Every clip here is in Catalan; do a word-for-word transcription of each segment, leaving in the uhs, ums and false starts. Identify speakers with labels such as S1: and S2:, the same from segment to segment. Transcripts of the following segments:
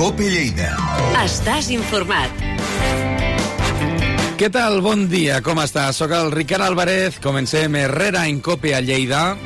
S1: COPE Lleida.
S2: Estàs informat.
S3: Què tal? Bon dia, com estàs? Soc el Ricard Álvarez, comencem Herrera en COPE a Lleida.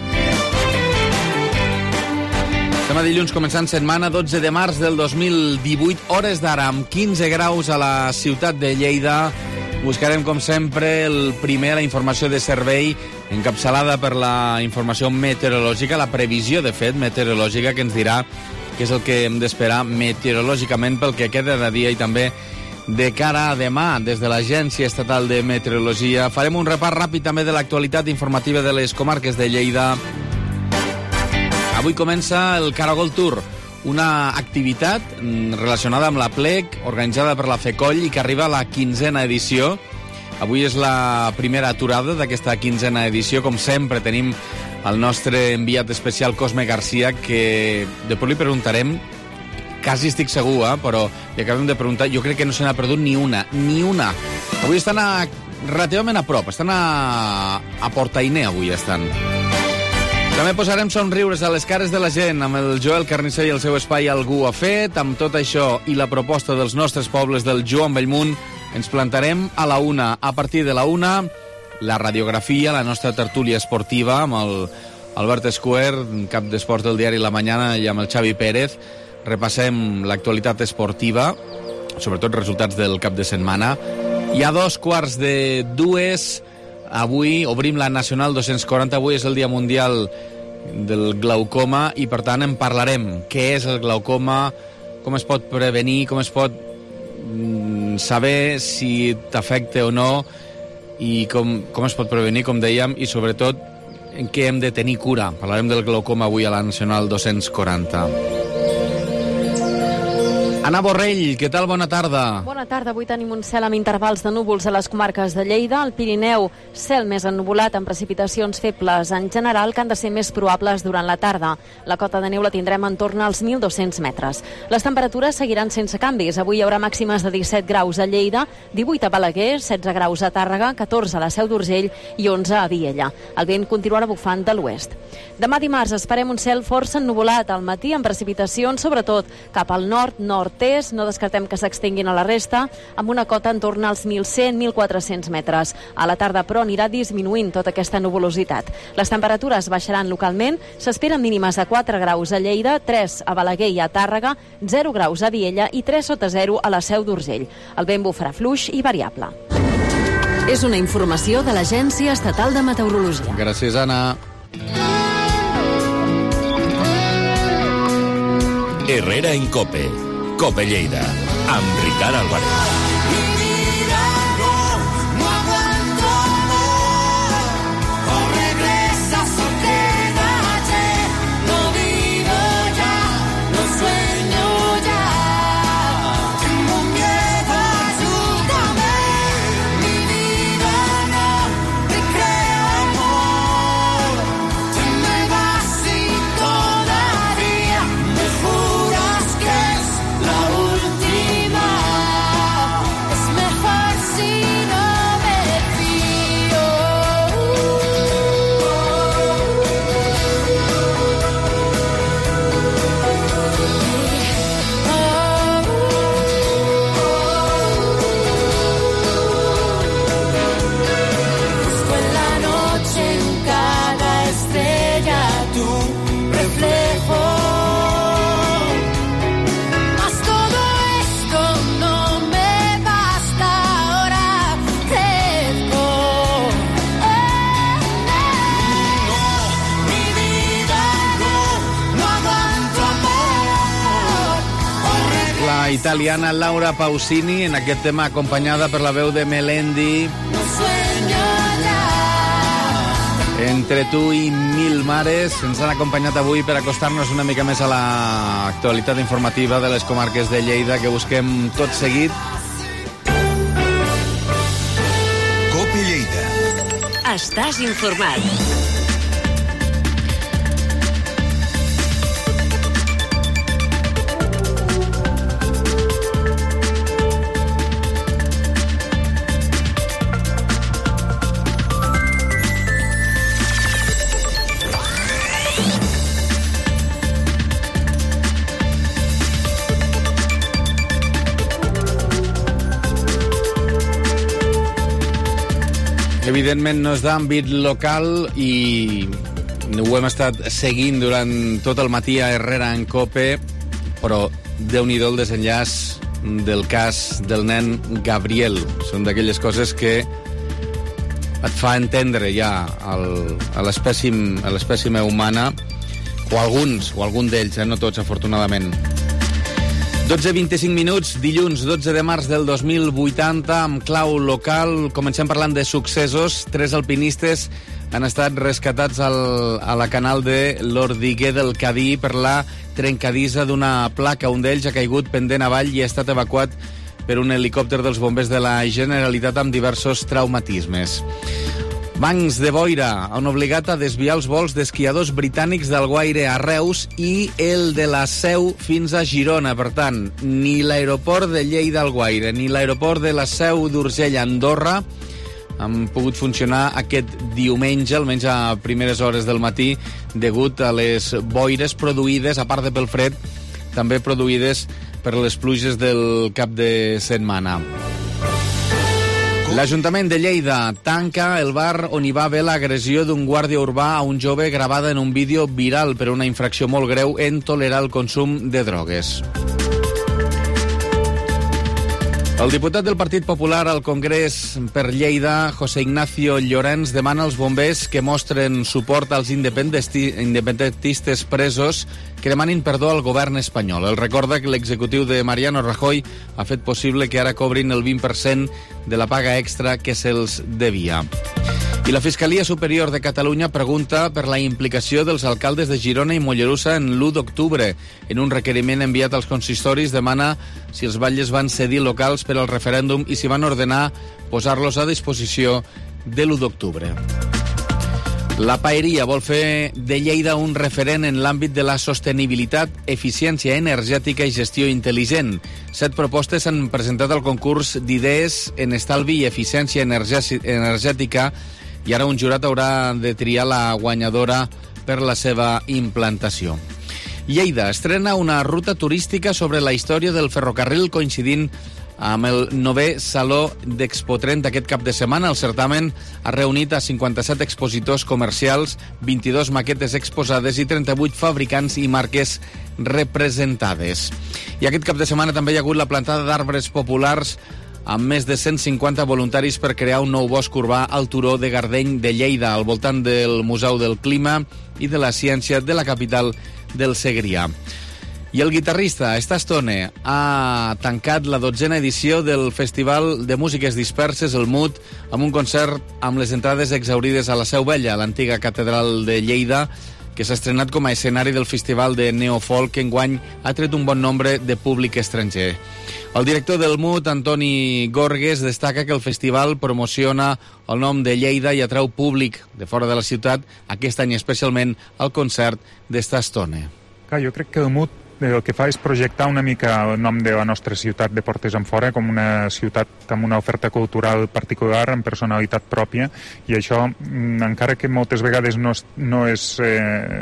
S3: Estem a dilluns començant setmana, dotze de març del dos mil divuit, hores d'ara amb quinze graus a la ciutat de Lleida. Buscarem, com sempre, el primer, la informació de servei, encapçalada per la informació meteorològica, la previsió, de fet, meteorològica, que ens dirà què és el que hem d'esperar meteorològicament pel que queda de dia i també de cara a demà. Des de l'Agència Estatal de Meteorologia farem un repàs ràpid també de l'actualitat informativa de les comarques de Lleida. Avui comença el Caragol Tour, una activitat relacionada amb la Plec, organitzada per la FECOLL i que arriba a la quinzena edició. Avui és la primera aturada d'aquesta quinzena edició. Com sempre tenim el nostre enviat especial Cosme Garcia, que després li preguntarem, quasi estic segur, eh, però li acabem de preguntar, jo crec que no se n'ha perdut ni una, ni una. Avui estan a, relativament a prop, estan a, a Portainer, avui estan. També posarem somriures a les cares de la gent amb el Joel Carnisser i el seu espai Algú ha fet. Amb tot això i la proposta dels nostres pobles del Joan Bellmunt, ens plantarem a la una. A partir de la una, la radiografia, la nostra tertúlia esportiva amb el Albert Escuer, cap d'esports del diari La Mañana, i amb el Xavi Pérez. Repassem l'actualitat esportiva, sobretot resultats del cap de setmana. I a dos quarts de dues, avui obrim la Nacional dos-cents quaranta. Avui és el Dia Mundial del Glaucoma i, per tant, en parlarem. Què és el glaucoma, com es pot prevenir, com es pot saber si t'afecta o no, i com, com es pot prevenir, com dèiem, i sobretot en què hem de tenir cura. Parlarem del glaucoma avui a la Nacional dos-cents quaranta. Anna Borrell, què tal? Bona tarda.
S4: Bona tarda. Avui tenim un cel amb intervals de núvols a les comarques de Lleida. Al Pirineu, cel més ennuvolat amb precipitacions febles en general, que han de ser més probables durant la tarda. La cota de neu la tindrem en torn als mil dos-cents metres. Les temperatures seguiran sense canvis. Avui hi haurà màximes de disset graus a Lleida, divuit a Balaguer, setze graus a Tàrrega, catorze a la Seu d'Urgell i onze a Viella. El vent continuarà bufant de l'oest. Demà dimarts esperem un cel força ennuvolat al matí amb precipitacions, sobretot cap al nord, nord no descartem que s'extinguin a la resta, amb una cota en torn als mil cent a mil quatre-cents metres. A la tarda, però, anirà disminuint tota aquesta nuvolositat. Les temperatures baixaran localment, s'esperen mínimes de quatre graus a Lleida, tres a Balaguer i a Tàrrega, zero graus a Viella i tres sota zero a la Seu d'Urgell. El vent bufarà fluix i variable.
S2: És una informació de l'Agència Estatal de Meteorologia.
S3: Gràcies, Anna.
S5: Herrera en COPE. COPE Lleida, amb Ricard Álvarez.
S3: Italiana Laura Pausini, en aquest tema acompanyada per la veu de Melendi. Entre tu i mil mares ens han acompanyat avui per acostar-nos una mica més a l'actualitat informativa de les comarques de Lleida, que busquem tot seguit.
S1: COPE Lleida.
S2: Estàs informat.
S3: Evidentment no és d'àmbit local i ho hem estat seguint durant tot el matí a Herrera en COPE, però déu-n'hi-do el desenllaç del cas del nen Gabriel. Són d'aquelles coses que et fa entendre ja el, a l'espècime humana, o alguns, o algun d'ells, eh? No tots, afortunadament. dotze vint-i-cinc minuts, dilluns dotze de març del dos mil vuitanta, amb clau local. Comencem parlant de successos. Tres alpinistes han estat rescatats al, a la canal de l'Ordiguer del Cadí per la trencadissa d'una placa. Un d'ells ha caigut pendent avall i ha estat evacuat per un helicòpter dels bombers de la Generalitat amb diversos traumatismes. Bancs de Boira han obligat a desviar els vols d'esquiadors britànics d'Alguaire a Reus i el de la Seu fins a Girona. Per tant, ni l'aeroport de Lleida-Alguaire ni l'aeroport de la Seu d'Urgell a Andorra han pogut funcionar aquest diumenge, almenys a primeres hores del matí, degut a les boires produïdes, a part de pel fred, també produïdes per les pluges del cap de setmana. L'Ajuntament de Lleida tanca el bar on hi va haver l'agressió d'un guàrdia urbà a un jove gravada en un vídeo viral per una infracció molt greu en tolerar el consum de drogues. El diputat del Partit Popular al Congrés per Lleida, José Ignacio Llorens, demana als bombers que mostren suport als independentistes presos que demanin perdó al govern espanyol. El recorda que l'executiu de Mariano Rajoy ha fet possible que ara cobrin el vint per cent de la paga extra que se'ls devia. I la Fiscalia Superior de Catalunya pregunta per la implicació dels alcaldes de Girona i Mollerussa en l'u d'octubre. En un requeriment enviat als consistoris demana si els batlles van cedir locals per al referèndum i si van ordenar posar-los a disposició de l'u d'octubre. La Paeria vol fer de Lleida un referent en l'àmbit de la sostenibilitat, eficiència energètica i gestió intel·ligent. Set propostes s'han presentat al concurs d'idees en estalvi i eficiència energètica i ara un jurat haurà de triar la guanyadora per la seva implantació. Lleida estrena una ruta turística sobre la història del ferrocarril coincidint amb el novè Saló d'Expo trenta aquest cap de setmana. El certamen ha reunit a cinquanta-set expositors comercials, vint-i-dos maquetes exposades i trenta-vuit fabricants i marques representades. I aquest cap de setmana també hi ha hagut la plantada d'arbres populars amb més de cent cinquanta voluntaris per crear un nou bosc urbà al turó de Gardeny de Lleida, al voltant del Museu del Clima i de la Ciència de la capital del Segrià. I el guitarrista Stastone ha tancat la dotzena edició del Festival de Músiques Disperses, el M U D, amb un concert amb les entrades exhaurides a la Seu Vella, l'antiga catedral de Lleida, que s'ha estrenat com a escenari del Festival de Neofolk, que enguany ha tret un bon nombre de públic estranger. El director del M U D, Antoni Gorgues, destaca que el festival promociona el nom de Lleida i atreu públic de fora de la ciutat, aquest any especialment al concert d'Stastone.
S6: Clar, jo crec que el M U D el que fa és projectar una mica el nom de la nostra ciutat de portes enfora com una ciutat amb una oferta cultural particular, amb personalitat pròpia, i això, encara que moltes vegades no, és, no, és, eh,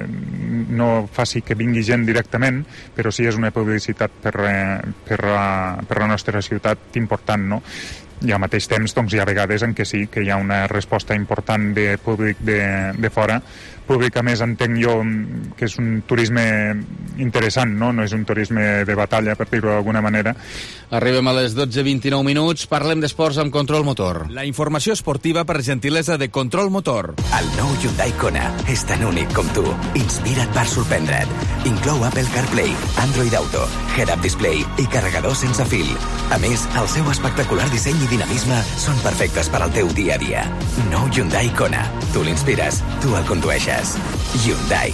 S6: no faci que vingui gent directament, però sí és una publicitat per, eh, per, la, per la nostra ciutat important, no? I al mateix temps doncs, hi ha vegades en què sí, que hi ha una resposta important de públic de, de fora, públic a més entenc jo que és un turisme interessant, no? No és un turisme de batalla, per dir-ho d'alguna manera.
S3: Arribem a les dotze vint-i-nou minuts, parlem d'esports amb Control Motor.
S5: La informació esportiva per gentilesa de Control Motor.
S7: El nou Hyundai Kona és tan únic com tu. Inspira't per sorprendre't. Inclou Apple CarPlay, Android Auto, Head-Up Display i carregador sense fil. A més, el seu espectacular disseny i dinamisme són perfectes per al teu dia a dia. Nou Hyundai Kona. Tu l'inspires, tu el condueixes. Hyundai.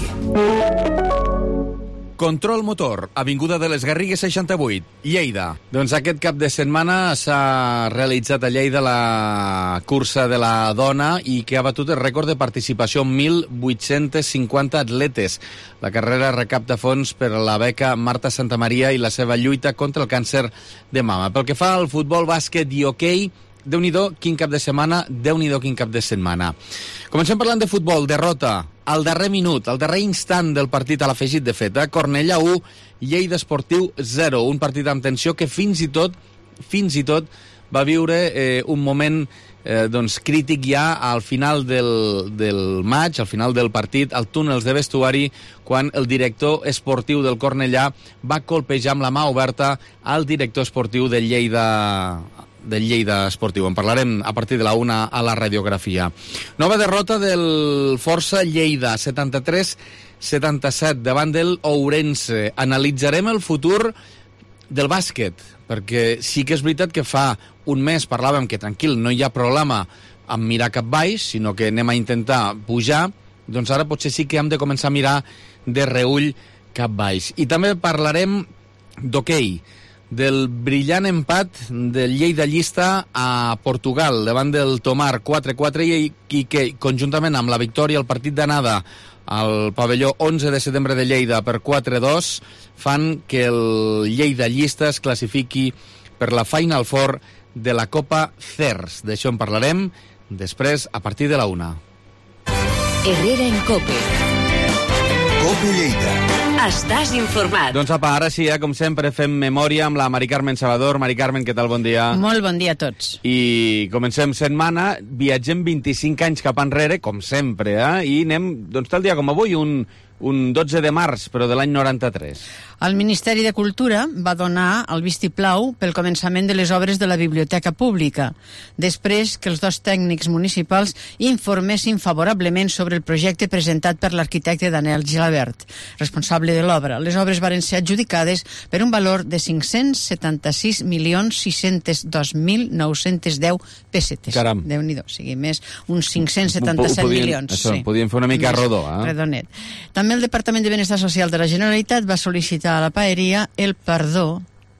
S3: Control Motor, Avinguda de les Garrigues seixanta-vuit, Lleida. Doncs aquest cap de setmana s'ha realitzat a Lleida la cursa de la dona i que ha batut el rècord de participació amb mil vuit-cents cinquanta atletes. La carrera recapta fons per a la beca Marta Santamaria i la seva lluita contra el càncer de mama. Pel que fa al futbol, bàsquet i hoquei, Déu-n'hi-do, quin cap de setmana, Déu-n'hi-do, quin cap de setmana. Comencem parlant de futbol, derrota al darrer minut, al darrer instant del partit a l'afegit de feta. Cornellà u, Lleida Esportiu zero, un partit amb tensió que fins i tot, fins i tot va viure eh, un moment eh, doncs, crític ja al final del, del maig, al final del partit, al túnels de vestuari, quan el director esportiu del Cornellà va colpejar amb la mà oberta al director esportiu del Lleida, del Lleida Esportiu. En parlarem a partir de la una a la radiografia. Nova derrota del Força Lleida, setanta-tres setanta-set, davant del Ourense. Analitzarem el futur del bàsquet, perquè sí que és veritat que fa un mes parlàvem que tranquil, no hi ha problema amb mirar cap baix, sinó que anem a intentar pujar, doncs ara potser sí que hem de començar a mirar de reull cap baix. I també parlarem d'hoquei, del brillant empat del Lleida Llista a Portugal, davant del Tomar, quatre quatre, i, i que conjuntament amb la victòria al partit d'anada al pavelló onze de setembre de Lleida per quatre dos fan que el Lleida Llista es classifiqui per la Final Four de la Copa C E R S. D'això en parlarem després a partir de la una.
S2: Herrera en Cope.
S1: Cope Lleida.
S2: Estàs informat.
S3: Doncs apa, ara sí, eh, com sempre, fem memòria amb la Mari Carmen Salvador. Mari Carmen, què tal? Bon dia.
S8: Molt bon dia a tots.
S3: I comencem setmana, viatgem vint-i-cinc anys cap enrere, com sempre, eh? I anem, doncs tal dia com avui, un, un dotze de març, però de l'any noranta-tres.
S8: El Ministeri de Cultura va donar el vistiplau pel començament de les obres de la Biblioteca Pública, després que els dos tècnics municipals informessin favorablement sobre el projecte presentat per l'arquitecte Daniel Gilabert, responsable de l'obra. Les obres varen ser adjudicades per un valor de cinc-cents setanta-sis milions sis-cents dos mil nou-cents deu pessetes.
S3: Caram.
S8: Déu-n'hi-do, o sigui, més uns cinc-cents setanta-set milions.
S3: Això,
S8: sí.
S3: Podien fer una mica
S8: Més
S3: rodó, eh?
S8: Redonet. També el Departament de Benestar Social de la Generalitat va sol·licitar a la Paeria el perdó,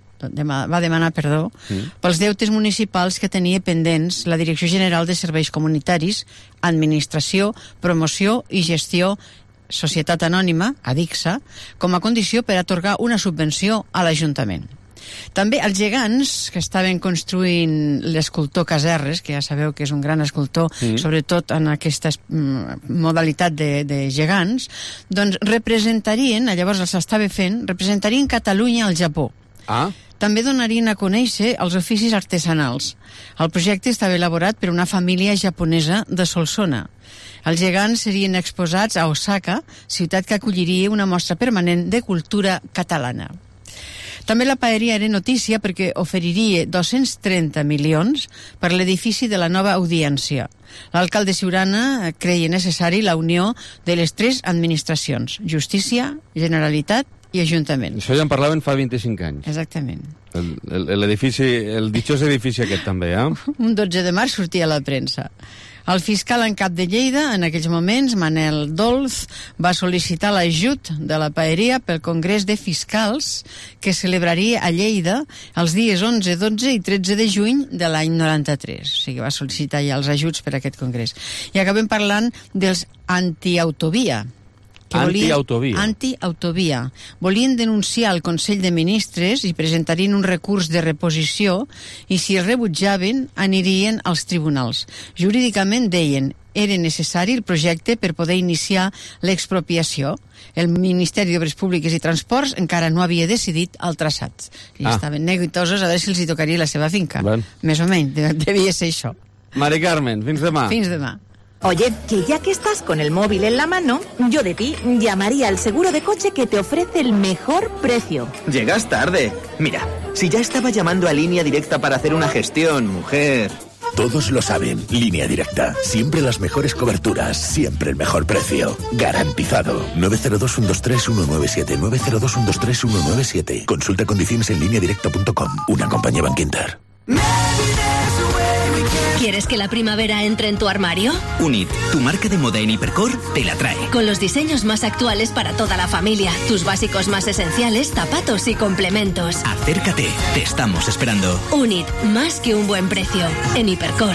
S8: va demanar perdó, mm. pels deutes municipals que tenia pendents la Direcció General de Serveis Comunitaris, Administració, Promoció i Gestió Societat Anònima, Adixa, com a condició per atorgar una subvenció a l'Ajuntament. També els gegants que estaven construint l'escultor Caserres, que ja sabeu que és un gran escultor, mm. sobretot en aquesta mm, modalitat de, de gegants, doncs representarien, llavors els estava fent, representarien Catalunya al Japó.
S3: Ah.
S8: També donarien a conèixer els oficis artesanals. El projecte estava elaborat per una família japonesa de Solsona. Els gegants serien exposats a Osaka, ciutat que acolliria una mostra permanent de cultura catalana. També la Paeria era notícia perquè oferiria dos-cents trenta milions per l'edifici de la nova audiència. L'alcalde Siurana creia necessari la unió de les tres administracions, Justícia, Generalitat i Ajuntament.
S3: Això ja en parlaven fa vint-i-cinc anys.
S8: Exactament.
S3: L'edifici, el ditxós edifici aquest també, eh?
S8: Un dotze de març sortia a la premsa. El fiscal en cap de Lleida, en aquells moments, Manel Dolz, va sol·licitar l'ajut de la Paeria pel Congrés de Fiscals que celebraria a Lleida els dies onze, dotze i tretze de juny de l'any noranta-tres. O sigui, va sol·licitar ja els ajuts per a aquest congrés. I acabem parlant dels antiautovia.
S3: Antiautovia.
S8: Antiautovia. Volien denunciar al Consell de Ministres i presentarien un recurs de reposició i si el rebutjaven anirien als tribunals. Jurídicament deien era necessari el projecte per poder iniciar l'expropiació. El Ministeri d'Obres Públiques i Transports encara no havia decidit el traçat. I ah. estaven neguitosos a veure si els hi tocaria la seva finca. Ben. Més o menys, devia ser això.
S3: Mari Carmen, fins demà.
S8: Fins demà.
S9: Oye, que ya que estás con el móvil en la mano, yo de ti llamaría al seguro de coche que te ofrece el mejor precio.
S10: Llegas tarde. Mira, si ya estaba llamando a Línea Directa para hacer una gestión, mujer.
S5: Todos lo saben, Línea Directa. Siempre las mejores coberturas, siempre el mejor precio. Garantizado. nueve cero dos, uno dos tres, uno nueve siete. nueve cero dos, uno dos tres, uno nueve siete. Consulta condiciones en línea directa punto com. Una compañía Bankinter.
S2: ¿Quieres que la primavera entre en tu armario?
S10: Unit, tu marca de moda en Hipercor, te la trae.
S2: Con los diseños más actuales para toda la familia, tus básicos más esenciales, zapatos y complementos.
S10: Acércate, te estamos esperando.
S2: Unit, más que un buen precio. En Hipercor.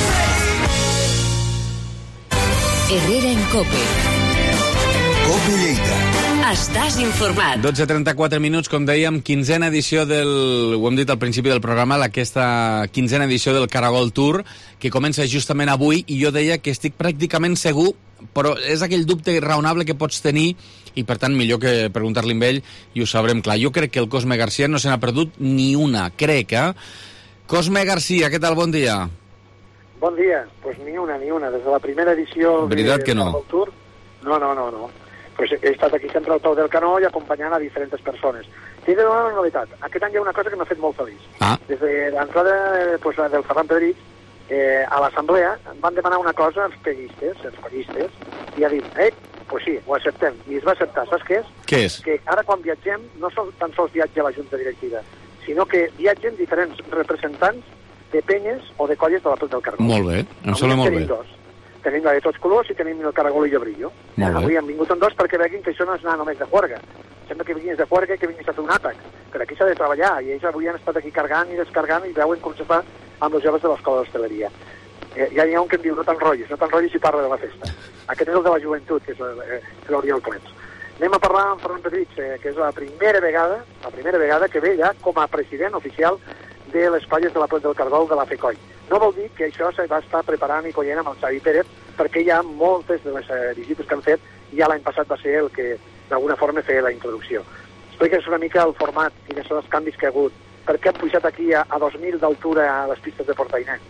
S2: Herrera en Cope.
S1: Cope Lleida.
S2: Estàs informat.
S3: dotze trenta-quatre minuts, com dèiem, quinzena edició del, ho hem dit al principi del programa, aquesta quinzena edició del Caragol Tour, que comença justament avui, i jo deia que estic pràcticament segur, però és aquell dubte raonable que pots tenir, i per tant millor que preguntar-li amb ell, i ho sabrem clar. Jo crec que el Cosme García no se n'ha perdut ni una, crec, eh? Cosme Garcia, què tal? Bon dia.
S11: Bon dia. Pues ni una, ni una. Des de la primera edició...
S3: Veritat que no.
S11: Del Tour, no, no, no, no. Pues he estat aquí sempre al peu del canó i acompanyant a diferents persones. T'he de donar una novetat. Aquest any hi ha una cosa que m'ha fet molt feliç.
S3: Ah.
S11: Des de l'entrada pues, del Ferran Pedrich, eh, a l'assemblea van demanar una cosa als peguistes, els collistes, i ha dit, eh, pues sí, ho acceptem. I es va acceptar. Saps què és?
S3: Què és?
S11: Que ara quan viatgem no sol, tan sols viatja la Junta Directiva, sinó que viatgen diferents representants de penyes o de colles de la Pot del Cargol.
S3: Molt bé, em sembla molt bé.
S11: Tenim dos. Tenim la de tots colors i tenim el Caragol i Llobrillo. Avui han vingut en dos perquè veguin que això no és anar només de juerga. Sembla que vinguis de juerga i que vinguis a fer un àtac. Però aquí s'ha de treballar i ells avui han estat aquí cargant i descargant i veuen com se fa amb els joves de l'escola d'hostaleria. Eh, ja hi ha un que em diu, no t'enrotllis, no t'enrotllis i parla de la festa. Aquest és el de la joventut, que és eh, l'Oriol Clets. Anem a parlar amb Ferran Pedrich, eh, que és la primera vegada, la primera vegada que ve ja com a president oficial de les colles de la Pot del Cargol de la FECOI. No vol dir que això se va estar preparant i coient amb el Xavi Pérez, perquè ja moltes de les eh, visites que han fet, ja l'any passat va ser el que d'alguna forma feia la introducció. Explica'ns una mica el format, quins són els canvis que ha hagut, per què han pujat aquí a, a dos mil d'altura a les pistes de Portainet.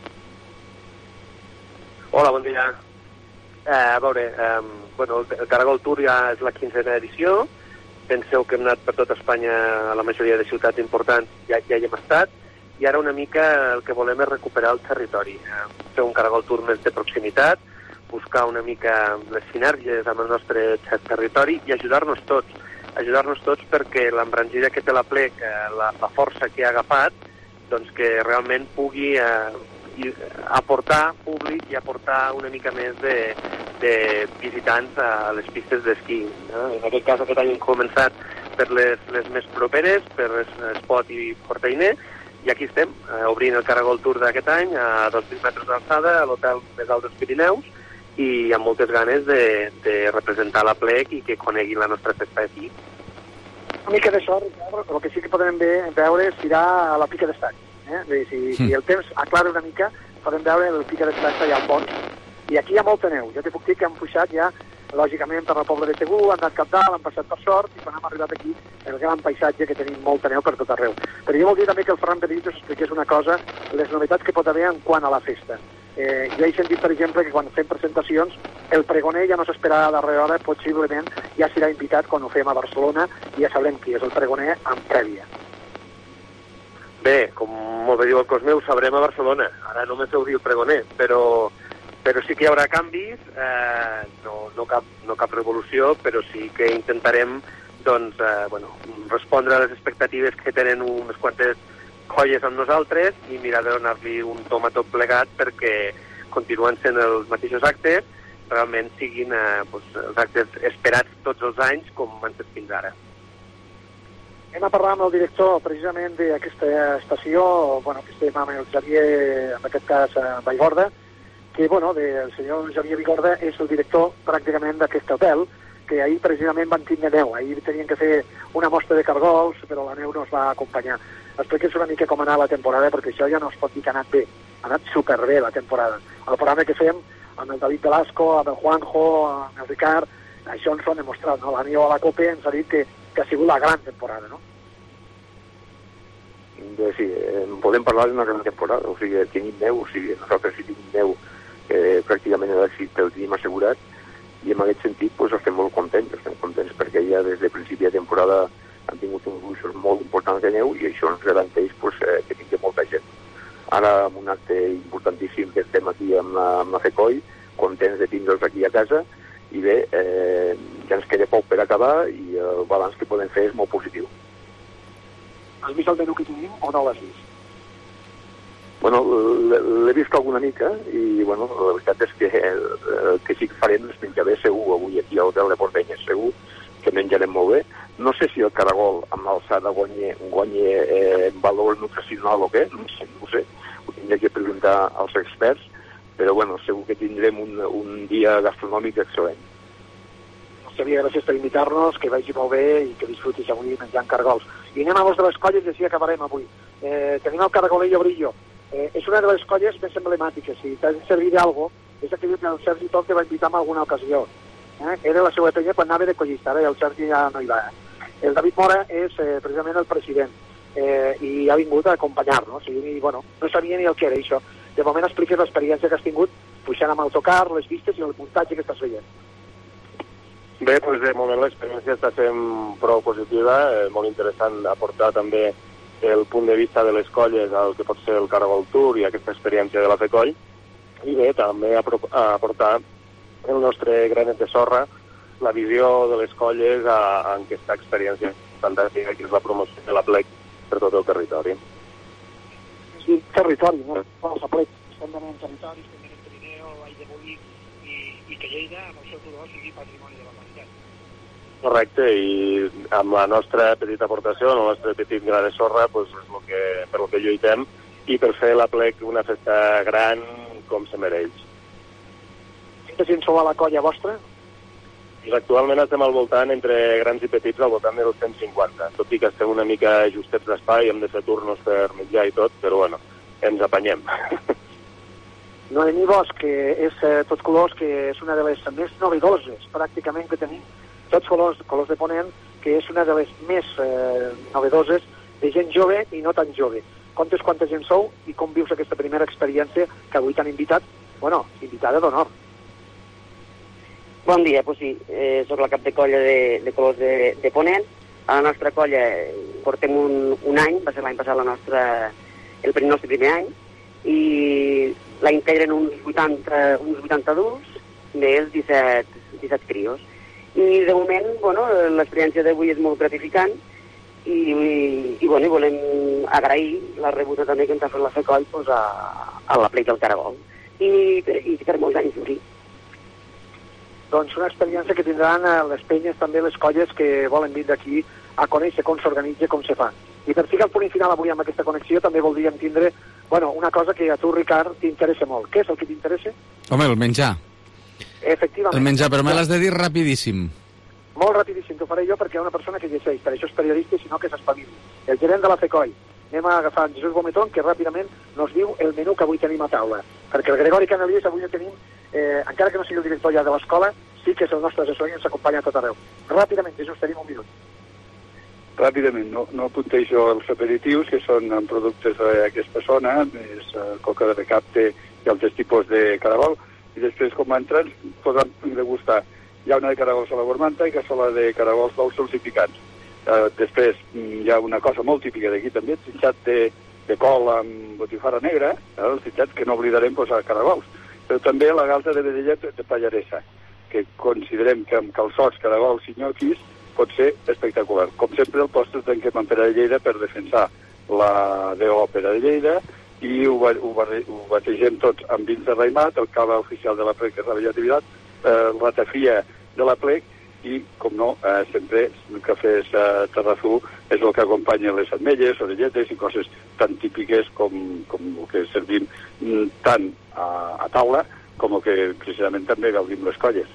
S12: Hola, bon dia. Eh, a veure, eh, bueno, el Caragol Tour ja és la quinzena edició. Penseu que hem anat per tot Espanya, a la majoria de ciutats importants, ja, ja hi hem estat, i ara una mica el que volem és recuperar el territori, eh, fer un Caragol Tour més de proximitat, buscar una mica les sinergies amb el nostre territori i ajudar-nos tots, ajudar-nos tots perquè l'embranzida que té la plec, eh, la, la força que ha agafat, doncs que realment pugui eh, aportar públic i aportar una mica més de, de visitants a les pistes d'esquí. Eh? En aquest cas, aquest any hem començat per les, les més properes, per Espot i Portainer, i aquí estem, eh, obrint el Caragol Tour d'aquest any a dos mil metres d'alçada, a l'hotel més alt dels Pirineus, i amb moltes ganes de, de representar la plec i que coneguin la nostra festa aquí.
S11: Una mica de sort, el que sí que podem veure és tirar a la pica d'estat. Eh? Si, mm. si el temps aclara una mica, podem veure el pica d'estat allà al fons. I aquí hi ha molta neu. Jo t'he puc dir que han puixat ja, lògicament, per la Pobla de Segur, han anat cap dalt, han passat per Sort, i quan hem arribat aquí, el gran paisatge que tenim molta neu per tot arreu. Però jo vol dir també que el Ferran Pedrich us expliqués una cosa, les novetats que pot haver en quant a la festa. Eh, jo he sentit, per exemple, que quan fem presentacions, el pregoner ja no s'esperarà darrere hora, possiblement ja serà invitat quan ho fem a Barcelona, i ja sabrem qui és el pregoner amb prèvia.
S12: Bé, com molt bé diu el Cosme, ho sabrem a Barcelona. Ara no me feu dir el pregoner, però, però sí que hi haurà canvis, eh, no, no, cap, no cap revolució, però sí que intentarem doncs, eh, bueno, respondre a les expectatives que tenen unes quantes colles amb nosaltres i mirar de donar-li un tom a tot plegat perquè continuen sent els mateixos actes, realment siguin eh, doncs, els actes esperats tots els anys com han estat fins ara.
S11: Anem a parlar amb el director precisament d'aquesta estació, bueno, que estem amb el Xavier, en aquest cas a Vallgorda, que bueno, el senyor Xavier Vigorda és el director pràcticament d'aquest hotel, que ahir precisament van tindre neu. Ahir tenien que fer una mostra de cargols, però la neu no es va acompanyar. Explique'ns una mica com ha anat la temporada, perquè això ja no es pot dir que ha anat bé. Ha anat superbé la temporada. El programa que fem amb el David Velasco, amb el Juanjo, amb el Ricard, això ens ho han demostrat, no? La neu a la Copa ens ha dit que, que ha sigut la gran temporada, no?
S13: Bé, sí, eh, podem parlar d'una gran temporada, o sigui, tenim neu, o sigui, nosaltres si tenim neu, eh, pràcticament l'èxit el tenim assegurat, i en aquest sentit pues, estem molt contents, estem contents perquè ja des de principi de temporada han tingut uns gruixos molt importants de neu i això ens garanteix pues, eh, que tingui molta gent. Ara, amb un acte importantíssim que estem aquí amb la, amb la FECOI, contents de tindre'ls aquí a casa, i bé, eh, ja ens queda poc per acabar i el balanç que podem fer és molt positiu.
S11: Has vist el menú que tenim o no l'has vist?
S13: Bueno, l'he vist alguna mica i bueno, la veritat és que el, el que sí que farem és menjar bé segur avui aquí a l'hotel de Portanyes, segur que menjarem molt bé. No sé si el caragol amb l'alçada guanya, guanya eh, valor nutricional o què, no sé, no sé, ho tindré que preguntar als experts, però bueno, segur que tindrem un, un dia gastronòmic excel·lent.
S11: Xavier, gràcies per invitar-nos, que vagi molt bé i que disfrutis avui menjant cargols. I anem a vos de les colles i així acabarem avui. Eh, tenim el Caragolillo Brillo. Eh, és una de les colles més emblemàtiques. Si t'ha de servir d'algo, és aquell que el Sergi Tot te va invitar en alguna ocasió. Eh? Era la seva penya quan anava de collista, ara el Sergi ja no hi va. El David Mora és eh, precisament el president. eh, i ha vingut a acompanyar-nos. I, bueno, no sabia ni el que era això. De moment expliques l'experiència que has tingut pujant amb autocar, les vistes i el muntatge que estàs veient.
S14: Bé, doncs de moment l'experiència està sent prou positiva, eh, molt interessant aportar també el punt de vista de les colles al que pot ser el Caragol Tour i aquesta experiència de la FECOll, i bé, també aportar el nostre granet de sorra, la visió de les colles a, a aquesta experiència fantàstica que és la promoció de la plec per tot el territori.
S11: Sí, territori, no? La plec, estem venent territori, estem venent Pirineu, Vall de Boí i, i que Lleida, amb el seu color, sigui patrimoni de la humanitat.
S14: Correcte, i amb la nostra petita aportació, el nostre petit gra de sorra, doncs és lo que, per lo que lluitem, i per fer la plec una festa gran com se mereix.
S11: Quanta gent sou a la colla vostra?
S14: Doncs actualment estem al voltant, entre grans i petits, al voltant dels cent cinquanta, tot i que estem una mica justets d'espai, hem de fer turnos per mitjà i tot, però bueno, ens apanyem.
S11: Noemí Bosch, que és eh, Tots Colors, que és una de les més novedoses pràcticament que tenim, Tots Colors, Colors de Ponent, que és una de les més eh, novedoses de gent jove i no tan jove. Comptes quanta gent sou i com vius aquesta primera experiència que avui t'han invitat, bueno, invitada d'honor.
S15: Bon dia, doncs sí, eh, soc la cap de colla de, de Colors de, de Ponent. A la nostra colla portem un, un any, va ser l'any passat la nostra, el, el nostre primer any, i la integren uns vuitanta, uns vuitanta adults, més disset, disset crios. I de moment, bueno, l'experiència d'avui és molt gratificant i, i, i, bueno, i volem agrair la rebuda també que ens ha fet la FECOll pues, a, a la plec del Caragol i, i per molts anys d'obrir.
S11: Doncs una experiència que tindran les penyes, també les colles que volen vindre aquí a conèixer com s'organitza, com se fa. I per ficar el punt final avui amb aquesta connexió també voldríem tindre, bueno, una cosa que a tu, Ricard, t'interessa molt. Què és el que t'interessa?
S3: Home, el menjar.
S11: Efectivament.
S3: El menjar, però me l'has de dir rapidíssim.
S11: Molt rapidíssim, t'ho faré jo perquè hi ha una persona que llegeix, per això és periodista i si no que s'espavili. El gerent de la FECOll. Anem a agafar en Jesús Gometón, que ràpidament nos diu el menú que avui tenim a taula. Perquè el Gregori Canalies avui el tenim, eh, encara que no sigui el director ja de l'escola, sí que és el nostre assessor i ens acompanya a tot arreu. Ràpidament, Jesús, tenim un minut.
S16: Ràpidament, no, no apunteixo els aperitius, que són productes d'aquesta zona, és coca de recapte i altres tipus de caragol, i després, com entren, podran degustar llauna de caragols a la gormanta i cassola de caragols dolços i picants. Uh, després hi ha una cosa molt típica d'aquí també, el trinxat de, de col amb botifarra negra, eh, el trinxat que no oblidarem posar caragols, però també la galta de vedellet de pallaresa, que considerem que amb calçots, caragols i nyoquis pot ser espectacular. Com sempre, el postre tanquem amb pera de Lleida per defensar la d'òpera de Lleida i ho, ho, ho bategem tots amb vins de raïmat, el cava oficial de la plec, que és la bellativitat, eh, la ratafia de la plec, i, com no, eh, sempre el cafè eh, terrazú és el que acompanya les ametlles, orelletes i coses tan típiques com, com el que servim mm, tant a, a taula com el que precisament també gaudim les colles.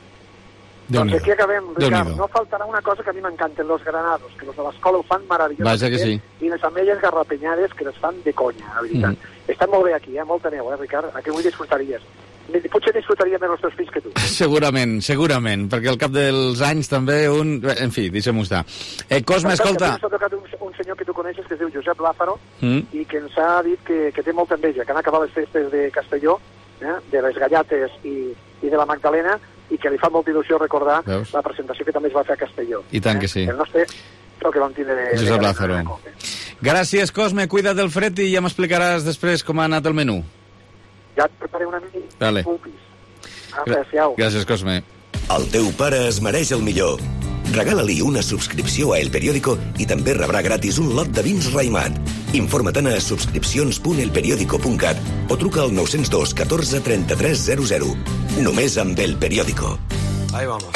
S11: Doncs aquí acabem, Ricard. No faltarà una cosa que a mi m'encanten, los granados, que los de l'escola ho fan meravellós.
S3: Vaja que sí.
S11: I les ametlles garrapenyades, que les fan de conya, la veritat. Mm. Estan molt bé aquí, eh? Molta neu, eh, Ricard? Aquí avui disfrutaries. Potser disfrutaria més els teus fills que tu.
S3: Segurament, segurament, perquè al cap dels anys també un... En fi, deixem-ho estar. Eh, Cosme, escolta...
S11: S'ha tocat un, un senyor que tu coneixes que es diu Josep Lázaro
S3: mm.
S11: i que ens ha dit que, que té molta enveja, que han acabat les festes de Castelló, eh, de les Gallates i, i de la Magdalena, i que li fa molta il·lusió recordar Veus? La presentació que també es va fer a Castelló.
S3: I tant
S11: eh?
S3: que sí.
S11: El nostre... el que vam tindre de...
S3: Josep Lázaro. Gràcies, Cosme, cuida't del fred i ja m'explicaràs després com ha anat el menú.
S11: Ja et preparé una mica.
S3: Vale.
S11: Gràcies,
S3: Gràcies, Cosme.
S5: El teu pare es mereix el millor. Regala-li una subscripció a El Periódico i també rebrà gratis un lot de vins Raïmat. Informa-te'n a subscripcions punt el periódico punt cat o truca al nou zero dos catorze trenta-tres zero zero. Només amb El Periódico.
S1: Ahí vamos.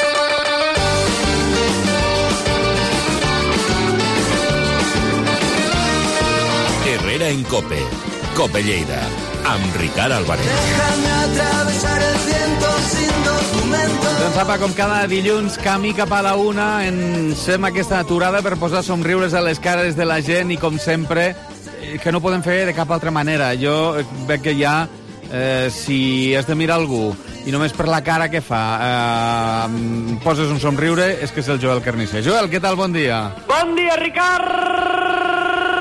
S17: Herrera en Cope. Cope Lleida. Amb Ricard Álvarez.
S1: Déjame atravesar el viento sin documentos.
S3: Doncs apa, com cada dilluns, camí cap a la una, ens fem aquesta aturada per posar somriures a les cares de la gent i, com sempre, que no podem fer de cap altra manera. Jo veig que ja, eh, si has de mirar algú i només per la cara que fa eh, poses un somriure, és que és el Joel Carnisser. Joel, què tal? Bon dia.
S18: Bon dia, Ricard!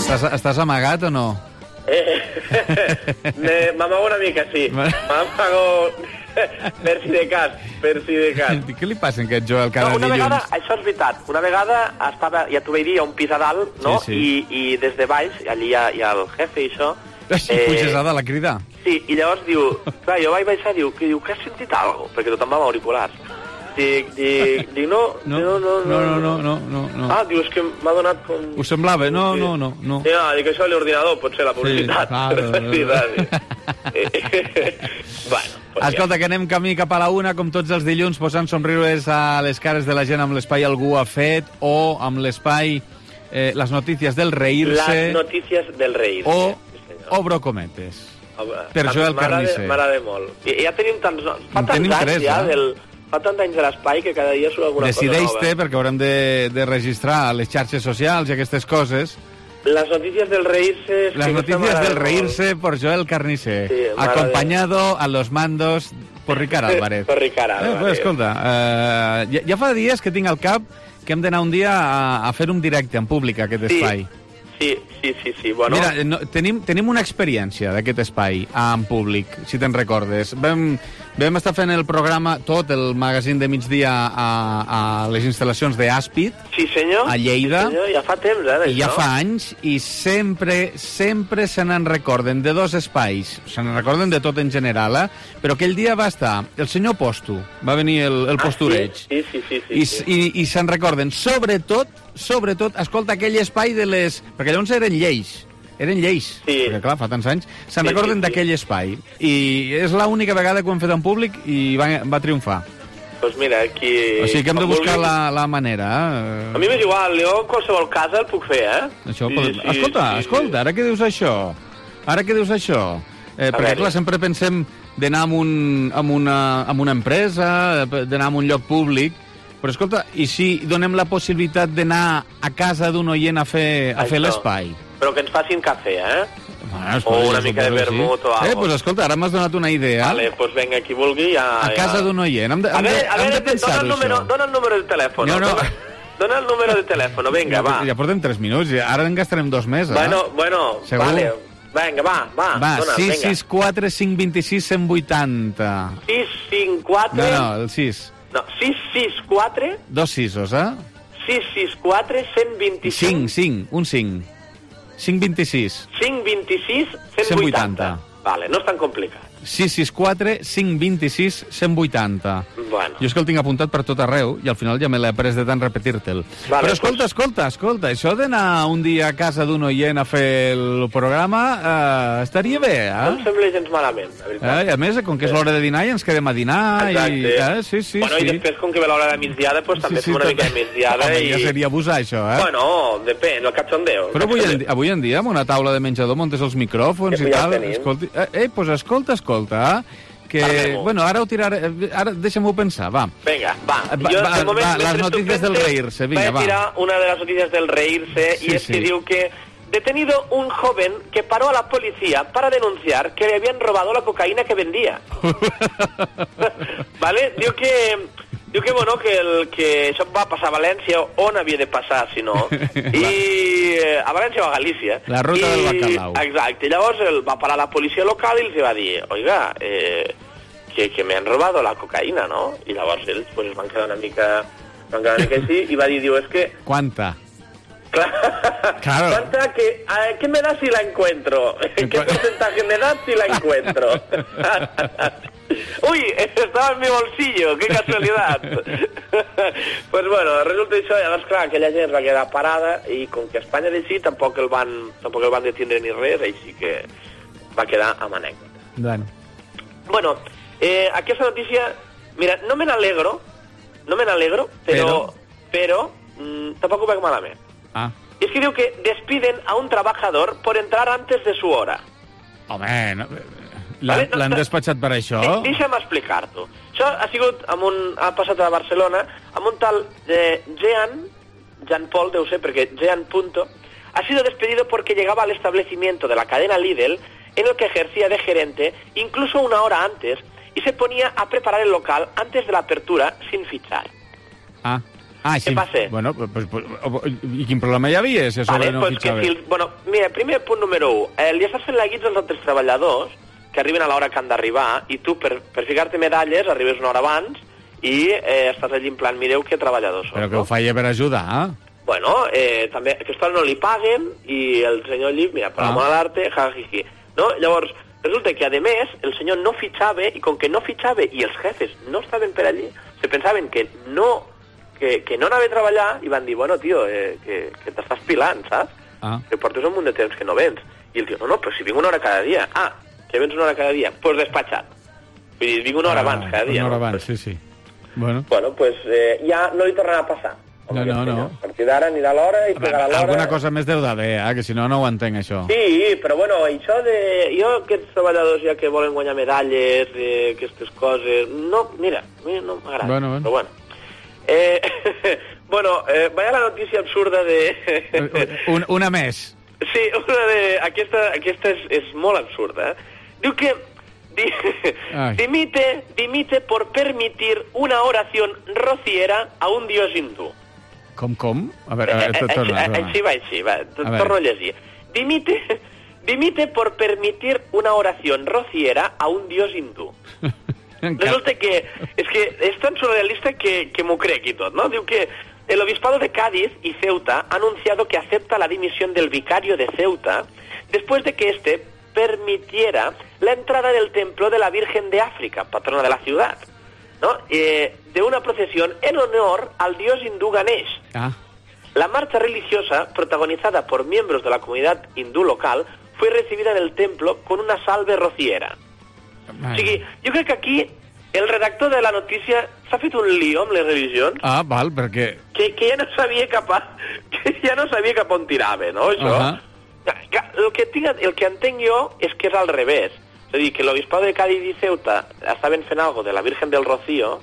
S3: Estàs, estàs amagat o no?
S18: Eh, m'amago una mica, sí. M'amago per si de cas, per si de cas.
S3: Què li passa a aquest Joel cada
S18: no, una
S3: dilluns?
S18: vegada, això és veritat, una vegada estava, ja t'ho vaig dir, hi ha un pis a dalt, no?
S3: Sí, sí.
S18: I, I des de baix, allí hi ha, hi ha el jefe i això...
S3: Així eh, puges a dalt a cridar.
S18: Sí, i llavors diu, clar, jo vaig baixar i diu, que, diu, que has sentit alguna cosa? Perquè tothom va amb auriculars. Dic, dic, dic no, no, no, no,
S3: no, no, no, no, no.
S18: Ah, diu, és que m'ha donat com...
S3: Us semblava? No, no, no, no.
S18: Sí, no, dic, això a l'ordinador pot ser la publicitat.
S3: Sí, claro.
S18: Bueno, pues
S3: escolta, ja. Que anem camí cap a la una, com tots els dilluns, posant somriures a les cares de la gent amb l'espai Algú ha fet, o amb l'espai eh, Les notícies del reírse.
S18: Les notícies del reírse.
S3: O Obro cometes. Per Joel Carnisser.
S18: M'agrada molt. I ja tenim tants... Fa tants anys tres, ja eh? del... Fa tant anys de l'espai que cada dia surt alguna
S3: Decideix
S18: cosa nova.
S3: Decideix-te, perquè haurem de, de registrar les xarxes socials i aquestes coses.
S18: Les notícies del reírse...
S3: Les notícies del reírse por Joel Carnisser. Sí, acompañado a los mandos por Ricard Álvarez.
S18: por Ricard Álvarez.
S3: Eh, pues, escolta, eh, ja, ja fa dies que tinc al cap que hem d'anar un dia a, a fer un directe en públic, aquest
S18: sí.
S3: espai.
S18: Sí, sí, sí, sí. Bueno...
S3: Mira, no, tenim, tenim una experiència d'aquest espai en públic, si te'n recordes. Vam, vam estar fent el programa, tot el magazín de migdia a, a les instal·lacions d'Àspid,
S18: sí, senyor.
S3: A Lleida.
S18: Sí, senyor. Ja fa temps, eh, d'això.
S3: I ja fa anys, i sempre, sempre se n'en recorden de dos espais. Se n'en recorden de tot en general, eh? Però aquell dia va estar el senyor Postu, va venir el, el
S18: ah,
S3: Postureig.
S18: Sí, sí, sí. sí,
S3: I,
S18: sí.
S3: i, i se'n recorden, sobretot, sobretot, escolta, aquell espai de les... Perquè llavors eren lleis, eren lleis,
S18: sí.
S3: perquè clar, fa tants anys, se'n
S18: sí,
S3: recorden
S18: sí, sí.
S3: d'aquell espai, i és l'única vegada que ho hem fet en públic i va, va triomfar.
S18: Doncs pues mira, aquí...
S3: O sigui que hem de buscar la, la manera. Eh?
S18: A mi m'és igual, jo en qualsevol casa el puc fer, eh?
S3: Això,
S18: sí,
S3: pot...
S18: sí,
S3: escolta,
S18: sí,
S3: escolta,
S18: sí.
S3: ara que dius això, ara que dius això, eh, perquè clar, sempre pensem d'anar a un, una, una empresa, d'anar a un lloc públic, però escolta, i si donem la possibilitat d'anar a casa d'un oient a fer, a fer l'espai?
S18: Però que ens facin cafè, eh?
S3: Bueno,
S18: o una mica de vermut o alguna cosa.
S3: Eh, pues escolta, ara m'has donat una idea.
S18: Vale, pues venga, qui vulgui ja...
S3: A casa
S18: ja...
S3: d'un oient, hem de, hem
S18: a veure,
S3: de,
S18: a veure,
S3: hem de pensar-ho,
S18: dona el número,
S3: això.
S18: Dona el número de telèfon.
S3: No, no.
S18: Dona, dona el número de telèfon, vinga,
S3: ja,
S18: va.
S3: Ja portem tres minuts, ara en gastarem dos més, eh?
S18: Bueno, bueno,
S3: segur?
S18: Vale. Vinga, va, va,
S3: va
S18: dona,
S3: sis
S18: vinga.
S3: sis quatre cinc dos sis cent vuitanta.
S18: sis cinc quatre...
S3: No, no, el sis.
S18: No, sis sis quatre...
S3: Dos sisos, eh?
S18: sis sis quatre cent vint-i-cinc...
S3: cinc, cinc, un cinc. cinc vint-i-sis.
S18: cinc vint-i-sis cent vuitanta. Vale, no és tan complicat.
S3: sis sis quatre cinc dos sis cent vuitanta.
S18: Bueno.
S3: Jo és que el tinc apuntat per tot arreu i al final ja me l'he après de tant repetir-te'l.
S18: Vale,
S3: però escolta, pues... escolta, escolta, això d'anar un dia a casa d'un oient a fer el programa eh, estaria bé, eh?
S18: No em sembla gens malament, la veritat.
S3: Eh? I a més, com que és l'hora de dinar, ja ens quedem a dinar.
S18: Exacte.
S3: I, eh? Sí, sí,
S18: bueno,
S3: sí.
S18: i després, com que ve l'hora de migdiada, pues, també sí, sí, fem una mica de migdiada.
S3: Home,
S18: i...
S3: ja seria abusar, això, eh?
S18: Bueno, depèn, el cachondeo.
S3: Però avui en, avui en dia, amb una taula de menjador, montes els micròfons
S18: que
S3: i
S18: ja
S3: tal. Escolti, eh, eh, pues escolta, escolta, eh? Que,
S18: Parlem-ho.
S3: bueno, ara ho tiraré... Ara deixa'm-ho pensar, va.
S18: Vinga, va.
S3: Va,
S18: jo,
S3: va,
S18: de moment,
S3: va les noticias del reírse, vinga, va.
S18: Voy a tirar una de las noticias del reírse,
S3: sí,
S18: y es
S3: sí.
S18: que diu que detenido un joven que paró a la policía para denunciar que le habían robado la cocaína que vendía. ¿Vale? Diu que... Diu que, bueno, que, el, que això va passar a València, on havia de passar, si no, i eh, a València o a Galícia.
S3: La ruta
S18: I,
S3: del bacalao.
S18: Exacte, i llavors el, va parar la policia local i els va dir, oiga, eh, que, que me han robado la cocaïna, ¿no? I llavors ells pues, es van quedar una mica, van quedar una mica així, i va dir, diu, és que...
S3: ¿Cuánta?
S18: Claro. ¿Cuánta que, a, ¿qué me da si la encuentro? ¿Qué porcentaje me da si la encuentro? Uy, estaba en mi bolsillo, qué casualidad. Pues bueno, resulta això, llavors clar, aquella gent va quedar parada i com que Espanya de sí tampoc el van, tampoc el van detindre ni res, així que va quedar amb anècdota.
S3: Bueno.
S18: Bueno, eh, aquesta notícia, mira, no me n'alegro, no me n'alegro, però, però, però mm, tampoc ho veig malament.
S3: Ah.
S18: Y es que diu que despiden a un trabajador por entrar antes de su hora.
S3: Home, no, l'han
S18: Vale, no,
S3: no,
S18: no,
S3: despatxat per això?
S18: De, deixa'm explicar-t'ho. Això ha sigut amb un, ha passat a Barcelona amb un tal eh, Jean, Jean Paul, deu ser, perquè Jean Punto, ha sido despedido porque llegaba al establecimiento de la cadena Lidl en el que ejercía de gerente incluso una hora antes y se ponía a preparar el local antes de la apertura sin fichar.
S3: Ah. Ah, sí.
S18: Què passa?
S3: Bueno, pues, pues, i quin problema hi havia, si a sobre
S18: Vale,
S3: no
S18: pues que
S3: fitxava?
S18: si el, bueno, mira, primer punt número un. Eh, li estàs fent la guitza als altres treballadors que arriben a l'hora que han d'arribar i tu, per, per ficar-te medalles, arribes una hora abans i eh, estàs allí en plan, mireu que treballadors són.
S3: Però que
S18: no?
S3: ho feia per ajudar, eh?
S18: Bueno, eh, també aquesta hora no li paguen i el senyor allí, mira, per
S3: Ah.
S18: amor a l'arte, jajiji. No? Llavors, resulta que, a més, el senyor no fitxava i com que no fitxava i els jefes no estaven per allí, se pensaven que no, que, que no anava a treballar i van dir, bueno, tio, eh, que, que t'estàs pilant, saps?
S3: Ah.
S18: Que portes un munt de temps que no vens. I el tio, no, no, però si vinc una hora cada dia. Ah, que vens una hora cada dia? Doncs pues despatxat. Vull dir, vinc una hora
S3: Ah,
S18: abans cada dia.
S3: Una hora
S18: no?
S3: abans, sí, sí. Bueno,
S18: Bueno, doncs pues, eh, ja no li tornarà a passar.
S3: no, no, no.
S18: A partir d'ara anirà a l'hora i pegarà l'hora.
S3: Alguna cosa més deu d'haver, eh? Que si no, no ho entenc, això.
S18: Sí, però bueno, això de... Jo, aquests treballadors ja que volen guanyar medalles, eh, aquestes coses... No, mira, a mi no m'agrada,
S3: Bueno, bueno.
S18: però bueno. Eh, bueno, eh, vaya la notícia absurda de...
S3: Un, una més.
S18: Sí, una de... Aquesta, aquesta és, és molt absurda. Diu que di, dimite, dimite por permitir una oración rociera a un dios hindú.
S3: Com, com? A veure, a veure, torna, torna.
S18: Així va, així va.
S3: A veure.
S18: Torno a llegir. Dimite, dimite por permitir una oración rociera a un dios hindú. Resulta que és que és tan surrealista que, que m'ho crec i tot, no? Diu que el obispado de Cádiz y Ceuta ha anunciado que acepta la dimisión del vicario de Ceuta después de que este permitiera la entrada del templo de la Virgen de África, patrona de la ciudad, ¿no? Eh, de una procesión en honor al dios hindú Ganesh.
S3: Ah.
S18: La marcha religiosa, protagonizada por miembros de la comunidad hindú local, fue recibida en el templo con una salve rociera. O sigui, jo crec que aquí el redactor de la notícia s'ha fet un lío amb les religions
S3: Ah, val, perquè...
S18: que, que ja no sabia cap a, que ja no sabia cap on tirava, no, això?
S3: Uh -huh.
S18: El que, tinc, el que entenc jo és que és al revés. És a dir, que l'obispado de Cádiz i Ceuta estaven fent algo de la Virgen del Rocío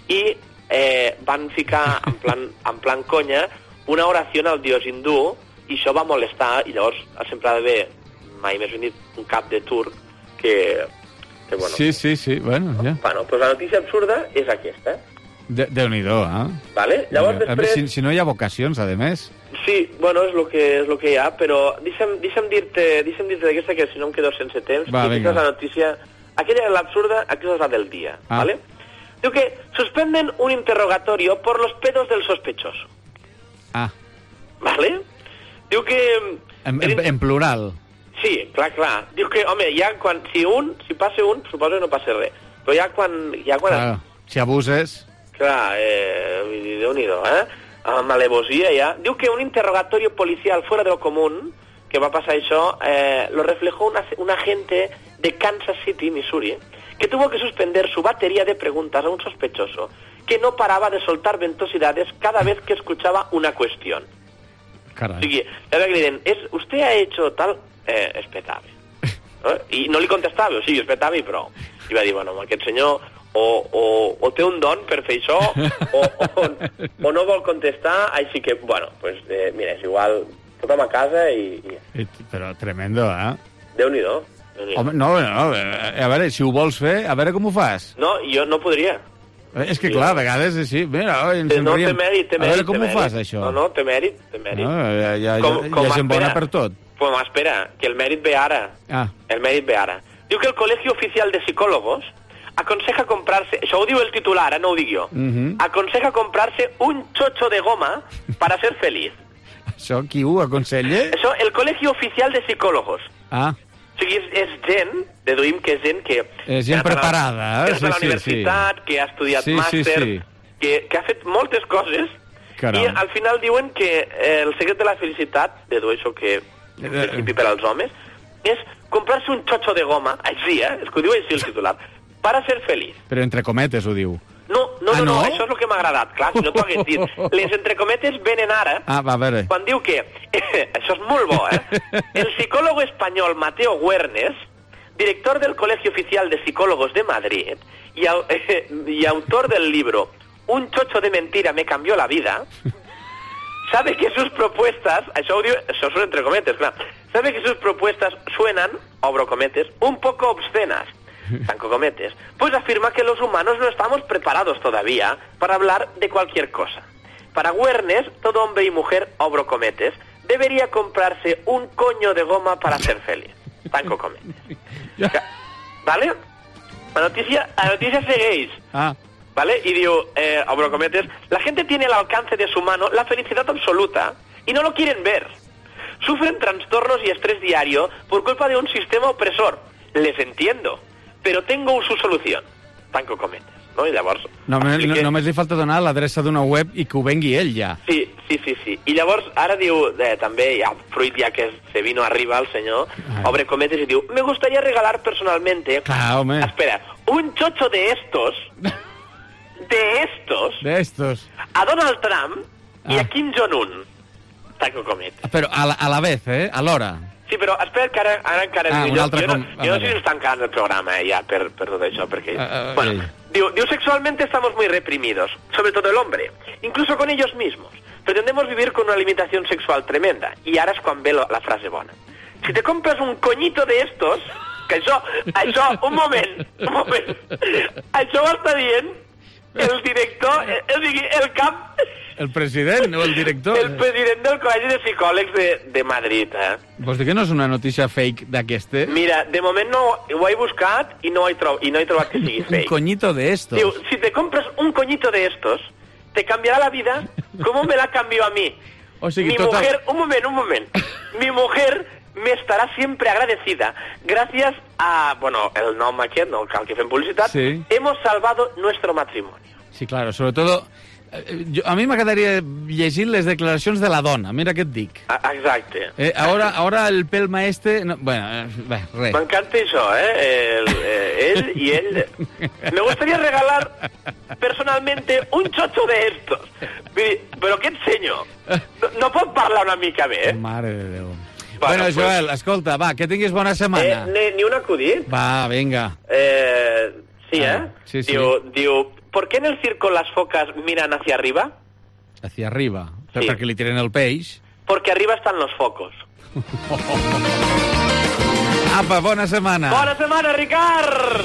S18: i eh, van ficar en plan, en plan conya una oració al dios hindú i això va molestar i llavors sempre ha d'haver, mai més ben dit, un cap de turc que... que bueno,
S3: Sí, sí, sí, bueno, ja.
S18: bueno, pues la notícia absurda és aquesta, eh?
S3: De, Déu-n'hi-do, eh?
S18: Vale? Llavors,
S3: A veure,
S18: després...
S3: si, si no hi ha vocacions, a més.
S18: Sí, bueno, és el que, és lo que hi ha, però deixa'm, deixa'm dir-te deixa'm dir-te d'aquesta, que si no em quedo sense temps.
S3: Va,
S18: I aquesta
S3: vinga.
S18: és la notícia... Aquella és l'absurda, aquesta és la del dia,
S3: Ah.
S18: ¿vale? Diu que suspenden un interrogatorio por los pedos del sospechoso.
S3: Ah.
S18: ¿Vale? Diu que...
S3: En, en, en plural.
S18: Sí, clar, clar. Diu que, home, ja quan... Si un, si passa un, suposo que no passa res. Però ja quan... Ja quan
S3: Claro, si abuses...
S18: Clar, eh, vull dir, Déu-n'hi-do, eh? Amb alevosia ja. Diu que un interrogatorio policial fuera de lo común, que va passar això, eh, lo reflejó una, un agente de Kansas City, Missouri, que tuvo que suspender su batería de preguntas a un sospechoso que no paraba de soltar ventosidades cada vez que escuchaba una cuestión.
S3: Carai.
S18: O sigui, cada vegada que li diuen, és, usted ha hecho tal... Eh, espetava. No? I no li contestava, o sigui, espetava i prou. I va dir, bueno, aquest senyor o, o, o té un don per fer això o, o, o no vol contestar, així que, bueno, pues, eh, mira, és igual, tothom a casa i... i...
S3: Però tremendo, eh?
S18: Déu-n'hi-do. Déu-n'hi-do.
S3: Home, no, no, a veure, si ho vols fer, a veure com ho fas.
S18: No, jo no podria.
S3: És que, clar, a vegades és així. Mira, oi, ens
S18: No, té
S3: enriem.
S18: mèrit, té
S3: A
S18: mèrit.
S3: veure com
S18: té
S3: ho
S18: mèrit.
S3: fas, això.
S18: No, no, té mèrit, té mèrit.
S3: No, hi ha, hi ha,
S18: Com-
S3: hi
S18: com
S3: ha gent bona
S18: espera.
S3: per tot.
S18: Pues espera, que el mèrit ve ara.
S3: Ah.
S18: El mèrit ve ara. Diu que el Colegio Oficial de Psicólogos aconseja comprarse, això ho diu el titular, eh, no ho dic jo,
S3: Mhm.
S18: aconseja comprarse un chocho de goma para ser feliz.
S3: Això qui ho aconsella?
S18: Això, el Colegio Oficial de Psicólogos.
S3: Ah,
S18: O sigui, és, és gent, deduïm que és gent que...
S3: és gent
S18: que ha anat a la-
S3: preparada,
S18: Que
S3: eh?
S18: ha anat a la
S3: Sí, sí, sí.
S18: universitat, que ha estudiat
S3: Sí, sí,
S18: màster,
S3: sí.
S18: Que, que ha fet moltes coses,
S3: Caram.
S18: i al final diuen que eh, el secret de la felicitat, dedueixo que en principi per als homes, és comprar-se un xocho de goma, així, eh? És que ho diu així el titular, para ser feliç.
S3: però entre cometes ho diu.
S18: No, no,
S3: Ah,
S18: no, no,
S3: no?
S18: això és el que m'ha agradat. Clar, si no t'ho hagués dit. Les entrecometes venen ara,
S3: Ah, va, a veure.
S18: quan diu que... això és molt bo, eh? El psicólogo español Mateo Güernes, director del Colegio Oficial de Psicólogos de Madrid y, au- y autor del libro Un chocho de mentira me cambió la vida, sabe que sus propuestas, això, ho diu, això són entre cometes, clar, sabe que sus propuestas suenan, obro cometes, un poco obscenas, tanco cometes, pues afirma que los humanos no estamos preparados todavía para hablar de cualquier cosa. Para Wernes, todo hombre y mujer, abro cometes, debería comprarse un coño de goma para ser feliz. Tanco cometes. ¿Vale? La noticia, la noticia segueix.
S3: Ah.
S18: ¿Vale? Y digo, eh, abro cometes, la gente tiene al alcance de su mano la felicidad absoluta y no lo quieren ver. Sufren trastornos y estrés diario por culpa de un sistema opresor. Les entiendo, pero tengo su solución. Tanco cometes, no? I llavors...
S3: Només,
S18: explique...
S3: només li falta donar l'adreça d'una web i que ho vengui ell, ja.
S18: Sí, sí, sí, sí. I llavors, ara diu, eh, també, ja, fruit ja que se vino arriba el senyor, Ai. obre cometes i diu, me gustaría regalar personalmente...
S3: Clar, home.
S18: Espera, un chocho de estos... de estos...
S3: De estos...
S18: a Donald Trump
S3: ah.
S18: i a Kim Jong-un. Tanco cometes.
S3: Però a la, a la vez, eh? Alhora.
S18: Sí, però espera que ara, ara encara...
S3: Ah,
S18: jo,
S3: un altre
S18: jo, no,
S3: com...
S18: jo no sé si està tancant el programa, eh, ja, per, per tot això, perquè...
S3: Uh, uh,
S18: bueno,
S3: ell.
S18: diu, diu, sexualmente estamos muy reprimidos, sobre todo el hombre, incluso con ellos mismos. Pretendemos vivir con una limitación sexual tremenda. I ara és quan ve la, la frase bona. Si te compras un coñito de estos... Que això, això, un moment, un moment. Això ho està dient el director, el, el, el cap...
S3: El president o el director?
S18: El president del Col·legi de Psicòlegs de, de Madrid, eh?
S3: Vols dir que no és una notícia fake d'aqueste?
S18: Mira, de moment no ho he buscat i no he, tro i no he trobat que sigui fake.
S3: Un coñito de estos.
S18: Diu, si te compras un coñito de estos, te cambiará la vida como me la cambió a mí.
S3: O sigui,
S18: Mi
S3: total...
S18: mujer, un moment, un moment. Mi mujer me estará siempre agradecida. Gracias a, bueno, el nom aquest, no cal que fem publicitat,
S3: sí.
S18: Hemos salvado nuestro matrimonio.
S3: Sí, claro, sobre todo... Jo, a mi m'agradaria llegir les declaracions de la dona, mira què et dic.
S18: Ah, exacte.
S3: Eh, ahora, ahora el pelma este... No, bueno, bé, res.
S18: M'encanta això, eh? El, eh? Ell i ell... Me gustaría regalar personalmente un chocho de estos. Però aquest senyor no, no pot parlar una mica bé, eh?
S3: Mare de Déu.
S18: Bueno,
S3: bueno
S18: pues...
S3: Joel, escolta, va, que tinguis bona setmana.
S18: Eh, ni un acudit?
S3: Va, vinga.
S18: Eh, sí, eh?
S3: Ah, sí, sí.
S18: Diu, diu, ¿por qué en el circo las focas miran hacia arriba?
S3: Hacia arriba?
S18: Sí.
S3: Perquè li tiren el peix.
S18: Porque arriba están los focos.
S3: Apa, bona setmana.
S18: Bona setmana, Ricard!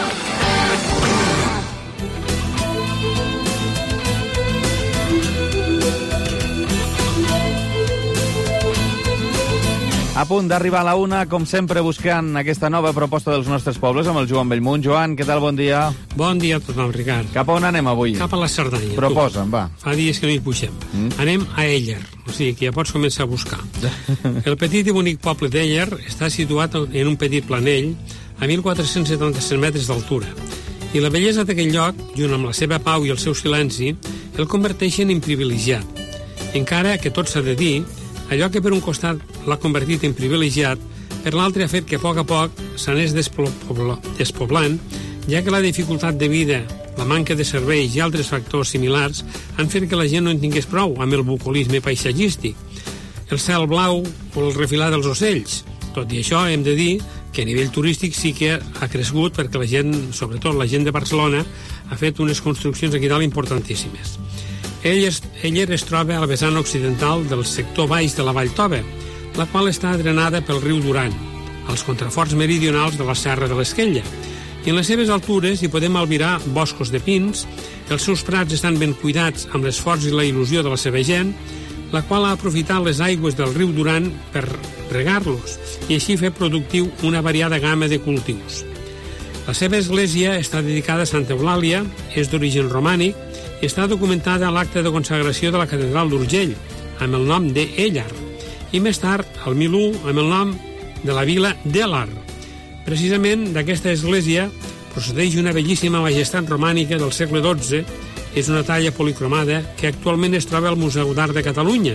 S3: A punt d'arribar a la una, com sempre, buscant aquesta nova proposta dels nostres pobles amb el Joan Bellmunt. Joan, què tal? Bon dia.
S19: Bon dia a tothom, Ricard.
S3: Cap a on anem avui?
S19: Cap a la Cerdanya.
S3: Proposa'm, va.
S19: Fa dies que no hi pugem. Mm? Anem a Éller, o sigui que ja pots començar a buscar. El petit i bonic poble d'Éller està situat en un petit planell a mil quatre-cents setanta-set metres d'altura. I la bellesa d'aquell lloc, junt amb la seva pau i el seu silenci, el converteixen en privilegiat. Encara que tot s'ha de dir, allò que per un costat l'ha convertit en privilegiat, per l'altre ha fet que a poc a poc s'anés despoblant, ja que la dificultat de vida, la manca de serveis i altres factors similars han fet que la gent no en tingués prou amb el bucolisme paisatgístic, el cel blau o el refilar dels ocells. Tot i això, hem de dir que a nivell turístic sí que ha crescut perquè la gent, sobretot la gent de Barcelona, ha fet unes construccions aquí dalt importantíssimes. Éller es troba al vessant occidental del sector baix de la Vall Tova, la qual està drenada pel riu Duran, als contraforts meridionals de la Serra de l'Esquella. I en les seves altures hi podem albirar boscos de pins, els seus prats estan ben cuidats amb l'esforç i la il·lusió de la seva gent, la qual ha aprofitat les aigües del riu Duran per regar-los i així fer productiu una variada gamma de cultius. La seva església està dedicada a Santa Eulàlia, és d'origen romànic, i està documentada a l'acte de consagració de la catedral d'Urgell, amb el nom d'Éller, i més tard, al mil u, amb el nom de la vila d'Éller. Precisament d'aquesta església procedeix una bellíssima majestat romànica del segle dotze, és una talla policromada que actualment es troba al Museu d'Art de Catalunya.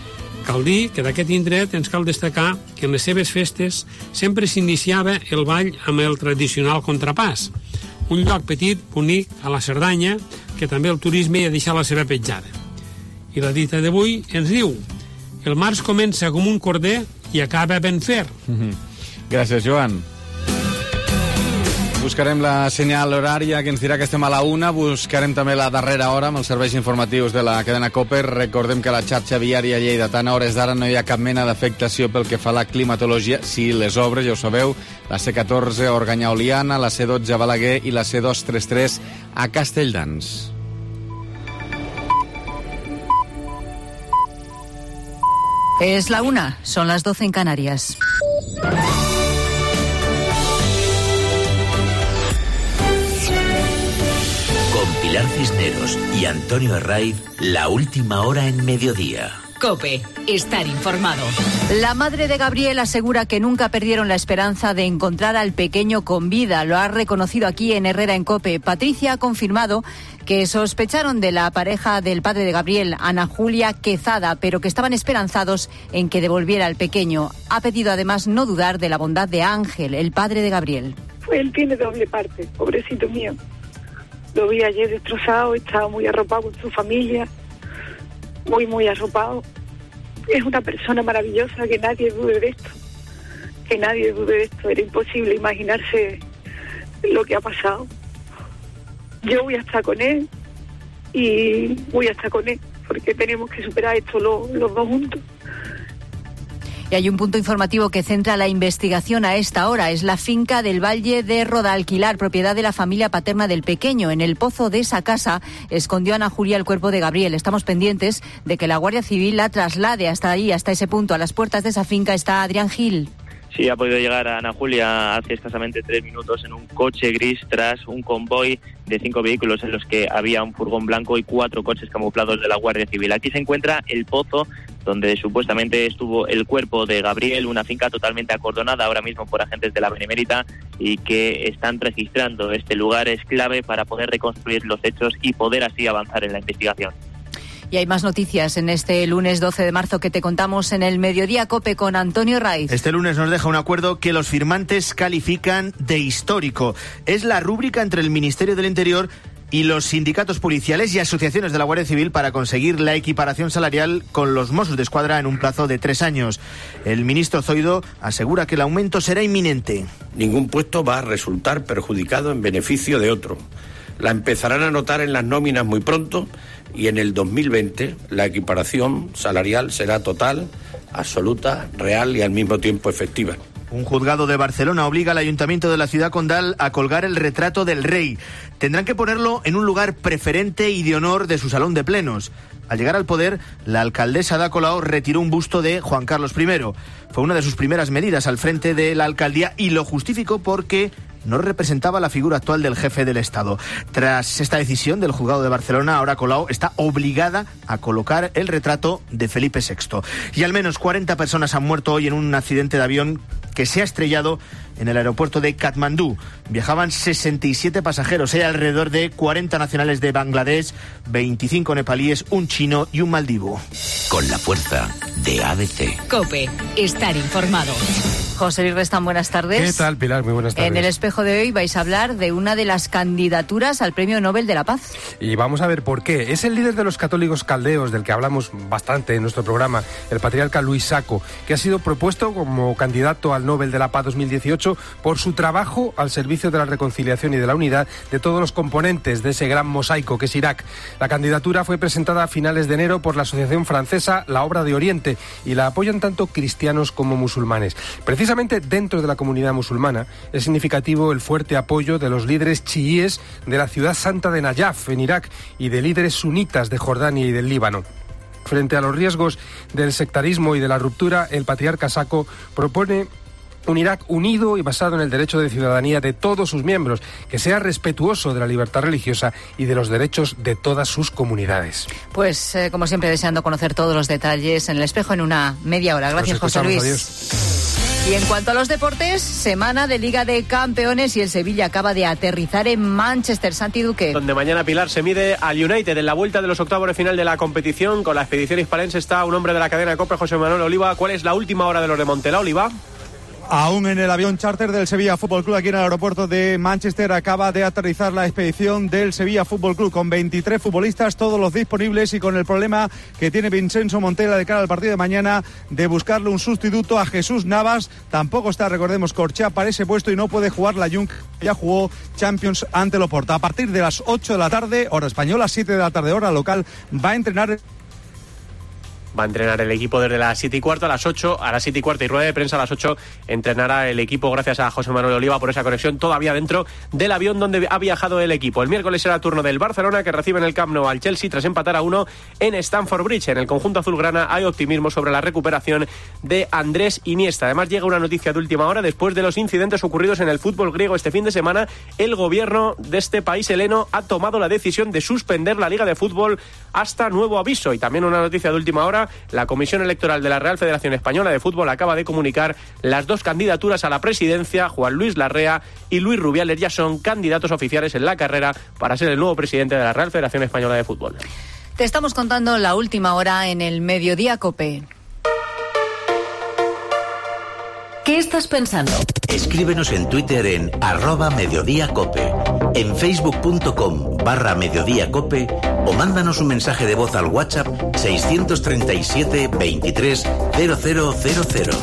S19: Cal dir que d'aquest indret ens cal destacar que en les seves festes sempre s'iniciava el ball amb el tradicional contrapàs, un lloc petit, bonic, a la Cerdanya, que també el turisme hi ha deixat la seva petjada. I la dita d'avui ens diu: el març comença com un corder i acaba ben fer.
S3: Mm-hmm. Gràcies, Joan. Buscarem la senyal horària que ens dirà que estem a la una. Buscarem també la darrera hora amb els serveis informatius de la cadena COPE. Recordem que a la xarxa viària lleidatana a hores d'ara no hi ha cap mena d'afectació pel que fa a la climatologia. Sí, les obres, ja ho sabeu, la C catorze a Organyà-Oliana, la C dotze a Balaguer i la C dos cents trenta-tres a Castelldans.
S20: Es la una, son las doce en Canarias.
S5: Con Pilar Cisneros y Antonio Herraiz, la última hora en mediodía.
S20: COPE, estar informado. La madre de Gabriel asegura que nunca perdieron la esperanza de encontrar al pequeño con vida. Lo ha reconocido aquí en Herrera en COPE. Patricia ha confirmado que sospecharon de la pareja del padre de Gabriel, Ana Julia Quezada, pero que estaban esperanzados en que devolviera al pequeño. Ha pedido además no dudar de la bondad de Ángel, el padre de Gabriel.
S21: Pues él tiene doble parte, pobrecito mío. Lo vi ayer destrozado, estaba muy arropado con su familia. Muy, muy arropado. Es una persona maravillosa, que nadie dude de esto. Que nadie dude de esto. Era imposible imaginarse lo que ha pasado. Yo voy a estar con él y voy a estar con él, porque tenemos que superar esto los, los dos juntos.
S20: Y hay un punto informativo que centra la investigación a esta hora. Es la finca del Valle de Rodalquilar, propiedad de la familia paterna del pequeño. En el pozo de esa casa escondió Ana Julia el cuerpo de Gabriel. Estamos pendientes de que la Guardia Civil la traslade hasta ahí, hasta ese punto. A las puertas de esa finca está Adrián Gil.
S22: Sí, ha podido llegar a Ana Julia hace escasamente tres minutos en un coche gris tras un convoy de cinco vehículos en los que había un furgón blanco y cuatro coches camuflados de la Guardia Civil. Aquí se encuentra el pozo donde supuestamente estuvo el cuerpo de Gabriel, una finca totalmente acordonada ahora mismo por agentes de la Benemérita y que están registrando. Este lugar es clave para poder reconstruir los hechos y poder así avanzar en la investigación.
S20: Y hay más noticias en este lunes doce de marzo que te contamos en el Mediodía COPE con Antonio Raiz.
S23: Este lunes nos deja un acuerdo que los firmantes califican de histórico. Es la rúbrica entre el Ministerio del Interior y los sindicatos policiales y asociaciones de la Guardia Civil para conseguir la equiparación salarial con los Mossos de Escuadra en un plazo de tres años. El ministro Zoido asegura que el aumento será inminente.
S24: Ningún puesto va a resultar perjudicado en beneficio de otro. La empezarán a notar en las nóminas muy pronto y en el dos mil veinte la equiparación salarial será total, absoluta, real y al mismo tiempo efectiva.
S23: Un juzgado de Barcelona obliga al Ayuntamiento de la ciudad condal a colgar el retrato del rey. Tendrán que ponerlo en un lugar preferente y de honor de su salón de plenos. Al llegar al poder, la alcaldesa Ada Colau retiró un busto de Juan Carlos primero. Fue una de sus primeras medidas al frente de la alcaldía y lo justificó porque no representaba la figura actual del jefe del Estado. Tras esta decisión del juzgado de Barcelona, ahora Colau está obligada a colocar el retrato de Felipe sexto. Y al menos cuarenta personas han muerto hoy en un accidente de avión que se ha estrellado en el aeropuerto de Katmandú. Viajaban sesenta y siete pasajeros, hay alrededor de cuarenta nacionales de Bangladesh, veinticinco nepalíes, un chino y un maldivo.
S5: Con la fuerza de A B C.
S20: COPE, estar informado. José Luis Restán, buenas tardes.
S25: ¿Qué tal, Pilar? Muy buenas tardes.
S20: En el espejo de hoy vais a hablar de una de las candidaturas al Premio Nobel de la Paz.
S25: Y vamos a ver por qué. Es el líder de los católicos caldeos, del que hablamos bastante en nuestro programa, el patriarca Luis Sacco, que ha sido propuesto como candidato al Nobel de la Paz dos mil dieciocho por su trabajo al servicio de la reconciliación y de la unidad de todos los componentes de ese gran mosaico que es Irak. La candidatura fue presentada a finales de enero por la asociación francesa La Obra de Oriente y la apoyan tanto cristianos como musulmanes. Precisamente dentro de la comunidad musulmana es significativo el fuerte apoyo de los líderes chiíes de la ciudad santa de Nayaf, en Irak, y de líderes sunitas de Jordania y del Líbano. Frente a los riesgos del sectarismo y de la ruptura, el patriarca Sacco propone un Irak unido y basado en el derecho de ciudadanía de todos sus miembros, que sea respetuoso de la libertad religiosa y de los derechos de todas sus comunidades.
S20: Pues, eh, como siempre, deseando conocer todos los detalles en el espejo en una media hora. Gracias, José Luis.
S25: Adiós.
S20: Y en cuanto a los deportes, semana de Liga de Campeones y el Sevilla acaba de aterrizar en Manchester. Santi Duque.
S26: Donde mañana Pilar se mide al United en la vuelta de los octavos de final de la competición. Con la expedición hispalense está un hombre de la cadena COPE, José Manuel Oliva. ¿Cuál es la última hora de los de Montela, Oliva?
S27: Aún en el avión charter del Sevilla Fútbol Club aquí en el aeropuerto de Manchester acaba de aterrizar la expedición del Sevilla Fútbol Club con veintitrés futbolistas, todos los disponibles, y con el problema que tiene Vincenzo Montella de cara al partido de mañana de buscarle un sustituto a Jesús Navas. Tampoco está, recordemos, Corchá para ese puesto y no puede jugar la Jung, que ya jugó Champions ante el Oporto. A partir de las ocho de la tarde, hora española, siete de la tarde, hora local, va a entrenar
S26: va a entrenar el equipo desde las siete y cuarto. A las ocho, a las siete y cuarto y rueda de prensa a las ocho entrenará el equipo gracias a José Manuel Oliva por esa conexión todavía dentro del avión donde ha viajado el equipo. El miércoles será turno del Barcelona, que recibe en el Camp Nou al Chelsea tras empatar a uno en Stamford Bridge. En el conjunto azulgrana hay optimismo sobre la recuperación de Andrés Iniesta. Además llega una noticia de última hora. Después de los incidentes ocurridos en el fútbol griego este fin de semana, el gobierno de este país heleno ha tomado la decisión de suspender la Liga de Fútbol hasta nuevo aviso. Y también una noticia de última hora: la Comisión Electoral de la Real Federación Española de Fútbol acaba de comunicar las dos candidaturas a la presidencia. Juan Luis Larrea y Luis Rubiales ya son candidatos oficiales en la carrera para ser el nuevo presidente de la Real Federación Española de Fútbol.
S20: Te estamos contando la última hora en el Mediodía COPE. ¿Qué estás pensando?
S2: Escríbenos en Twitter en arroba mediodíacope, en facebook.com barra mediodíacope o mándanos un mensaje de voz al WhatsApp seiscientos treinta y siete veintitrés cero cero cero cero.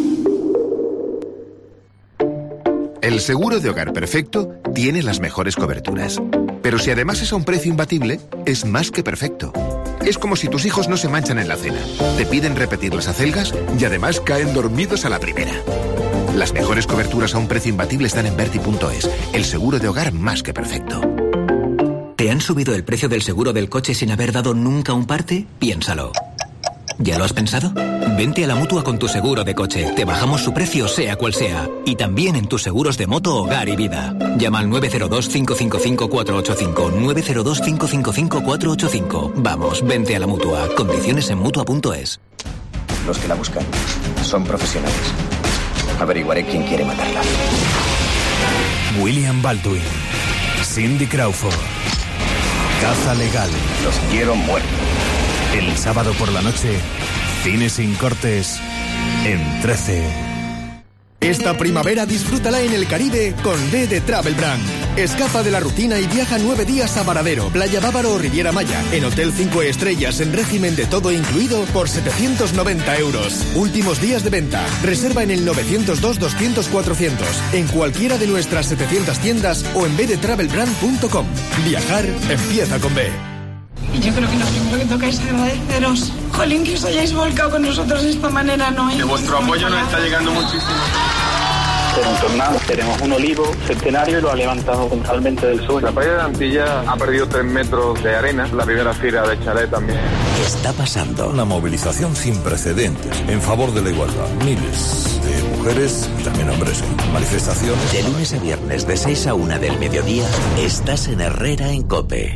S4: El seguro de hogar perfecto tiene las mejores coberturas. Pero si además es a un precio imbatible, es más que perfecto. Es como si tus hijos no se manchan en la cena, te piden repetir las acelgas y además caen dormidos a la primera. Las mejores coberturas a un precio imbatible están en Berti punto es, el seguro de hogar más que perfecto.
S6: ¿Te han subido el precio del seguro del coche sin haber dado nunca un parte? Piénsalo. ¿Ya lo has pensado? Vente a la Mutua con tu seguro de coche. Te bajamos su precio sea cual sea. Y también en tus seguros de moto, hogar y vida. Llama al nueve cero dos, cinco cinco cinco, cuatro ocho cinco. nueve cero dos, cinco cinco cinco, cuatro ocho cinco. Vamos, vente a la Mutua. Condiciones en Mutua punto es.
S7: Los que la buscan son profesionales. Averiguaré quién quiere matarla.
S8: William Baldwin, Cindy Crawford, Caza Legal.
S7: Los quiero muertos.
S8: El sábado por la noche, Cine sin cortes en trece.
S9: Esta primavera disfrútala en el Caribe con D de Travel Brand. Escapa de la rutina y viaja nueve días a Varadero, Playa Bávaro o Riviera Maya, en hotel cinco estrellas en régimen de todo incluido por setecientos noventa euros. Últimos días de venta. Reserva en el novecientos dos, doscientos, cuatrocientos, en cualquiera de nuestras setecientas tiendas o en b de travel brand punto com. Viajar empieza con B.
S10: Y yo creo que lo primero que toca es agradeceros. Jolín, que os hayáis volcado con nosotros de esta manera, ¿no?
S28: Que vuestro apoyo nos está llegando muchísimo.
S29: En un tornado tenemos un olivo centenario y lo ha levantado totalmente del suelo.
S28: La playa de Antilla ha perdido tres metros de arena, la primera fila de chalet también.
S2: ¿Qué está pasando?
S30: Una movilización sin precedentes en favor de la igualdad. Miles de mujeres y también hombres en manifestaciones.
S2: De lunes a viernes de seis a una del mediodía, estás en Herrera en COPE.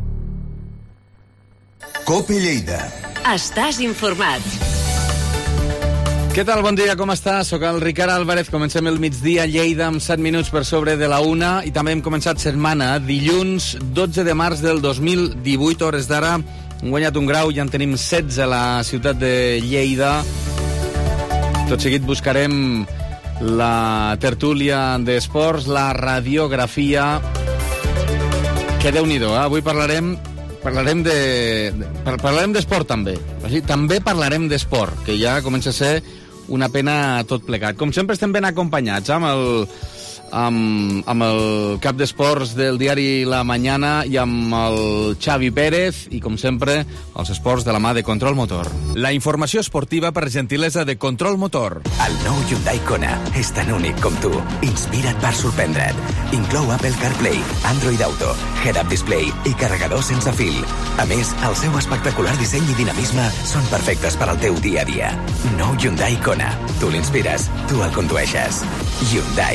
S31: COPE Lleida.
S32: Estàs informat.
S3: Què tal? Bon dia, com estàs? Soc el Ricard Álvarez. Comencem el migdia a Lleida amb set minuts per sobre de la una i també hem començat setmana. Dilluns dotze de març del dos mil divuit, hores d'ara. Hem guanyat un grau, ja en tenim setze a la ciutat de Lleida. Tot seguit buscarem la tertúlia d'esports, la radiografia. Que déu-n'hi-do, eh? Avui parlarem Parlarem de, de parlarem d'esport també. Així, també parlarem d'esport, que ja comença a ser una pena tot plegat. Com sempre estem ben acompanyats amb el, amb, amb el cap d'esports del diari La Mañana i amb el Xavi Pérez i, com sempre, els esports de la mà de Control Motor.
S17: La informació esportiva per gentilesa de Control Motor.
S2: El nou Hyundai Kona és tan únic com tu. Inspira't per sorprendre't. Inclou Apple CarPlay, Android Auto, Head-Up Display i carregador sense fil. A més, el seu espectacular disseny i dinamisme són perfectes per al teu dia a dia. Nou Hyundai Kona. Tu l'inspires, tu el condueixes. Hyundai.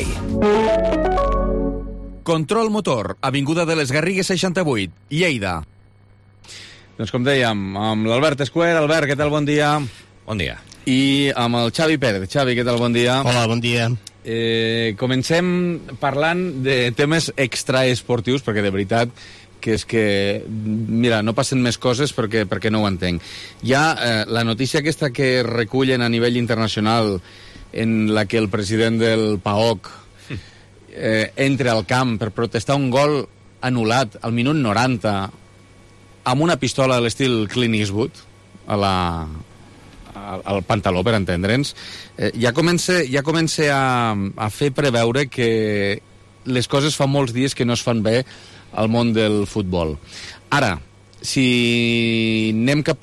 S3: Control Motor, Avinguda de les Garrigues seixanta-vuit, Lleida. Doncs com dèiem, amb l'Albert Escuer. Albert, què tal? Bon dia.
S33: Bon dia.
S3: I amb el Xavi Pérez. Xavi, què tal? Bon dia.
S33: Hola, bon dia.
S3: Eh, comencem parlant de temes extraesportius, perquè de veritat que és que, mira, no passen més coses perquè, perquè no ho entenc. Hi ha eh, la notícia aquesta que recullen a nivell internacional en la que el president del P A O C eh, entra al camp per protestar un gol anul·lat al minut noranta amb una pistola a l'estil Clint Eastwood a la... al pantaló, per entendre'ns, eh, ja comença, ja comença a, a fer preveure que les coses fa molts dies que no es fan bé al món del futbol. Ara, si anem cap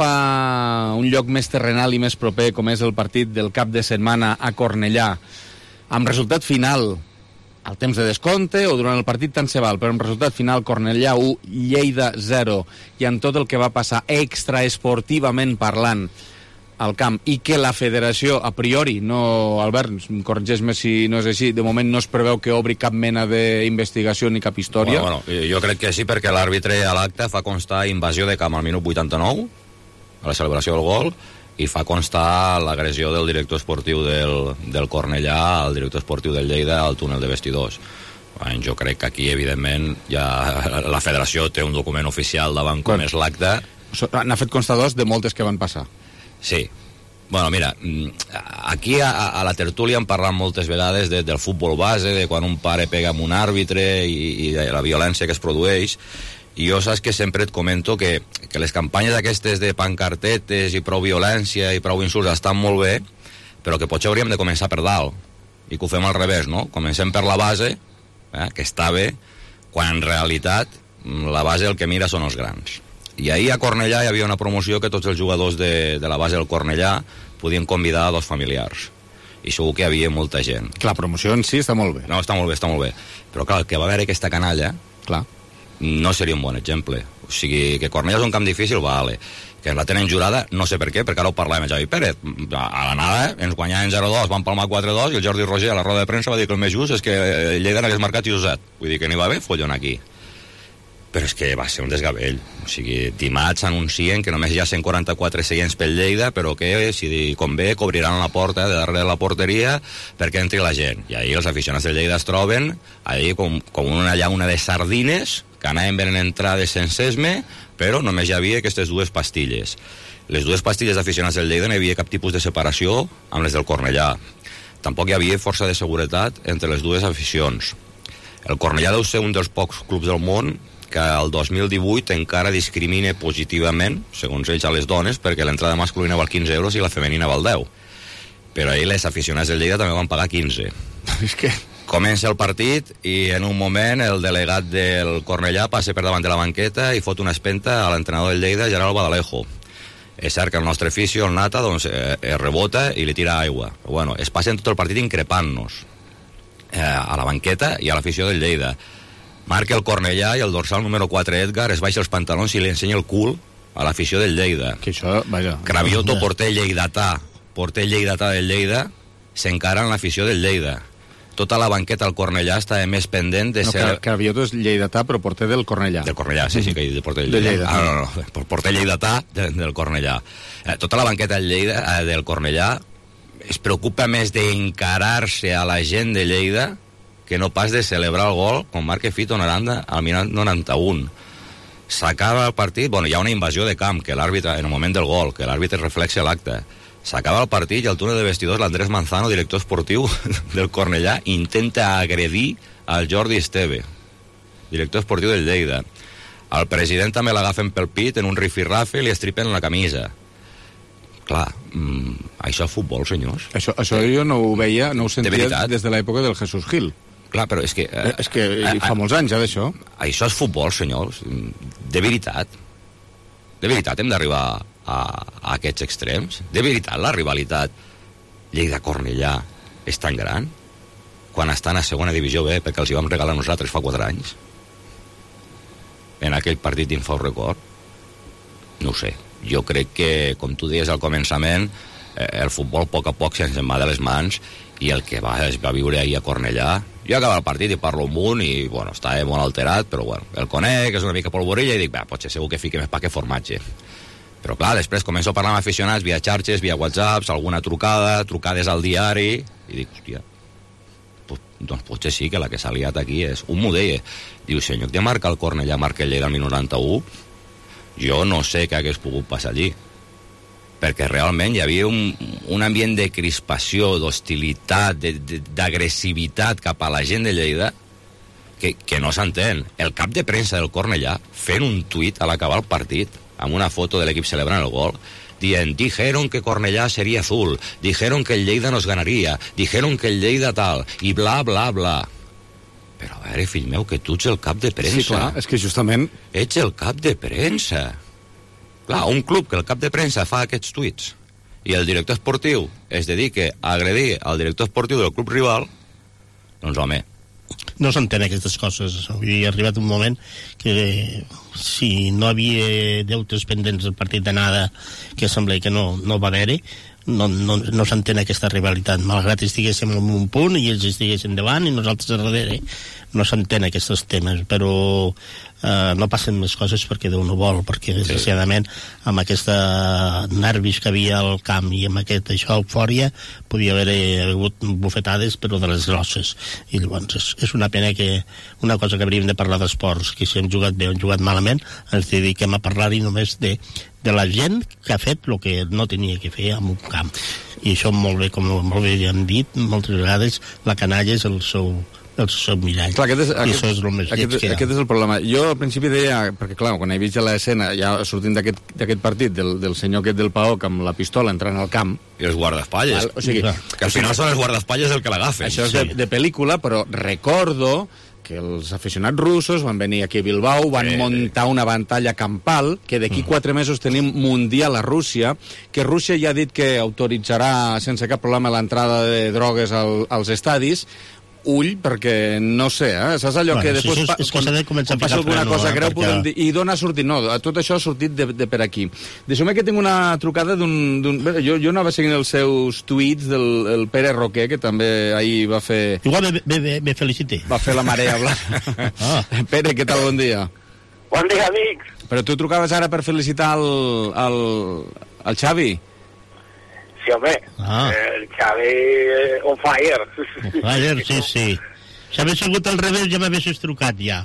S3: a un lloc més terrenal i més proper, com és el partit del cap de setmana a Cornellà, amb resultat final al temps de descompte o durant el partit tant se val, però amb resultat final Cornellà u, Lleida zero, i amb tot el que va passar extraesportivament parlant al camp, i que la federació a priori, no, Albert, corregeix-me si no és així, de moment no es preveu que obri cap mena d'investigació ni cap història.
S1: Bueno, bueno, jo crec que sí, perquè l'àrbitre a l'acte fa constar invasió de camp al minut vuitanta-nou, a la celebració del gol, i fa constar l'agressió del director esportiu del, del Cornellà al director esportiu del Lleida al túnel de vestidors. Bueno, jo crec que aquí, evidentment, ja la federació té un document oficial davant com bueno, és l'acte.
S3: N'ha fet constar dos de moltes que van passar.
S1: Sí. Bueno, mira, aquí a, a la tertúlia hem parlat moltes vegades de, del futbol base, de quan un pare pega amb un àrbitre i, i de la violència que es produeix, i jo saps que sempre et comento que, que les campanyes aquestes de pancartetes i prou violència i prou insults estan molt bé, però que potser hauríem de començar per dalt, i que ho fem al revés, no? Comencem per la base, eh, que està bé, quan en realitat la base el que mira són els grans. I ahir a Cornellà hi havia una promoció que tots els jugadors de, de la base del Cornellà podien convidar a dos familiars. I segur que hi havia molta gent.
S3: Que la promoció en sí està molt bé.
S1: No, està molt bé, està molt bé. Però clar, el que va haver aquesta canalla,
S3: clar,
S1: no seria un bon exemple. O sigui, que Cornellà és un camp difícil, vale. Que la tenen jurada, no sé per què, perquè ara ho parlàvem amb Javi Pérez. A l'anada, ens guanyaven zero dos, van palmar quatre dos, i el Jordi Roger a la roda de premsa va dir que el més just és que Lleida n'hagués marcat Josep. Vull dir que n'hi va haver follon aquí. Però és que va ser un desgavell. O sigui, dimarts anuncien que només hi ha cent quaranta-quatre seients pel Lleida, però que, si convé, cobriran la porta de darrere de la porteria perquè entri la gent. I ahir els aficionats del Lleida es troben ahir com, com una llauna de sardines que anaven venent entrades sense esme, però només hi havia aquestes dues pastilles. Les dues pastilles d'aficionats del Lleida no hi havia cap tipus de separació amb les del Cornellà. Tampoc hi havia força de seguretat entre les dues aficions. El Cornellà deu ser un dels pocs clubs del món que el dos mil divuit encara discrimina positivament, segons ells, a les dones, perquè l'entrada masculina val quinze euros i la femenina val deu. Però ahir les aficionats del Lleida també van pagar quinze.
S3: És que...
S1: Comença el partit i en un moment el delegat del Cornellà passa per davant de la banqueta i fot una espenta a l'entrenador del Lleida, Gerard Badalejo. És cert que el nostre fisio, el Nata, doncs, eh, eh, rebota i li tira aigua. Però bueno, es passen tot el partit increpant-nos eh, a la banqueta i a l'afició del Lleida. Marca el Cornellà i el dorsal número quatre, Edgar, es baixa els pantalons i li ensenya el cul a l'afició del Lleida.
S3: Que això, vaja...
S1: Cravioto, porter lleidatà, porter lleidatà del Lleida, s'encara en l'afició del Lleida. Tota la banqueta al Cornellà estava més pendent de
S3: no,
S1: ser...
S3: Cravioto és lleidatà, però porter del Cornellà.
S1: Del Cornellà, sí, sí, que de porter del
S3: Lleida.
S1: Ah, no, no, porter lleidatà de, del Cornellà. Eh, tota la banqueta del, Lleida, eh, del Cornellà es preocupa més d'encarar-se a la gent de Lleida que no pas de celebrar el gol com marca Fito Naranda al minut noranta-un. S'acaba el partit, bueno, hi ha una invasió de camp, que l'àrbitre, en el moment del gol, que l'àrbitre reflexa l'acte. S'acaba el partit i al túnel de vestidors l'Andrés Manzano, director esportiu del Cornellà, intenta agredir al Jordi Esteve, director esportiu del Lleida. El president també l'agafen pel pit en un rifirrafe i li estripen la camisa. Clar, mm, això és futbol, senyors.
S3: Això, això jo no ho veia, no ho sentia des de l'època del Jesús Gil.
S1: Clar, però és que... Eh,
S3: és que eh, fa molts anys, ja, d'això.
S1: Això és futbol, senyors. De veritat. De veritat hem d'arribar a, a aquests extrems? De veritat la rivalitat Lleida-Cornellà és tan gran? Quan estan a segona divisió B, perquè els hi vam regalar nosaltres fa quatre anys? En aquell partit d'Inforecord? No ho sé. Jo crec que, com tu deies al començament, eh, el futbol a poc a poc se'ns en va de les mans i el que va, es va viure ahir a Cornellà. Jo acaba el partit i parlo amb un i, bueno, estava molt alterat, però, bueno, el conec, és una mica polvorilla i dic, va, potser segur que fiqui més pa que formatge. Però, clar, després començo a parlar amb aficionats via xarxes, via whatsapps, alguna trucada, trucades al diari, i dic, hòstia, pues, doncs potser sí que la que s'ha liat aquí és... Un m'ho deia, diu, si en lloc de marcar el Cornellà marca el Lleida al minut noranta-u, jo no sé què hagués pogut passar allí. Perquè realment hi havia un, un ambient de crispació, d'hostilitat, d'agressivitat cap a la gent de Lleida que, que no s'entén. El cap de premsa del Cornellà fent un tuit a l'acabar el partit amb una foto de l'equip celebrant el gol, dient, dijeron que Cornellà sería azul, dijeron que el Lleida nos ganaría, dijeron que el Lleida tal, i bla, bla, bla. Però a veure, fill meu, que tu ets el cap de premsa.
S3: Sí, clar, és que justament...
S1: Ets el cap de premsa. Clar, un club que el cap de premsa fa aquests tuits i el director esportiu es dedica a agredir al director esportiu del club rival, doncs, home...
S11: No s'entén aquestes coses. Havia arribat un moment que si no havia deutes pendents del partit d'anada, que sembla que no, no va haver-hi, no, no, no s'entén aquesta rivalitat. Malgrat estiguéssim en un punt i ells estiguessin davant i nosaltres a darrere, no s'entén aquests temes, però eh, no passen més coses perquè Déu no vol, perquè desgraciadament amb aquesta nervis que havia al camp i amb aquest això eufòria podia haver hagut bufetades però de les grosses, i llavors és, és una pena que una cosa que hauríem de parlar d'esports, que si hem jugat bé o hem jugat malament ens dediquem a parlar-hi només de de la gent que ha fet el que no tenia que fer en un camp, i això molt bé, com molt bé han dit moltes vegades, la canalla és el seu el seu mirall.
S3: Clar, aquest és,
S11: I
S3: aquest,
S11: això és el més
S3: aquest,
S11: que hi ha.
S3: aquest és el problema. Jo al principi deia, perquè clar, quan he vist ja l'escena, ja sortint d'aquest partit del, del senyor aquest del Paok amb la pistola entrant al camp...
S1: I els guardaespatlles.
S3: O sigui,
S1: que al final són els guardaespatlles el que l'agafen.
S3: Això és de, de pel·lícula, però recordo que els aficionats russos van venir aquí a Bilbao, van eh, muntar una pantalla campal, que d'aquí quatre mesos tenim Mundial a Rússia, que Rússia ja ha dit que autoritzarà sense cap problema l'entrada de drogues al, als estadis. Ull, perquè no sé, eh? Saps allò bueno, que després...
S11: Sí, és, és que s'ha de començar a
S3: passa alguna
S11: freno,
S3: cosa
S11: eh?
S3: greu,
S11: perquè...
S3: podem dir... I d'on ha sortit? No, tot això ha sortit de, de per aquí. Deixeu-me que tinc una trucada d'un... Jo, jo anava seguint els seus tuits del el Pere Roquer, que també ahir va fer...
S11: Igual me, me, me felicite.
S3: Va fer la marea blanca. ah. Pere, què tal? Bon dia.
S12: Bon dia, amics.
S3: Però tu trucaves ara per felicitar el, el, el Xavi?
S12: Sí, home, ah. el Xavi eh, on fire.
S11: On fire, sí, sí. Si hagués sigut al revés ja m'haguessis trucat, ja.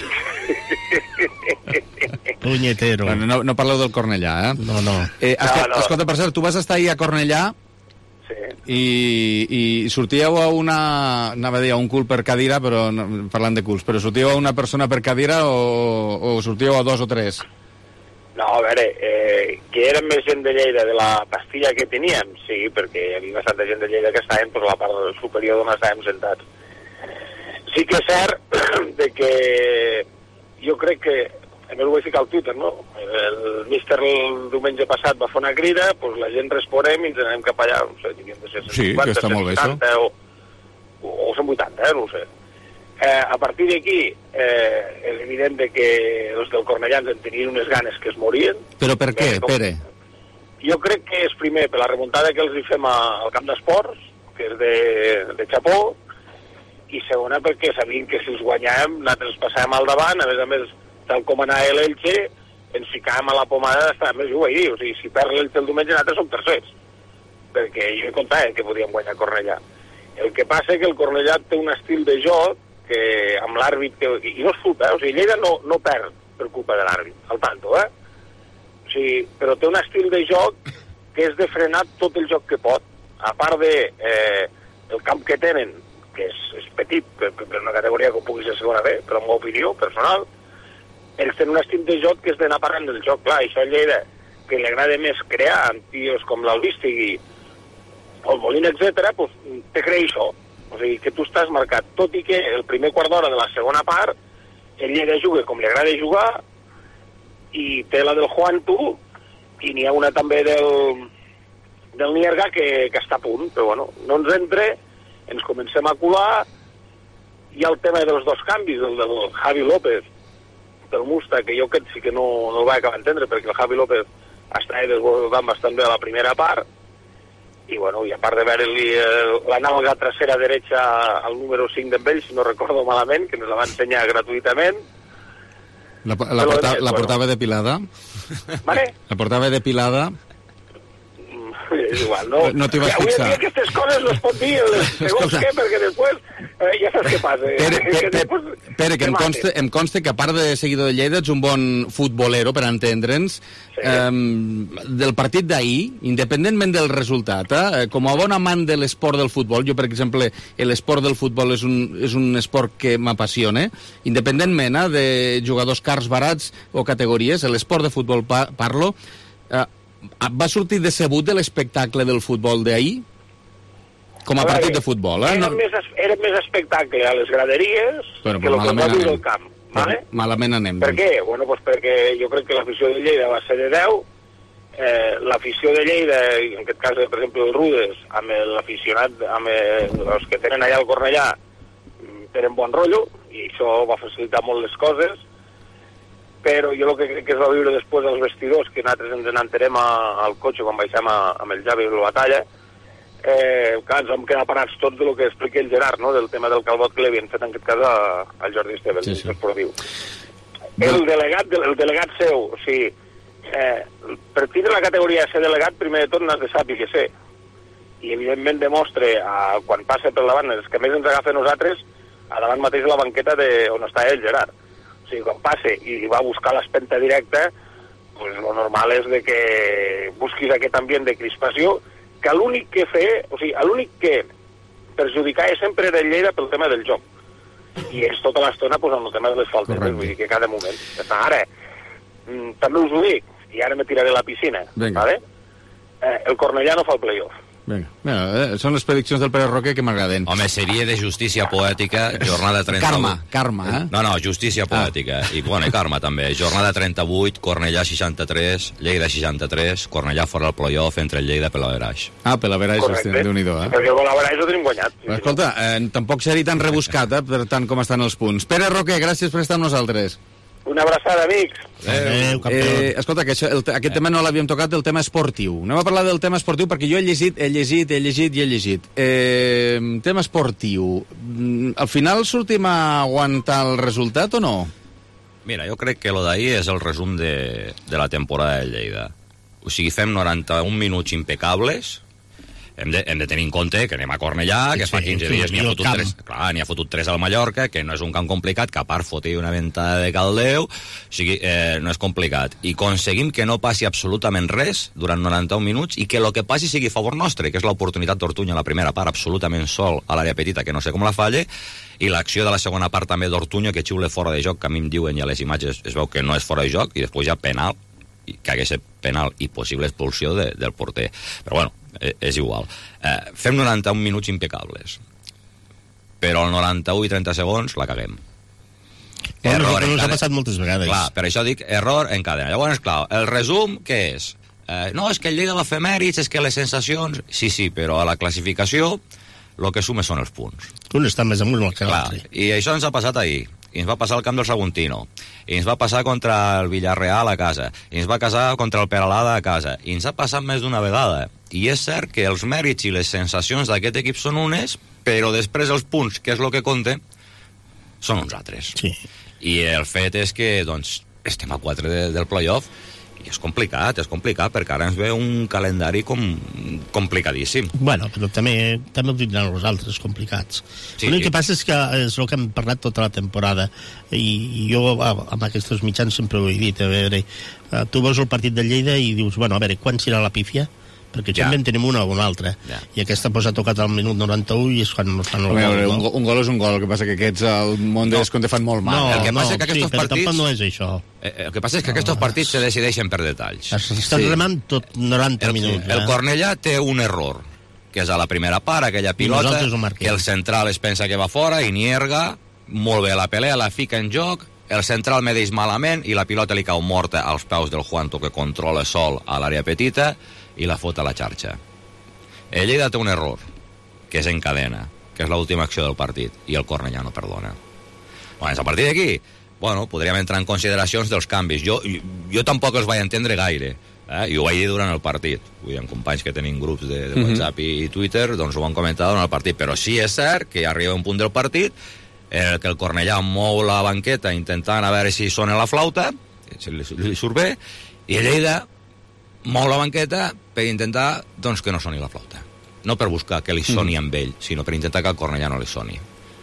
S11: Punyetero.
S3: Bueno, no, no parleu del Cornellà, eh?
S11: No, no.
S3: Eh, escolta,
S12: no, no.
S3: escolta, per cert, tu vas estar ahir a Cornellà
S12: sí.
S3: i, i sortíeu a una... anava a dir a un cul per cadira, però no, parlant de culs, però sortíeu a una persona per cadira o, o sortíeu a dos o tres?
S12: No, a veure, eh, que érem més gent de Lleida de la pastilla que teníem, sí, perquè hi havia bastanta gent de Lleida que estàvem per la part superior d'on estàvem sentats. Sí que és cert de que jo crec que, a més ho vaig ficar al Twitter, no? El míster el diumenge passat va fer una crida, doncs la gent responem i ens anem cap allà, no sé, diríem de ser cent cinquanta,
S3: sí, que està molt bé, això.
S12: O, o cent vuitanta, eh, no ho sé. Eh, a partir d'aquí, eh, és evident de que els del Cornellà en tenien unes ganes que es morien.
S3: Però per què, com... Pere?
S12: Jo crec que és primer per la remuntada que els hi fem a, al camp d'esports, que és de, de Chapó, i segona perquè sabien que si els guanyàvem nosaltres passàvem al davant, a més a més, tal com anava l'Elche, ens ficàvem a la pomada d'estar, més ho vaig dir, o sigui, si perd l'Elche el diumenge nosaltres som tercers, perquè jo he comptat que podíem guanyar Cornellà. El que passa és que el Cornellà té un estil de joc que amb l'àrbit, que, i no és culpa, eh? O sigui, Lleida no, no perd per culpa de l'àrbit, al tanto, eh? O sigui, però té un estil de joc que és de frenar tot el joc que pot, a part de eh, el camp que tenen, que és, és petit, per, per una categoria que pugui ser segona B, però en meva opinió personal, ells tenen un estil de joc que és d'anar parlant del joc, clar, això a Lleida, que li agrada més crear amb tios com l'Albístegui o el Molina, etcètera, doncs te crea això. O sigui, que tu estàs marcat, tot i que el primer quart d'hora de la segona part el Lleida juga com li agrada jugar i té la del Juan tu i n'hi ha una també del del Nierga que, que està a punt, però bueno, no ens entre, ens comencem a colar. Hi ha el tema dels dos canvis, el del Javi López del Musta, que jo que sí que no, no el vaig acabar d'entendre perquè el Javi López està desbordant bastant bé a la primera part. I, bueno, i a part de veure-li la nalga trasera derecha al número cinc d'en si no recordo malament, que ens la va ensenyar gratuïtament.
S3: La, la, porta, la portava bueno. depilada?
S12: Vale?
S3: La portava depilada?
S12: És igual, no?
S3: No t'hi vas
S12: fixar. Avui en dia aquestes coses no es pot dir, segons què, perquè després eh, ja saps què passa.
S3: Pere,
S12: que
S3: Pere,
S12: després,
S3: Pere que em consta, em consta que a part de seguidor de Lleida ets un bon futbolero, per entendre'ns. Sí. Eh, del partit d'ahir, independentment del resultat, eh, com a bon amant de l'esport del futbol, jo per exemple l'esport del futbol és un, és un esport que m'apassiona, independentment eh, de jugadors cars, barats o categories, l'esport de futbol pa parlo, eh, va sortir decebut de l'espectacle del futbol d'ahir? Com a, a partit de futbol, eh?
S12: Era,
S3: no...
S12: més, era més espectacle a les graderies
S3: però,
S12: que el que va viure al camp. Vale?
S3: Malament anem.
S12: Per què? Bueno, pues perquè jo crec que l'afició de Lleida va ser de deu eh, l'afició de Lleida, en aquest cas, per exemple, el Rudes, amb l'aficionat, amb els que tenen allà al Cornellà, tenen bon rotllo, i això va facilitar molt les coses, però jo el que crec que es va viure després als vestidors, que nosaltres ens n'enterem al cotxe quan baixem a, amb el Javi i la batalla, eh, clar, ens vam quedar parats tots del que explica el Gerard, no?, del tema del calbot que li havien fet en aquest cas a, al Jordi Esteve, sí, sí. esportiu. El delegat, el delegat seu, o sigui, eh, per tindre la categoria de ser delegat, primer de tot n'has de saber què ser. I evidentment demostra, a, quan passa per davant, els que més ens agafa a nosaltres, a davant mateix de la banqueta de, on està ell, Gerard. O sigui, quan passe i va a buscar l'espenta directa, pues lo normal és de que busquis aquest ambient de crispació, que l'únic que fer, o sigui, l'únic que perjudicava sempre era el Lleida pel tema del joc. I és tota l'estona pues, amb el tema de les faltes, vull dir que cada moment. Ara, també us ho dic, i ara me tiraré a la piscina, ¿vale? eh, el Cornellà no fa el playoff.
S3: Vinga. Bueno, eh, són les prediccions del Pere Roque que m'agraden.
S1: Home, seria de justícia poètica, jornada trenta-vuit...
S3: Karma, karma, eh?
S1: No, no, justícia poètica. Ah. I, bueno, i karma, també. Jornada trenta-vuit, Cornellà seixanta-tres, Lleida seixanta-tres, Cornellà fora el playoff entre el Lleida i Pelaveraix.
S3: Ah, Pelaveraix, Déu-n'hi-do, eh?
S12: Perquè el Pelaveraix ho tenim guanyat.
S3: Però, escolta, eh, tampoc seria tan rebuscat, eh, per tant com estan els punts. Pere Roque, gràcies per estar amb nosaltres.
S12: Una abraçada, amics.
S3: Eh, eh, escolta, que això, el, aquest eh. tema no l'havíem tocat, del tema esportiu. Anem a parlar del tema esportiu, perquè jo he llegit, he llegit, he llegit i he llegit. Eh, tema esportiu. Al final sortim a aguantar el resultat o no?
S1: Mira, jo crec que lo d'ahir és el resum de, de la temporada de Lleida. O sigui, fem noranta-un minuts impecables. Hem de, hem de tenir en compte que anem a Cornellà, que sí, fa quinze sí, dies n'hi ha fotut tres, clar, n'hi ha fotut tres al Mallorca, que no és un camp complicat, que a part fotia una ventada de caldeu, o sigui, eh, no és complicat. I aconseguim que no passi absolutament res durant noranta-un minuts i que el que passi sigui a favor nostre, que és l'oportunitat d'Ortuño a la primera part, absolutament sol a l'àrea petita, que no sé com la falle, i l'acció de la segona part també d'Ortuño, que xiule fora de joc, que a mi em diuen i a les imatges es veu que no és fora de joc, i després ja penal, que hagués penal i possible expulsió de, del porter. Però bueno, és igual. Eh, fem noranta-un minuts impecables, però al noranta-u i trenta segons la caguem.
S11: Bueno, error ens ha passat moltes vegades.
S1: Clar, per això dic error en cadena. Llavors, clar, el resum què és? Eh, no, és que el Lleida va fer mèrits, és que les sensacions... Sí, sí, però a la classificació el que suma són els punts.
S11: Un està més amunt que l'altre.
S1: I això ens ha passat ahir. I ens va passar al camp del Saguntino, i ens va passar contra el Villarreal a casa, i ens va passar contra el Peralada a casa, i ens ha passat més d'una vegada. I és cert que els mèrits i les sensacions d'aquest equip són unes, però després els punts, que és el que compta, són uns altres.
S11: Sí.
S1: I el fet és que, doncs, estem a quatre de, del playoff, i és complicat, és complicat, perquè ara ens ve un calendari com complicadíssim.
S11: Bueno, però també també ho tindran els altres complicats. Sí, l'únic sí. que passa és que és el que hem parlat tota la temporada, i, i jo amb aquests mitjans sempre ho he dit, a veure, tu veus el partit de Lleida i dius, bueno, a veure, quan serà la pífia? Perquè ja. Sempre en tenim una o una altra. Ja. I aquesta pues, ha tocat al minut noranta-u i és quan no fan el
S3: gol.
S11: Veure,
S3: no? un, un gol és un gol, el que passa que aquests al món no. d'Esconte fan molt mal.
S11: No,
S3: el
S11: que passa no, que aquests sí, partits... però no és això.
S1: Eh, el que passa és que no, aquests partits se decideixen per detalls.
S11: Estan sí. remant tot noranta
S1: el,
S11: minuts.
S1: El, el Cornellà té un error, que és a la primera part, aquella pilota, que el central es pensa que va fora i nierga, molt bé la pelea, la fica en joc, el central medeix malament i la pilota li cau morta als peus del Juanto, que controla sol a l'àrea petita, i la fot a la xarxa. El Lleida té un error, que és en cadena, que és l'última acció del partit, i el Cornellà no perdona. Bueno, a partir d'aquí, bueno, podríem entrar en consideracions dels canvis. Jo, jo, jo tampoc els vaig entendre gaire, eh? I ho vaig dir durant el partit. Vull dir, amb companys que tenim grups de, de WhatsApp mm-hmm. i Twitter, doncs ho van comentar durant el partit. Però sí és cert que arriba un punt del partit en que el Cornellà mou la banqueta intentant a veure si sona la flauta, si li, li surt bé, i el Lleida mou la banqueta per intentar doncs, que no soni la flauta. No per buscar que li soni mm. amb ell, sinó per intentar que el Cornellà no li soni.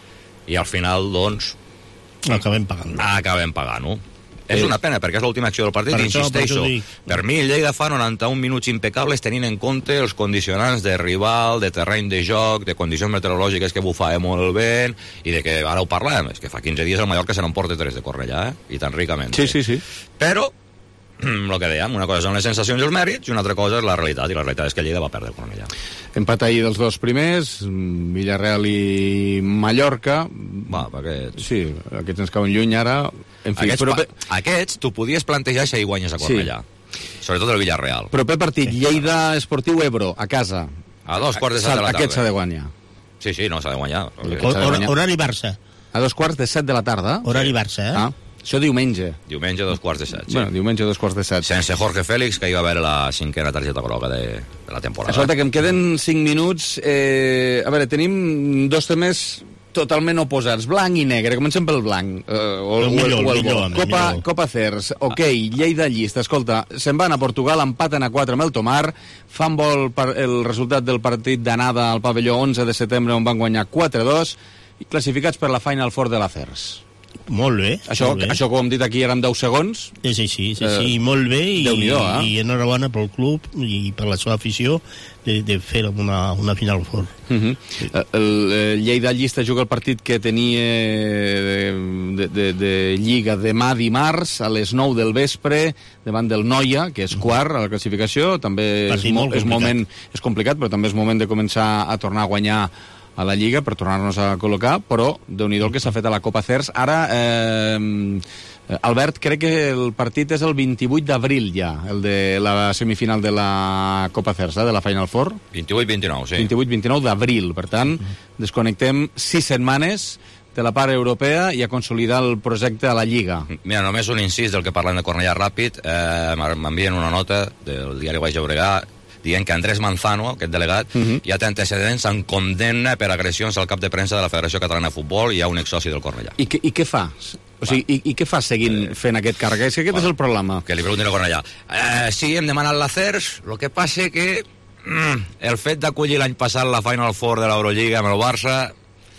S1: I al final, doncs...
S11: Acabem pagant-ho.
S1: Acabem pagant-ho. Eh. És una pena, perquè és l'última acció del partit, per insisteixo. Per, per mi, el Lleida fa noranta-un minuts impecables tenint en compte els condicionants de rival, de terreny de joc, de condicions meteorològiques que bufava molt el vent, i de que ara ho parlem, és que fa quinze dies el Mallorca se n'emporta tres de Cornellà, eh? I tan ricament.
S3: Sí, sí, sí.
S1: Però... el que dèiem, una cosa són les sensacions i els mèrits i una altra cosa és la realitat, i la realitat és que Lleida va perdre el Cornellà.
S3: Empat ahir dels dos primers, Villarreal i Mallorca.
S1: Va, perquè...
S3: Sí, aquests ens cauen lluny ara. En fi,
S1: aquests,
S3: però...
S1: aquests, tu podies plantejar si hi guanyes a Cornellà.
S3: Sí.
S1: Sobretot el Villarreal.
S3: Proper partit, Lleida Esportiu Ebro, a casa.
S1: A dos quarts de set de la tarda.
S3: Aquest s'ha de guanyar.
S1: Sí, sí, no, s'ha de guanyar.
S11: Horari Barça.
S3: A dos quarts de set de la tarda.
S11: Horari Barça, eh?
S3: Ah, això diumenge.
S1: Diumenge, dos quarts de set, sí.
S3: Bueno, diumenge, dos quarts de set.
S1: Sense Jorge Félix, que hi va haver la cinquena targeta groga de, de la temporada.
S3: Escolta, que em queden cinc minuts. Eh, a veure, tenim dos temes totalment oposats, blanc i negre. Comencem pel blanc. Eh, o, el millor, o el, o el millor, Copa, millor. Copa Cers, ok, Lleida llista. Escolta, se'n van a Portugal, empaten a quatre amb el Tomar, fan vol per el resultat del partit d'anada al pavelló onze de setembre, on van guanyar quatre a dos, i classificats per la Final Four de la Cers.
S11: Molt bé.
S3: Això,
S11: molt bé.
S3: això com hem dit aquí, eren deu segons.
S11: Sí, sí, sí, sí, sí eh, molt bé, i,
S3: eh?
S11: i enhorabona pel club i per la seva afició de, de fer una, una Final Four.
S3: Uh -huh. sí. El, el Lleida llista juga el partit que tenia de, de, de, de Lliga demà dimarts a les nou del vespre davant del Noia, que és quart a la classificació. També és, mo és moment, és complicat, però també és moment de començar a tornar a guanyar a la Lliga per tornar-nos a col·locar, però déu-n'hi-do el que s'ha fet a la Copa Cers. Ara, eh, Albert, crec que el partit és el vint-i-vuit d'abril ja, el de la semifinal de la Copa Cers, eh, de la Final Four.
S1: vint-i-vuit vint-i-nou, sí.
S3: vint-i-vuit vint-i-nou d'abril, per tant, uh-huh. desconnectem sis setmanes de la part europea i a consolidar el projecte a la Lliga.
S1: Mira, només un incís del que parlem de Cornellà ràpid, eh, m'envien una nota del diari Baix Llobregat dient que Andrés Manzano, aquest delegat, uh -huh. ja té antecedents en condemna per agressions al cap de premsa de la Federació Catalana de Futbol i hi ha un exsoci del Cornellà.
S3: I, que, i què fa? O sigui, i, i què fa seguint eh, fent aquest càrrec? És que aquest bueno, és el problema.
S1: Que li preguntin a Cornellà. Eh, sí, hem demanat la Cers, el que passa que mm, el fet d'acollir l'any passat la Final Four de l'Eurolliga amb el Barça,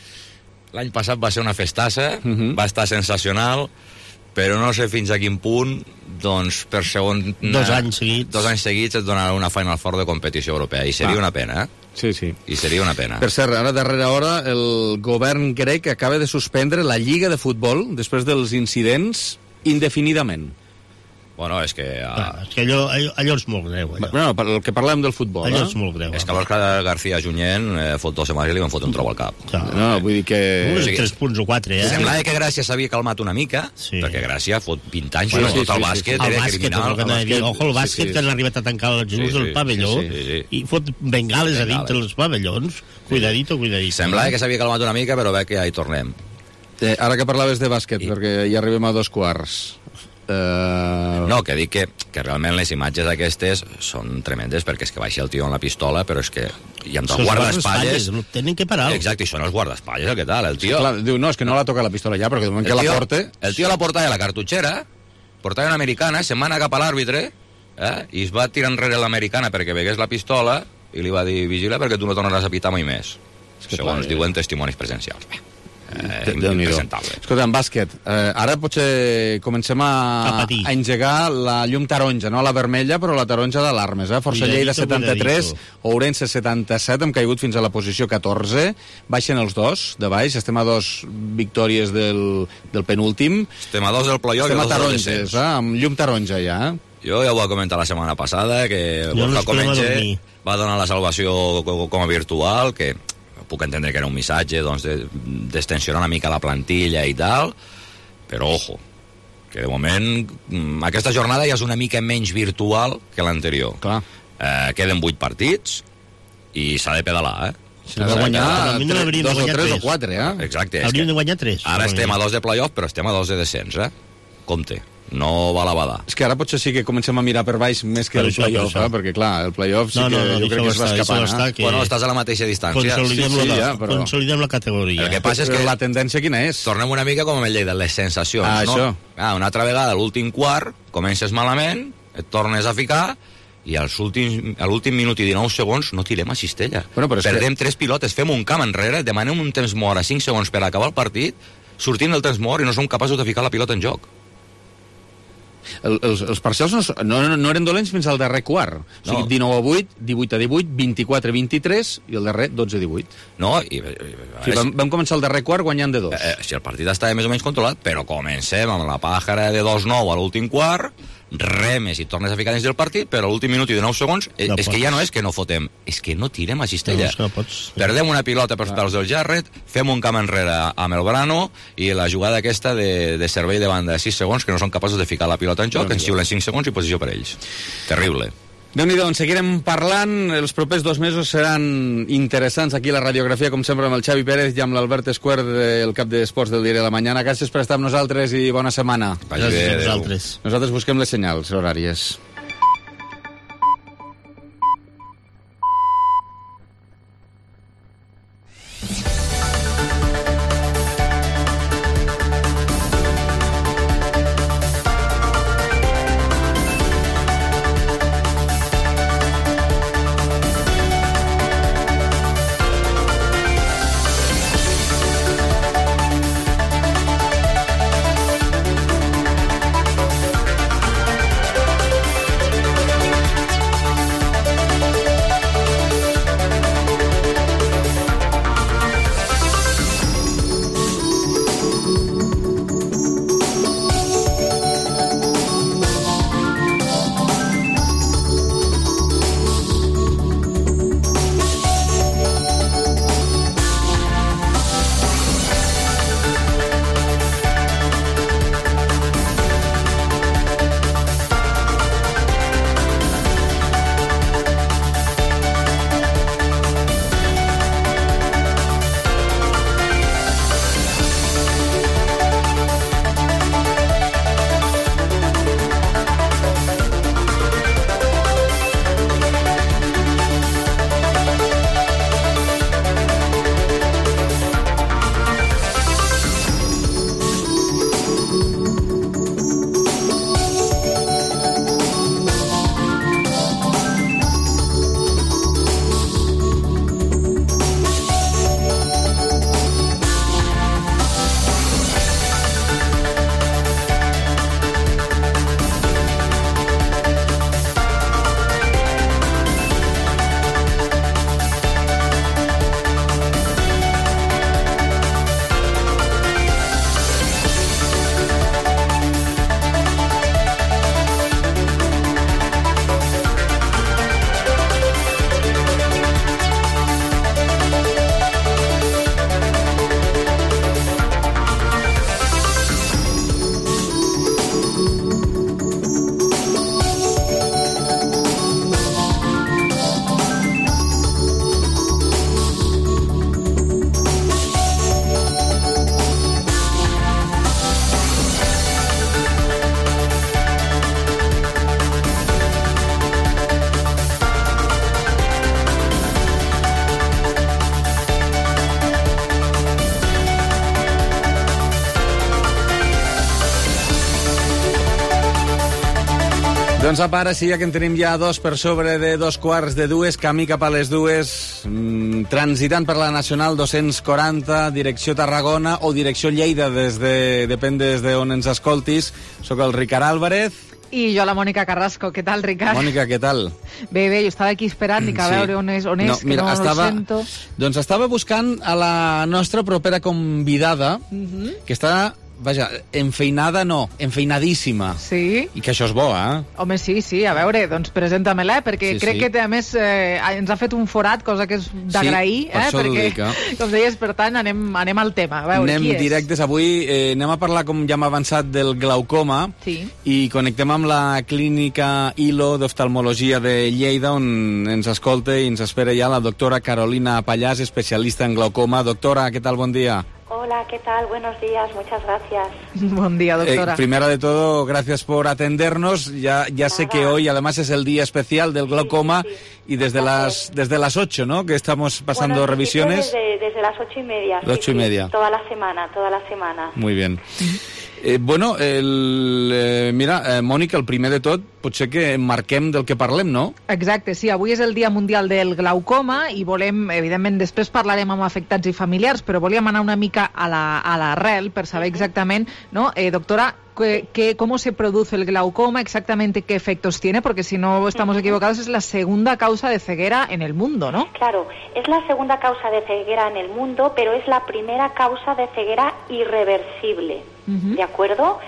S1: l'any passat va ser una festassa, uh -huh. va estar sensacional, però no sé fins a quin punt, doncs, per segon...
S11: Dos anys seguits.
S1: Dos anys seguits et donarà una Final Four de competició europea, i seria ah. una pena, eh?
S3: Sí, sí.
S1: I seria una pena.
S3: Per cert, ara, darrere hora, el govern grec acaba de suspendre la Lliga de Futbol, després dels incidents, indefinidament.
S1: Bueno, és que... Uh...
S11: Ah, és que allò, allò, allò és molt greu, allò.
S3: Bueno, per el que parlem del futbol,
S11: allò
S3: eh?
S11: és molt greu.
S1: És que l'Òscar García Junyent eh, fot dos setmanes i li van fotre un trau al cap.
S3: Ja, no, vull dir que...
S11: Uh, tres punts o quatre, eh?
S1: Semblava que Gràcia s'havia calmat una mica, sí. perquè Gràcia fot vint anys
S11: bueno,
S1: sí,
S11: tot
S1: el sí, bàsquet,
S11: sí, sí.
S1: era
S11: el
S1: criminal.
S11: Bàsquet, el bàsquet, ojo, el bàsquet sí, sí. que han arribat a tancar els llums sí, sí, del pavelló sí, sí, sí. i fot bengales, bengales a dintre dels pavellons. Cuidadito, cuidadito.
S1: Semblava que s'havia calmat una mica, però ve que ja hi tornem.
S3: Eh, ara que parlaves de bàsquet, I... perquè ja arribem a dos quarts...
S1: Uh... No, que dic que, que realment les imatges aquestes són tremendes, perquè és que baixa el tio amb la pistola, però és que hi ha dos guardaespatlles...
S11: Tenen que parar.
S1: Exacte, i són els guardaespatlles, el que tal, el tio...
S3: Clar, diu, no, és que no la toca la pistola ja, perquè el moment que la porta...
S1: El tio la portava a la cartutxera, portava una americana, se'n va anar cap a l'àrbitre, eh, i es va tirar enrere l'americana perquè vegués la pistola, i li va dir, vigila perquè tu no tornaràs a pitar mai més. És que segons clar, diuen testimonis presencials. Bé. Eh, impresentable.
S3: Escolta, en bàsquet, eh, ara potser comencem a, a, a engegar la llum taronja, no la vermella, però la taronja d'alarmes. Eh? Força Lleida setanta-tres, Ourense setanta-set, hem caigut fins a la posició catorze, baixen els dos de baix, estem a dos victòries del, del penúltim.
S1: Estem a dos del playoff i a dos
S3: taronges, eh? Amb llum taronja ja. Eh?
S1: Jo ja ho vaig comentar la setmana passada, que Borja Comenge va donar la salvació com a virtual, que puc entendre que era un missatge doncs, de, d'extensionar una mica la plantilla i tal, però ojo, que de moment aquesta jornada ja és una mica menys virtual que l'anterior. Eh, queden vuit partits i s'ha de pedalar, eh?
S3: S'ha de guanyar dos o tres o quatre, eh?
S1: Exacte.
S11: Hauríem de guanyar tres.
S1: Ara estem a dos de playoff, però estem a dos de descens, eh? Compte. No va la badar.
S3: És que ara potser sí que comencem a mirar per baix més que el playoff, eh? Perquè clar, el playoff sí no, no, no, que jo crec que es va escapant. Eh?
S1: Que... Bueno, estàs a la mateixa distància.
S11: Consolidem, sí, sí, ja, però... consolidem la categoria.
S1: El que passa és que
S3: la tendència quina és?
S1: Tornem una mica com amb el Lleida, les sensacions.
S3: Ah,
S1: no?
S3: això.
S1: Ah, una altra vegada, l'últim quart, comences malament, et tornes a ficar, i als últims, a l'últim minut i dinou segons no tirem a cistella.
S3: Bueno,
S1: Perdem
S3: que...
S1: tres pilotes, fem un camp enrere, demanem un temps mort a cinc segons per acabar el partit, sortim del temps mort i no som capaços de ficar la pilota en joc.
S3: El, els, els parcials no, no, no eren dolents fins al darrer quart. O sigui, no. dinou a vuit, divuit a divuit, vint-i-quatre a vint-i-tres i el darrer dotze a divuit.
S1: No, i... i
S3: o sigui, vam, vam començar el darrer quart guanyant de dos.
S1: Eh, si el partit estava més o menys controlat, però comencem amb la pàjara de dos nou a l'últim quart, remes i tornes a ficar dins del partit, però a l'últim minut i de nou segons eh,
S11: no
S1: és
S11: pots.
S1: que ja no és que no fotem, és que no tirem a cistella.
S11: No, no pots.
S1: Perdem una pilota per sota els del Jarret, fem un camp enrere amb el Brano i la jugada aquesta de, de servei de banda de sis segons que no són capaços de ficar la pilota en joc, no, ens xiulen cinc segons i posició per ells. Terrible.
S3: Déu-n'hi-do, en seguirem parlant. Els propers dos mesos seran interessants aquí a la radiografia, com sempre, amb el Xavi Pérez i amb l'Albert Esquer, el cap d'Esports del Diari de la Mañana. Gràcies per estar amb nosaltres i bona setmana.
S11: Gràcies a vosaltres.
S3: Nosaltres busquem les senyals horàries. Doncs apa, ara sí, ja que en tenim ja dos per sobre de dos quarts de dues, camí cap a les dues, mmm, transitant per la Nacional dos-cents quaranta, direcció Tarragona o direcció Lleida, des de, depèn des d'on ens escoltis. Soc el Ricard Álvarez.
S5: I jo, la Mònica Carrasco. Què tal, Ricard?
S3: Mònica, què tal?
S5: Bé, bé, jo estava aquí esperant i que a
S3: sí.
S5: veure on és, on és no, que mira, no estava, ho sento.
S3: Doncs estava buscant a la nostra propera convidada, uh-huh. que està... Vaja, enfeinada no, enfeinadíssima.
S5: Sí?
S3: I que això és bo, eh?
S5: Home, sí, sí, a veure, doncs presenta-me-la, perquè
S3: sí,
S5: crec
S3: sí.
S5: que, a més, eh, ens ha fet un forat, cosa que és d'agrair,
S3: sí, per
S5: eh? Perquè,
S3: dic, eh?
S5: com deies, per tant, anem, anem al tema. A veure,
S3: anem
S5: qui és?
S3: directes. Avui eh, anem a parlar, com ja hem avançat, del glaucoma,
S5: sí.
S3: i connectem amb la clínica I L O d'oftalmologia de Lleida, on ens escolta i ens espera ja la doctora Carolina Pallàs, especialista en glaucoma. Doctora, què tal? Bon dia.
S13: Hola, ¿qué tal? Buenos días, muchas gracias.
S5: Buen día, doctora.
S3: Eh, primero de todo, gracias por atendernos. Ya, ya sé que hoy además es el día especial del glaucoma, sí, sí. y desde las, desde las ocho, ¿no?, que estamos pasando bueno, revisiones.
S13: Desde, desde las ocho y media.
S3: Las ocho
S13: sí,
S3: y media.
S13: Sí, toda la semana, toda la semana.
S3: Muy bien. Eh, bueno, el, eh, mira, eh, Mònica, el primer de tot, potser que marquem del que parlem, no?
S5: Exacte, sí, avui és el Dia Mundial del Glaucoma i volem, evidentment, després parlarem amb afectats i familiars, però volíem anar una mica a la, a l'arrel per saber exactament, ¿no? Eh, doctora, que, que, ¿cómo se produce el glaucoma? Exactamente qué efectos tiene, porque si no estamos equivocados es la segunda causa de ceguera en el mundo, ¿no?
S13: Claro, es la segunda causa de ceguera en el mundo, pero es la primera causa de ceguera irreversible. ¿De acuerdo?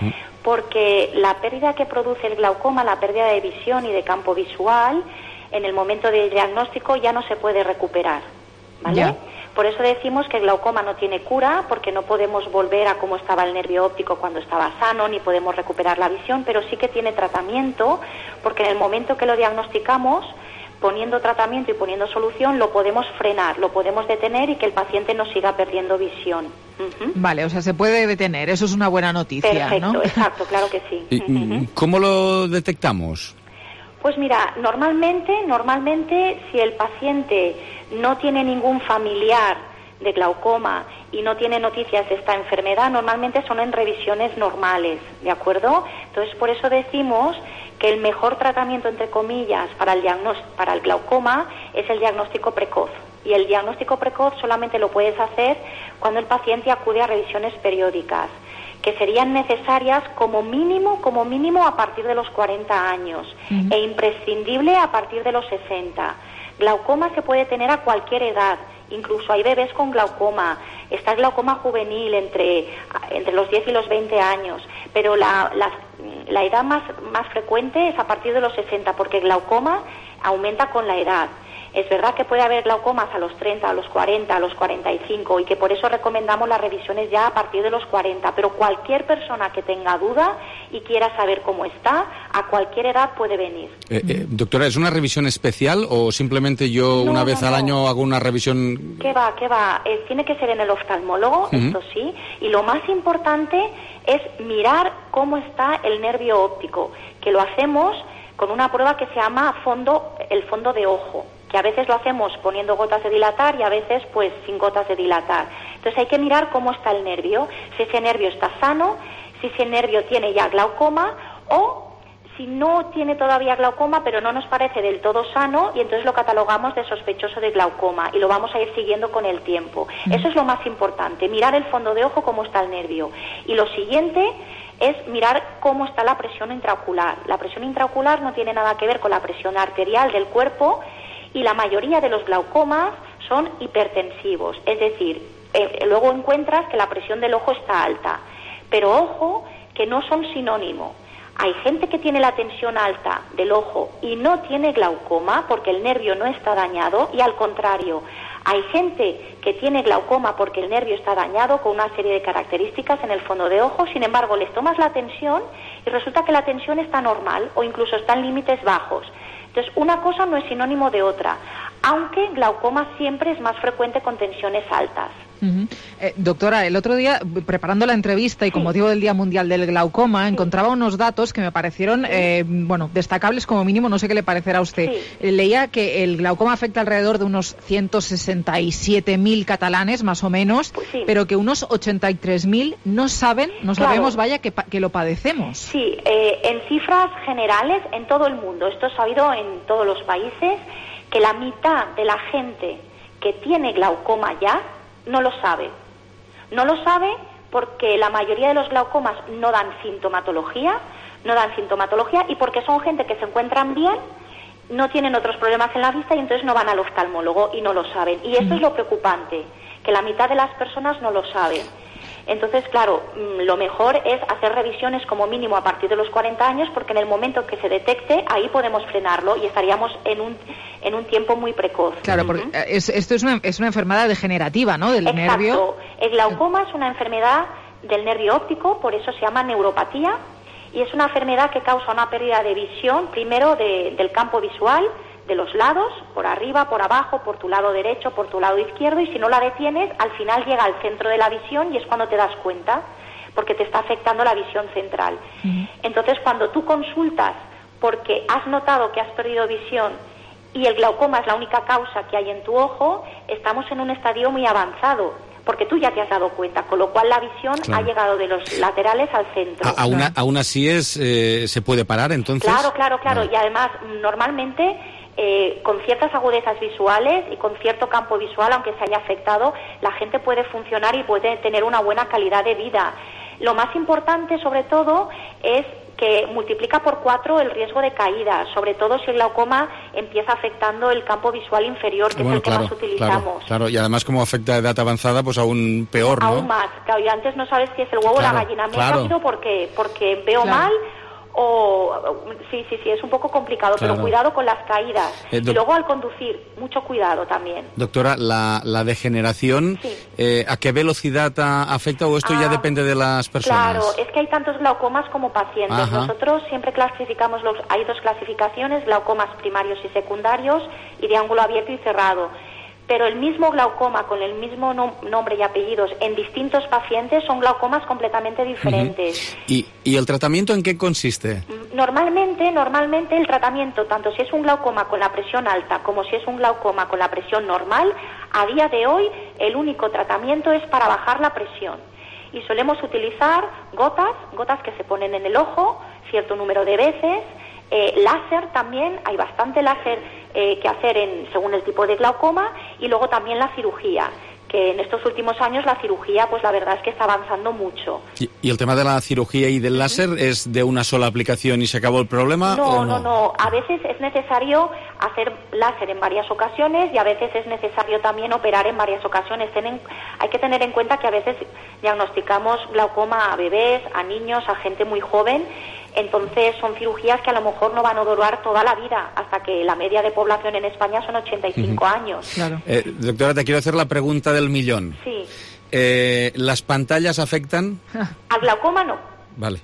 S13: porque la pérdida que produce el glaucoma, la pérdida de visión y de campo visual, en el momento del diagnóstico ya no se puede recuperar, ¿vale? Ya. Por eso decimos que el glaucoma no tiene cura, porque no podemos volver a cómo estaba el nervio óptico cuando estaba sano, ni podemos recuperar la visión, pero sí que tiene tratamiento, porque en el momento que lo diagnosticamos, poniendo tratamiento y poniendo solución, lo podemos frenar, lo podemos detener y que el paciente no siga perdiendo visión. Uh-huh.
S5: Vale, o sea, se puede detener, eso es una buena noticia,
S13: Perfecto,
S5: ¿no?
S13: Exacto, claro que sí.
S3: ¿Y, ¿Cómo lo detectamos?
S13: Pues mira, normalmente, normalmente si el paciente no tiene ningún familiar de glaucoma y no tiene noticias de esta enfermedad, normalmente son en revisiones normales, ¿de acuerdo? Entonces, por eso decimos que el mejor tratamiento, entre comillas, para el, diagnóstico, para el glaucoma es el diagnóstico precoz. Y el diagnóstico precoz solamente lo puedes hacer cuando el paciente acude a revisiones periódicas, que serían necesarias como mínimo, como mínimo a partir de los cuarenta años, uh-huh. e imprescindible a partir de los sesenta. Glaucoma se puede tener a cualquier edad, incluso hay bebés con glaucoma, está el glaucoma juvenil entre, entre los diez y los veinte años, pero la, la, la edad más, más frecuente es a partir de los sesenta, porque el glaucoma aumenta con la edad. Es verdad que puede haber glaucomas a los treinta, a los cuarenta, a los cuarenta y cinco y que por eso recomendamos las revisiones ya a partir de los cuarenta, pero cualquier persona que tenga duda y quiera saber cómo está, a cualquier edad puede venir.
S3: Eh, eh, doctora, ¿es una revisión especial o simplemente yo
S13: no,
S3: una vez
S13: no,
S3: al
S13: no.
S3: año hago una revisión?
S13: ¿Qué va, qué va? Eh, tiene que ser en el oftalmólogo, uh-huh. esto sí, y lo más importante es mirar cómo está el nervio óptico, que lo hacemos con una prueba que se llama fondo, el fondo de ojo, que a veces lo hacemos poniendo gotas de dilatar y a veces pues sin gotas de dilatar. Entonces hay que mirar cómo está el nervio, si ese nervio está sano, si ese nervio tiene ya glaucoma o si no tiene todavía glaucoma pero no nos parece del todo sano y entonces lo catalogamos de sospechoso de glaucoma y lo vamos a ir siguiendo con el tiempo. Mm. Eso es lo más importante, mirar el fondo de ojo cómo está el nervio. Y lo siguiente es mirar cómo está la presión intraocular. La presión intraocular no tiene nada que ver con la presión arterial del cuerpo, y la mayoría de los glaucomas son hipertensivos, es decir, eh, luego encuentras que la presión del ojo está alta, pero ojo que no son sinónimo. Hay gente que tiene la tensión alta del ojo y no tiene glaucoma porque el nervio no está dañado, y al contrario, hay gente que tiene glaucoma porque el nervio está dañado con una serie de características en el fondo de ojo, sin embargo les tomas la tensión y resulta que la tensión está normal o incluso está en límites bajos. Entonces, una cosa no es sinónimo de otra, aunque glaucoma siempre es más frecuente con tensiones altas.
S5: Uh-huh. Eh, doctora, el otro día, preparando la entrevista y con sí. motivo del Día Mundial del Glaucoma, sí. encontraba unos datos que me parecieron, sí. eh, bueno, destacables como mínimo, no sé qué le parecerá a usted. Sí. Eh, leía que el glaucoma afecta alrededor de unos ciento sesenta y siete mil catalanes, más o menos, sí. pero que unos ochenta y tres mil no saben, no claro. sabemos, vaya, que, que lo padecemos.
S13: Sí, eh, en cifras generales, en todo el mundo, esto es sabido en todos los países, que la mitad de la gente que tiene glaucoma ya no lo sabe. No lo sabe porque la mayoría de los glaucomas no dan sintomatología, no dan sintomatología y porque son gente que se encuentran bien, no tienen otros problemas en la vista y entonces no van al oftalmólogo y no lo saben. Y esto es lo preocupante, que la mitad de las personas no lo saben. Entonces, claro, lo mejor es hacer revisiones como mínimo a partir de los cuarenta años, porque en el momento que se detecte, ahí podemos frenarlo y estaríamos en un en un tiempo muy precoz.
S5: Claro, porque uh-huh. es, esto es una, es una enfermedad degenerativa, ¿no?, del
S13: Exacto.
S5: nervio.
S13: El glaucoma es una enfermedad del nervio óptico, por eso se llama neuropatía, y es una enfermedad que causa una pérdida de visión, primero de, del campo visual, de los lados, por arriba, por abajo, por tu lado derecho, por tu lado izquierdo, y si no la detienes, al final llega al centro de la visión y es cuando te das cuenta, porque te está afectando la visión central. Uh-huh. Entonces, cuando tú consultas porque has notado que has perdido visión y el glaucoma es la única causa que hay en tu ojo, estamos en un estadio muy avanzado, porque tú ya te has dado cuenta, con lo cual la visión claro. ha llegado de los laterales al centro.
S3: A, aún, claro. aún así es, eh, ¿se puede parar entonces?
S13: Claro, claro, claro,
S3: vale.
S13: Y además, normalmente, eh, con ciertas agudezas visuales y con cierto campo visual, aunque se haya afectado, la gente puede funcionar y puede tener una buena calidad de vida. Lo más importante, sobre todo, es que multiplica por cuatro el riesgo de caída, sobre todo si el glaucoma empieza afectando el campo visual inferior, que
S3: bueno,
S13: es el que
S3: claro,
S13: más utilizamos.
S3: Claro, claro, y además como afecta a edad avanzada, pues aún peor, ¿no?
S13: Aún más, claro, y antes no sabes si es el huevo
S3: claro,
S13: o la gallina. Me
S3: claro.
S13: he caído porque, porque veo
S3: Claro.
S13: mal, o sí, sí, sí, es un poco complicado,
S3: Claro.
S13: pero cuidado con las caídas.
S3: Eh, doc-
S13: Y luego al conducir, mucho cuidado también.
S3: Doctora, la, la degeneración, eh, ¿a qué velocidad a- afecta o esto ya
S13: Ah,
S3: depende de las personas?
S13: Claro, es que hay tantos glaucomas como pacientes.
S3: Ajá.
S13: Nosotros siempre clasificamos, los, hay dos clasificaciones, glaucomas primarios y secundarios y de ángulo abierto y cerrado. Pero el mismo glaucoma con el mismo nom- nombre y apellidos en distintos pacientes son glaucomas completamente diferentes.
S3: ¿Y, ¿Y el tratamiento en qué consiste?
S13: Normalmente, normalmente el tratamiento, tanto si es un glaucoma con la presión alta como si es un glaucoma con la presión normal, a día de hoy el único tratamiento es para bajar la presión. Y solemos utilizar gotas, gotas que se ponen en el ojo, cierto número de veces, eh, láser también, hay bastante láser eh, que hacer en, según el tipo de glaucoma, y luego también la cirugía, que en estos últimos años la cirugía, pues la verdad es que está avanzando mucho.
S3: ¿Y, y el tema de la cirugía y del láser es de una sola aplicación y se acabó el problema?
S13: No,
S3: o
S13: no, no. A veces es necesario hacer láser en varias ocasiones y a veces es necesario también operar en varias ocasiones. Tienen, hay que tener en cuenta que a veces diagnosticamos glaucoma a bebés, a niños, a gente muy joven. Entonces son cirugías que a lo mejor no van a durar toda la vida, hasta que la media de población en España son ochenta y cinco
S3: Ujú.
S13: años.
S3: Eh, doctora, te quiero hacer la pregunta del millón.
S13: Sí.
S3: Eh, ¿Las pantallas afectan?
S13: Al glaucoma no.
S3: Vale.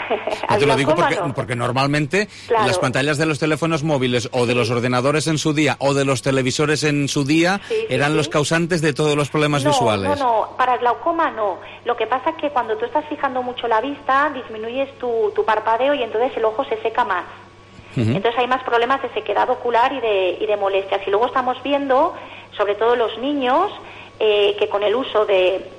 S13: Al
S3: No te lo digo
S13: glaucoma
S3: porque,
S13: no.
S3: porque normalmente
S13: Claro.
S3: las pantallas de los teléfonos móviles o de los ordenadores en su día o de los televisores en su día
S13: Sí, sí,
S3: eran
S13: sí.
S3: los causantes de todos los problemas
S13: no,
S3: visuales.
S13: No, no, para el glaucoma no. Lo que pasa es que cuando tú estás fijando mucho la vista, disminuyes tu, tu parpadeo y entonces el ojo se seca más.
S3: Ujú.
S13: Entonces hay más problemas de sequedad ocular y de, y de molestias. Y luego estamos viendo, sobre todo los niños, eh, que con el uso de,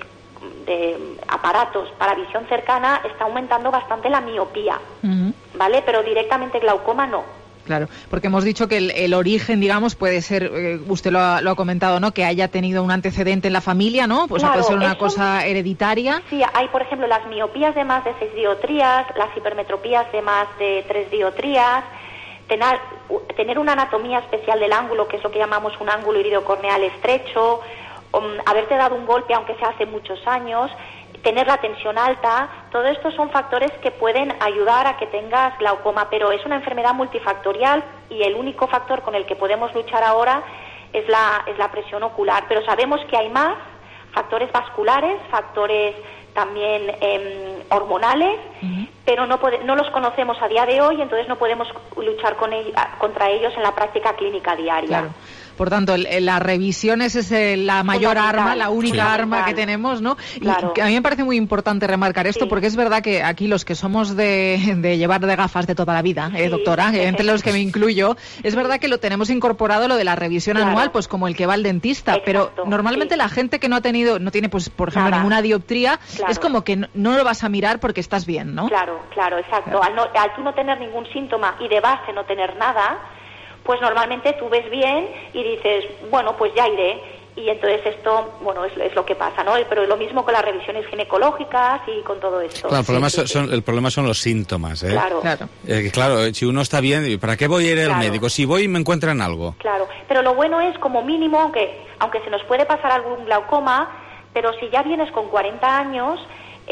S13: de aparatos para visión cercana está aumentando bastante la miopía,
S5: Ujú.
S13: ¿vale? Pero directamente glaucoma no.
S5: Claro, porque hemos dicho que el, el origen, digamos, puede ser, eh, usted lo ha, lo ha comentado, ¿no? Que haya tenido un antecedente en la familia, ¿no? Pues
S13: Claro,
S5: puede ser una
S13: eso-
S5: cosa hereditaria.
S13: Sí, hay, por ejemplo, las miopías de más de seis dioptrías, las hipermetropías de más de tres dioptrías, tener, u- tener una anatomía especial del ángulo, que es lo que llamamos un ángulo iridocorneal estrecho, um, haberte dado un golpe, aunque sea hace muchos años, tener la tensión alta, todo esto son factores que pueden ayudar a que tengas glaucoma, pero es una enfermedad multifactorial y el único factor con el que podemos luchar ahora es la, es la presión ocular, pero sabemos que hay más factores vasculares, factores también eh, hormonales, pero no, pode- no los conocemos a día de hoy, entonces no podemos luchar con ell- contra ellos en la práctica clínica diaria.
S5: Claro. Por tanto, el, el- la revisión es ese, la mayor
S13: Fundamental,
S5: arma, la única
S13: fundamental.
S5: arma que tenemos, ¿no? Y
S13: Claro.
S5: que a mí me parece muy importante remarcar esto, porque es verdad que aquí los que somos de, de llevar de gafas de toda la vida, eh, doctora, eh, entre los que me incluyo, es verdad que lo tenemos incorporado lo de la revisión
S13: Claro.
S5: anual, pues como el que va al dentista, pero normalmente la gente que no ha tenido, no tiene, pues por ejemplo,
S13: Nada.
S5: ninguna dioptría,
S13: Claro.
S5: es como que no, no lo vas a mirar porque estás bien, ¿no?
S13: Claro, claro, exacto. Al, no, al tú no tener ningún síntoma y de base no tener nada, pues normalmente tú ves bien y dices, bueno, pues ya iré. Y entonces esto, bueno, es, es lo que pasa, ¿no? Pero lo mismo con las revisiones ginecológicas y con todo esto.
S3: Claro, el, problema
S13: Sí,
S3: son,
S13: sí,
S3: son- el problema son los síntomas, ¿eh?
S13: Claro. Claro.
S3: Eh, claro, eh, si uno está bien, ¿para qué voy a ir al
S13: Claro.
S3: médico? Si voy me encuentran algo.
S13: Claro, pero lo bueno es como mínimo, aunque, aunque se nos puede pasar algún glaucoma, pero si ya vienes con cuarenta años,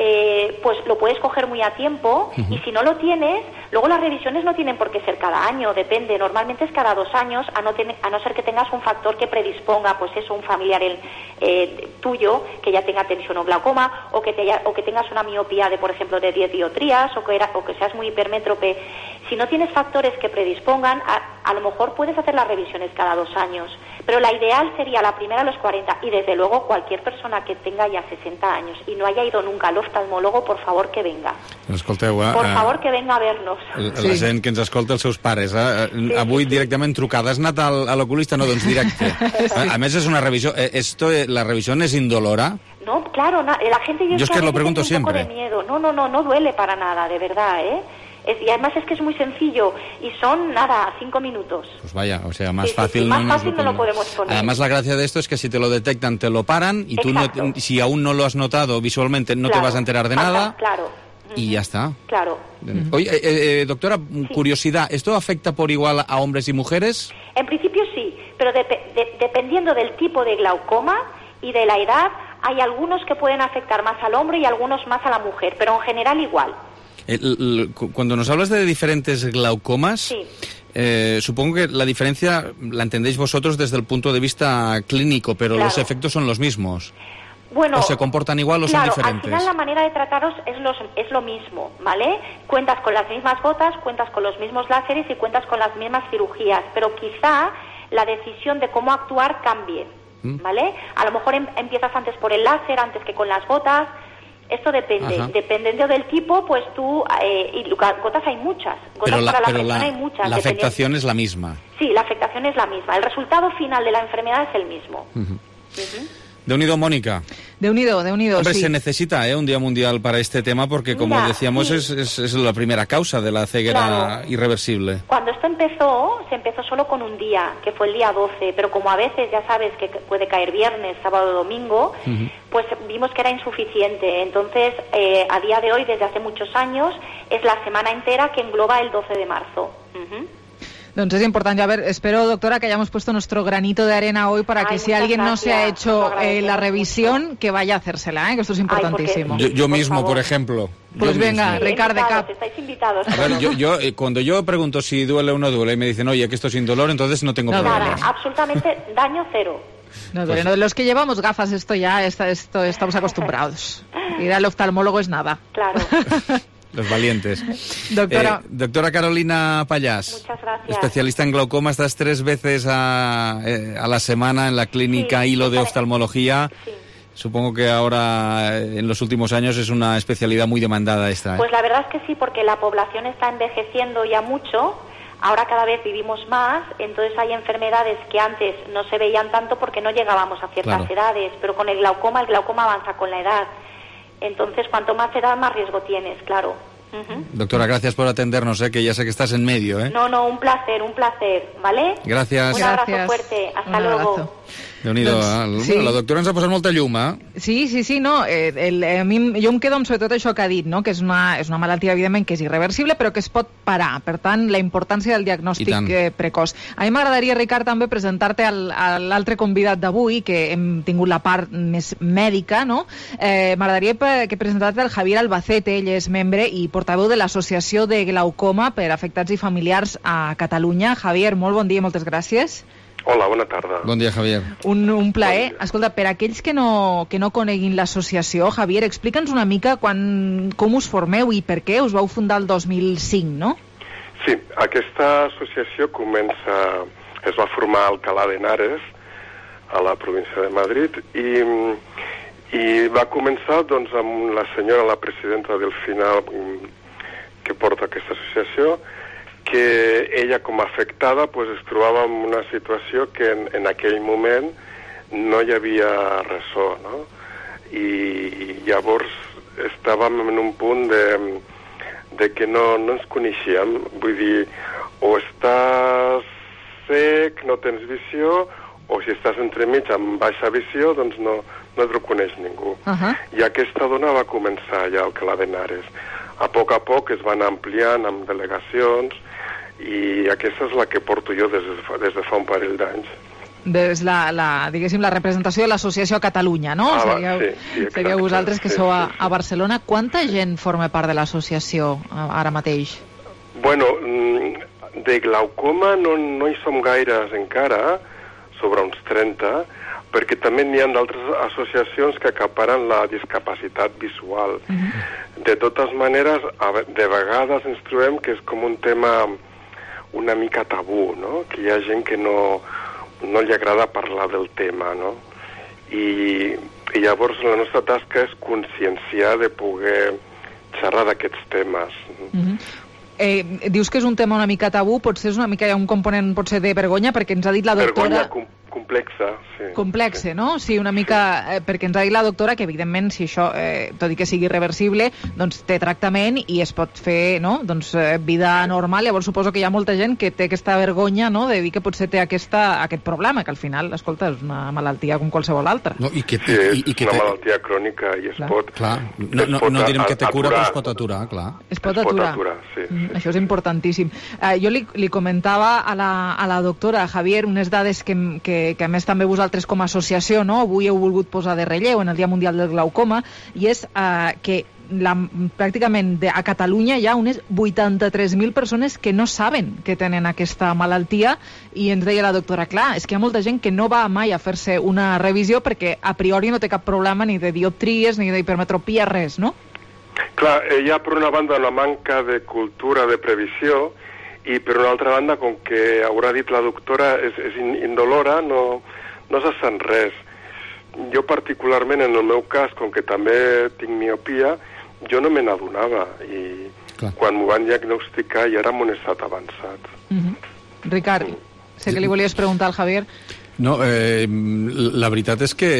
S13: eh, pues lo puedes coger muy a tiempo.
S14: Ujú.
S13: Y si no lo tienes, luego las revisiones no tienen por qué ser cada año, depende, normalmente es cada dos años, a no, ten- a no ser que tengas un factor que predisponga, pues eso, un familiar el, eh, tuyo que ya tenga tensión o glaucoma, o que, te haya- o que tengas una miopía de, por ejemplo, de diez dioptrías, o que, era, o que seas muy hipermétrope. Si no tienes factores que predispongan, a, a lo mejor puedes hacer las revisiones cada dos años, pero la ideal sería la primera a los cuarenta, y desde luego cualquier persona que tenga ya sesenta años y no haya ido nunca al oftalmólogo, por favor que venga.
S3: Escolteu, eh,
S13: Por
S3: eh,
S13: favor que venga a vernos.
S3: la gent que ens escolta, els seus pares, eh? Sí, avui sí, sí. directament trucada. Has anat al, a l'oculista? No, doncs directe. sí. A més, és una revisió... Eh, esto, eh, la revisión es indolora.
S13: No, claro, na- la gente...
S3: Yo es que
S13: a
S3: lo
S13: veces
S3: pregunto
S13: tiene un poco
S3: siempre.
S13: de miedo. No, no, no, no duele para nada, de verdad, ¿eh? Es- y además es que es muy sencillo y son, nada, cinco minutos.
S3: Pues vaya, o sea, más
S13: Sí, sí,
S3: fácil
S13: sí,
S3: no
S13: más
S3: nos
S13: fácil no lo podemos poner.
S3: Además, la gracia de esto es que si te lo detectan, te lo paran y tú no,
S13: Exacto.
S3: si aún no lo has notado visualmente, no te
S13: Claro.
S3: vas a enterar de
S13: Falta-
S3: nada.
S13: Claro.
S3: y ya está.
S13: Claro.
S3: Oye, eh, eh, doctora, sí. curiosidad, ¿esto afecta por igual a hombres y mujeres?
S13: En principio sí, pero de, de, dependiendo del tipo de glaucoma y de la edad, hay algunos que pueden afectar más al hombre y algunos más a la mujer, pero en general igual. El,
S3: el, cuando nos hablas de diferentes glaucomas,
S13: sí.
S3: eh, supongo que la diferencia la entendéis vosotros desde el punto de vista clínico, pero claro. los efectos son los mismos. Bueno, ¿o se comportan igual o
S13: claro,
S3: son diferentes?
S13: Al final la manera de trataros es, los, es lo mismo, ¿vale? Cuentas con las mismas gotas, cuentas con los mismos láseres y cuentas con las mismas cirugías, pero quizá la decisión de cómo actuar cambie, ¿vale? A lo mejor em, empiezas antes por el láser, antes que con las gotas. Esto depende. Ajá. Dependiendo del tipo, pues tú... Eh, y gotas hay muchas. Gotas
S3: pero la,
S13: para la
S3: pero
S13: persona
S3: la,
S13: hay muchas.
S3: La afectación es la misma.
S13: Sí, la afectación es la misma. El resultado final de la enfermedad es el mismo.
S3: Uh-huh. Uh-huh. De unido, Mónica.
S5: De unido, de unido,
S3: Hombre,
S5: sí.
S3: se necesita ¿eh? un día mundial para este tema porque, como
S13: Mira,
S3: decíamos,
S13: sí.
S3: es, es, es la primera causa de la ceguera claro. irreversible.
S13: Cuando esto empezó, se empezó solo con un día, que fue el día doce, pero como a veces ya sabes que puede caer viernes, sábado o domingo, uh-huh. pues vimos que era insuficiente. Entonces, eh, a día de hoy, desde hace muchos años, es la semana entera que engloba el doce de marzo. Uh-huh.
S5: Entonces es importante. A ver, espero, doctora, que hayamos puesto nuestro granito de arena hoy para Ay, que si alguien gracias. no se ha hecho eh, la revisión, que vaya a hacérsela, ¿eh? Que esto es importantísimo.
S3: Ay, yo, yo mismo, por, por ejemplo.
S5: Pues
S3: yo
S5: venga,
S3: mismo.
S5: Ricardo Cap.
S13: Estáis invitados.
S3: A ver, yo, yo, eh, cuando yo pregunto si duele o no duele y me dicen, oye, que esto es sin dolor, entonces no tengo
S13: no,
S3: problema.
S13: Nada, absolutamente daño cero.
S5: No, pues, no, de los que llevamos gafas, esto ya está, esto, estamos acostumbrados. Ir al oftalmólogo es nada.
S13: Claro.
S3: Los valientes.
S5: Doctora.
S3: Eh, doctora Carolina Pallás.
S13: Muchas gracias.
S3: Especialista en glaucoma, estás tres veces a, eh, a la semana en la clínica sí, Hilo de oftalmología. Sí. Supongo que ahora, en los últimos años, es una especialidad muy demandada esta. ¿eh?
S13: Pues la verdad es que sí, porque la población está envejeciendo ya mucho. Ahora cada vez vivimos más, entonces hay enfermedades que antes no se veían tanto porque no llegábamos a ciertas claro. edades, pero con el glaucoma, el glaucoma avanza con la edad. Entonces, cuanto más edad, más riesgo tienes, claro. Uh-huh.
S3: Doctora, gracias por atendernos, ¿eh? Que ya sé que estás en medio, ¿eh?
S13: No, no, un placer, un placer, ¿vale?
S3: Gracias.
S13: Un abrazo gracias. fuerte, hasta
S5: un
S13: luego.
S5: Abrazo.
S3: Déu-n'hi-do, doncs, sí. La doctora ens ha posat molta llum, eh?
S5: Sí, sí, sí, no, eh, el, a mi, jo em quedo amb sobretot això que ha dit, no? Que és una, és una malaltia, evidentment, que és irreversible, però que es pot parar. Per tant, la importància del diagnòstic eh, precoç. A mi m'agradaria, Ricard, també presentar-te a l'altre convidat d'avui, que hem tingut la part més mèdica, no? Eh, m'agradaria que presentar-te el Javier Albacete, ell és membre i portaveu de l'Associació de Glaucoma per Afectats i Familiars a Catalunya. Javier, molt bon dia, moltes gràcies.
S14: Hola, bona tarda.
S3: Bon dia, Javier.
S5: Un, un plaer. Bon Escolta, per aquells que no, que no coneguin l'associació, Javier, explica'ns una mica quan, com us formeu i per què us vau fundar el dos mil cinc, no?
S14: Sí, aquesta associació comença, es va formar a Alcalá de Henares, a la província de Madrid, i, i va començar doncs, amb la senyora, la presidenta del final, que porta aquesta associació, que ella com a afectada pues, es trobava en una situació que en, en aquell moment no hi havia ressò, no? I, i llavors estàvem en un punt de, de que no, no ens coneixíem, vull dir, o estàs cec, no tens visió, o si estàs entremig amb baixa visió, doncs no, no et reconeix ningú.
S5: Uh-huh.
S14: I aquesta dona va començar ja al Alcalá de Henares. A poc a poc es van ampliant amb delegacions, i aquesta és la que porto jo des de fa, des de fa un parell d'anys.
S5: Des la, la, diguéssim, la representació de l'associació a Catalunya, no?
S14: Ah,
S5: seríeu,
S14: sí, sí, exacte,
S5: seríeu vosaltres que
S14: sí,
S5: sou a,
S14: sí, sí.
S5: a Barcelona. Quanta gent forma part de l'associació ara mateix?
S14: Bueno, de glaucoma no, no hi som gaires encara, sobre uns trenta, perquè també n'hi ha d'altres associacions que acaparen la discapacitat visual. Uh-huh. De totes maneres, de vegades ens trobem que és com un tema una mica tabú, no? Que hi ha gent que no, no li agrada parlar del tema, no? I, i llavors la nostra tasca és conscienciar de poder xerrar d'aquests temes.
S5: Uh-huh. Eh, dius que és un tema una mica tabú, potser és una mica, hi ha un component potser de vergonya, perquè ens ha dit la doctora...
S14: Vergonya, com, complexa, sí.
S5: Complexe, no? Sí, una mica... Eh, perquè ens ha dit la doctora que, evidentment, si això, eh, tot i que sigui reversible, doncs té tractament i es pot fer, no?, doncs, eh, vida normal. Llavors suposo que hi ha molta gent que té aquesta vergonya, no?, de dir que potser té aquesta, aquest problema, que al final, escolta, és una malaltia com qualsevol altra.
S3: No, i que,
S14: Sí, és
S3: i, i que
S14: una
S3: té...
S14: malaltia crònica i es
S5: Clar.
S14: pot...
S3: Clar, no,
S14: es
S3: no,
S14: pot
S3: no direm que té cura,
S14: aturar.
S3: però es pot aturar, clar.
S5: Es pot
S14: Es pot
S5: aturar.
S14: aturar, sí,
S5: Mm, Això és importantíssim. Eh, jo li, li comentava a la, a la doctora Javier unes dades que, que, que a més també vosaltres com a associació, no?, avui heu volgut posar de relleu en el Dia Mundial del Glaucoma, i és eh, que la, pràcticament de, a Catalunya hi ha unes vuitanta-tres mil persones que no saben que tenen aquesta malaltia, i ens deia la doctora, clar, és que hi ha molta gent que no va mai a fer-se una revisió perquè a priori no té cap problema ni de dioptries ni d'hipermetropia, res, no?
S14: Clar, eh, hi ha per una banda una manca de cultura de previsió i per una altra banda, com que haurà dit la doctora, és, és indolora, no, no se sent res. Jo particularment, en el meu cas, com que també tinc miopia, jo no me n'adonava i Clar. Quan m'ho van diagnosticar ja era en un estat avançat.
S5: Mm-hmm. Ricard, sé que li volies preguntar al Javier.
S3: No, eh, la veritat és que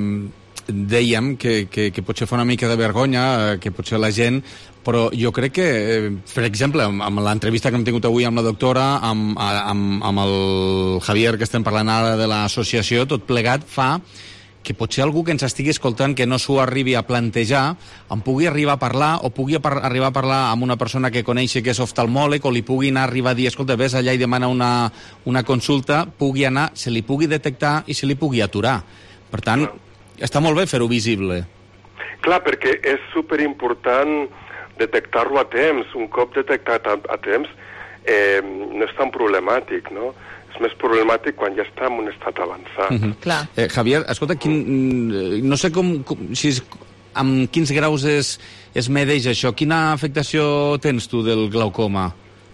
S3: dèiem que, que, que potser fa una mica de vergonya, que potser la gent, però jo crec que, per exemple, amb l'entrevista que hem tingut avui amb la doctora, amb, amb, amb el Javier, que estem parlant ara de l'associació, tot plegat fa que potser algú que ens estigui escoltant que no s'ho arribi a plantejar, em pugui arribar a parlar o pugui a par arribar a parlar amb una persona que coneixi que és oftalmòleg o li pugui anar a arribar a dir, escolta, ves allà i demana una, una consulta, pugui anar, se li pugui detectar i se li pugui aturar. Per tant, està molt bé fer-ho visible.
S14: Clar, perquè és superimportant detectar-lo a temps. Un cop detectat a, a temps eh, no és tan problemàtic, no? És més problemàtic quan ja està en un estat avançat.
S3: Mm-hmm. Clar. Eh, Javier, escolta, quin, no sé com, com si és, amb quins graus es, es medeix això. Quina afectació tens tu del glaucoma?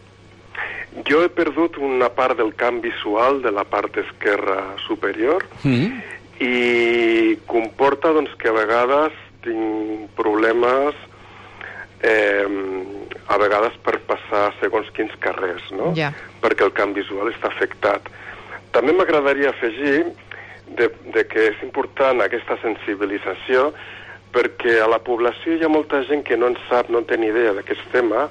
S14: Jo he perdut una part del camp visual de la part esquerra superior, mm-hmm. i comporta doncs, que a vegades tinc problemes eh, a vegades per passar segons quins carrers, no?
S5: Yeah.
S14: Perquè el camp visual està afectat. També m'agradaria afegir de, de que és important aquesta sensibilització perquè a la població hi ha molta gent que no en sap, no en té ni idea d'aquest tema,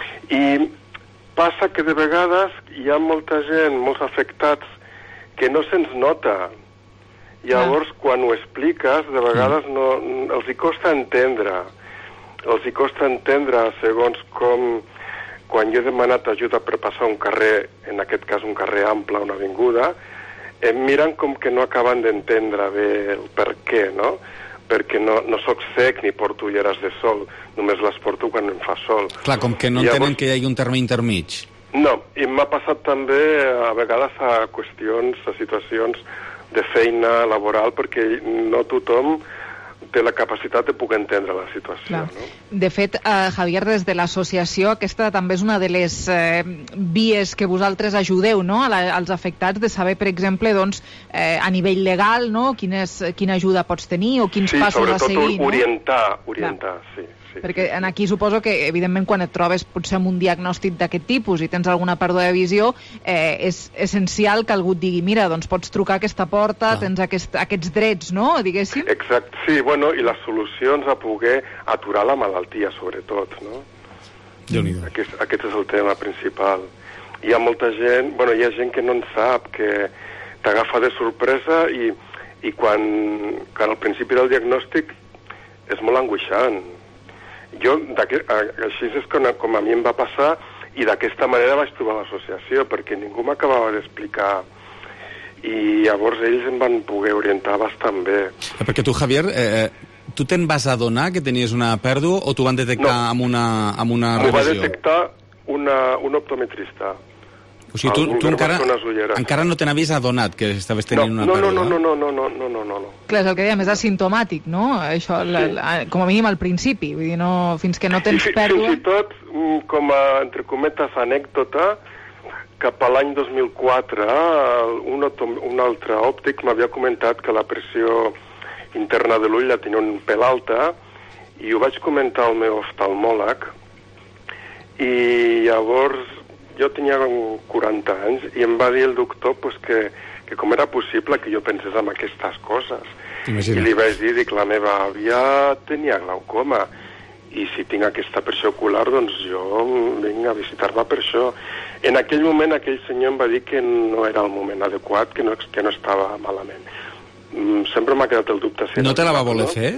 S14: i passa que de vegades hi ha molta gent, molts afectats, que no se'ns nota. Llavors, ah. quan ho expliques, de vegades no, els hi costa entendre. Els hi costa entendre segons com, quan jo he demanat ajuda per passar un carrer, en aquest cas un carrer ample, una avinguda, em miren com que no acaben d'entendre bé el per què, no? Perquè no, no soc cec ni porto ulleres de sol, només les porto quan em fa sol.
S3: Clar, com que no
S14: Llavors,
S3: entenen que hi hagi un terme intermig.
S14: No, i m'ha passat també a vegades a qüestions, a situacions de feina laboral, perquè no tothom té la capacitat de poder entendre la situació. No?
S5: De fet, eh, Javier, des de l'associació, aquesta també és una de les eh, vies que vosaltres ajudeu, no?, a la, als afectats, de saber, per exemple, doncs, eh, a nivell legal, no?, quin és, quina ajuda pots tenir o quins
S14: sí,
S5: passos a seguir.
S14: Sí, sobretot orientar, orientar, sí. Sí,
S5: perquè
S14: sí,
S5: en aquí suposo que, evidentment, quan et trobes potser amb un diagnòstic d'aquest tipus i tens alguna pèrdua de visió, eh, és essencial que algú et digui, mira, doncs pots trucar a aquesta porta, Clar. tens aquest, aquests drets, no?, diguéssim.
S14: Exacte, sí, bueno, i les solucions a poder aturar la malaltia, sobretot, no?
S3: Déu-n'hi-do.
S14: Aquest, aquest és el tema principal. Hi ha molta gent, bueno, hi ha gent que no en sap, que t'agafa de sorpresa i, i quan, quan al principi del diagnòstic és molt angoixant. Jo, així és com, com a mi em va passar, i d'aquesta manera vaig trobar l'associació, perquè ningú m'acabava d'explicar, i llavors ells em van poder orientar bastant bé.
S3: Perquè tu, Javier, eh, tu te'n vas adonar que tenies una pèrdua o t'ho van detectar no. amb una, amb una revisió?
S14: M'ho va detectar una, un optometrista.
S3: O sigui, tu, tu encara, encara no te n'havies adonat que estaves tenint
S14: no,
S3: una
S14: no,
S3: pèrdua?
S14: No, no, no, no, no, no, no, no, no.
S5: Clar, és el que dèiem, és asimptomàtic, no? Això, sí. la, la, com a mínim al principi, vull dir, no, fins que no tens
S14: I,
S5: pèrdua...
S14: Fins i tot, com a, entre cometes, anècdota, cap a l'any dos mil quatre, un, un altre òptic m'havia comentat que la pressió interna de l'ull la tenia un pèl alta, i ho vaig comentar al meu oftalmòleg, i llavors jo tenia quaranta anys i em va dir el doctor pues, que, que com era possible que jo pensés en aquestes coses.
S3: Imagina.
S14: I li vaig dir, dic, la meva àvia tenia glaucoma, i si tinc aquesta pressió ocular, doncs jo vinc a visitar-la per això. En aquell moment aquell senyor em va dir que no era el moment adequat, que no, que no estava malament. Sempre m'ha quedat el dubte. Si
S3: no te la va voler fer?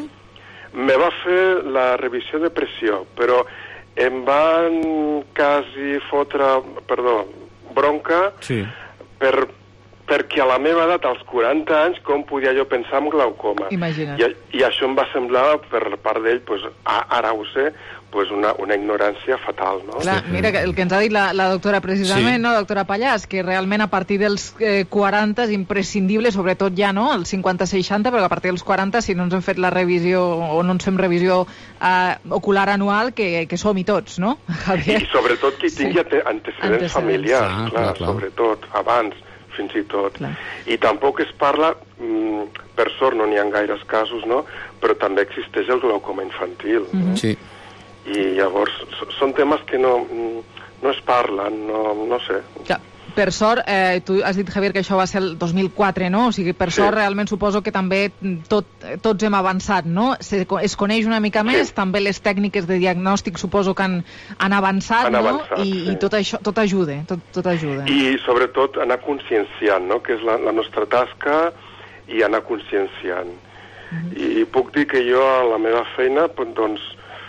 S14: Me va fer la revisió de pressió, però em van quasi fotre, perdó, bronca
S3: sí.
S14: per, perquè a la meva edat, als quaranta anys, com podia jo pensar en glaucoma?
S5: Imagina't.
S14: I, i això em va semblar, per part d'ell, pues, ara ho sé, pues una, una ignorància fatal, no?
S5: Clar, mira, el que ens ha dit la, la doctora precisament, sí. no, doctora Pallàs, que realment a partir dels eh, quaranta és imprescindible, sobretot ja, no?, els cinquanta seixanta, però a partir dels quaranta, si no ens hem fet la revisió o no ens fem revisió eh, ocular anual, que, que som-hi tots, no, Javier?
S14: I sobretot qui tingui sí. antecedents, antecedents familiars,
S3: ah,
S14: clar,
S3: clar, clar.
S14: sobretot, abans, fins i tot.
S5: Clar.
S14: I tampoc es parla, mm, per sort no n'hi ha gaires casos, no?, però també existeix el glaucoma infantil.
S3: Mm-hmm.
S14: No?
S3: Sí.
S14: I llavors són temes que no, no es parlen, no, no sé.
S5: Ja, per sort, eh, tu has dit, Javier, que això va ser el dos mil quatre, no? O sigui, per sí. sort realment suposo que també tot, tots hem avançat, no? Se, es coneix una mica més, sí. també les tècniques de diagnòstic suposo que han, han avançat,
S14: han
S5: no?
S14: avançat,
S5: I,
S14: sí.
S5: i tot això, tot ajuda, tot, tot ajuda.
S14: I sobretot anar conscienciant, no?, que és la, la nostra tasca, i anar conscienciant. Mm-hmm. I puc dir que jo a la meva feina, doncs,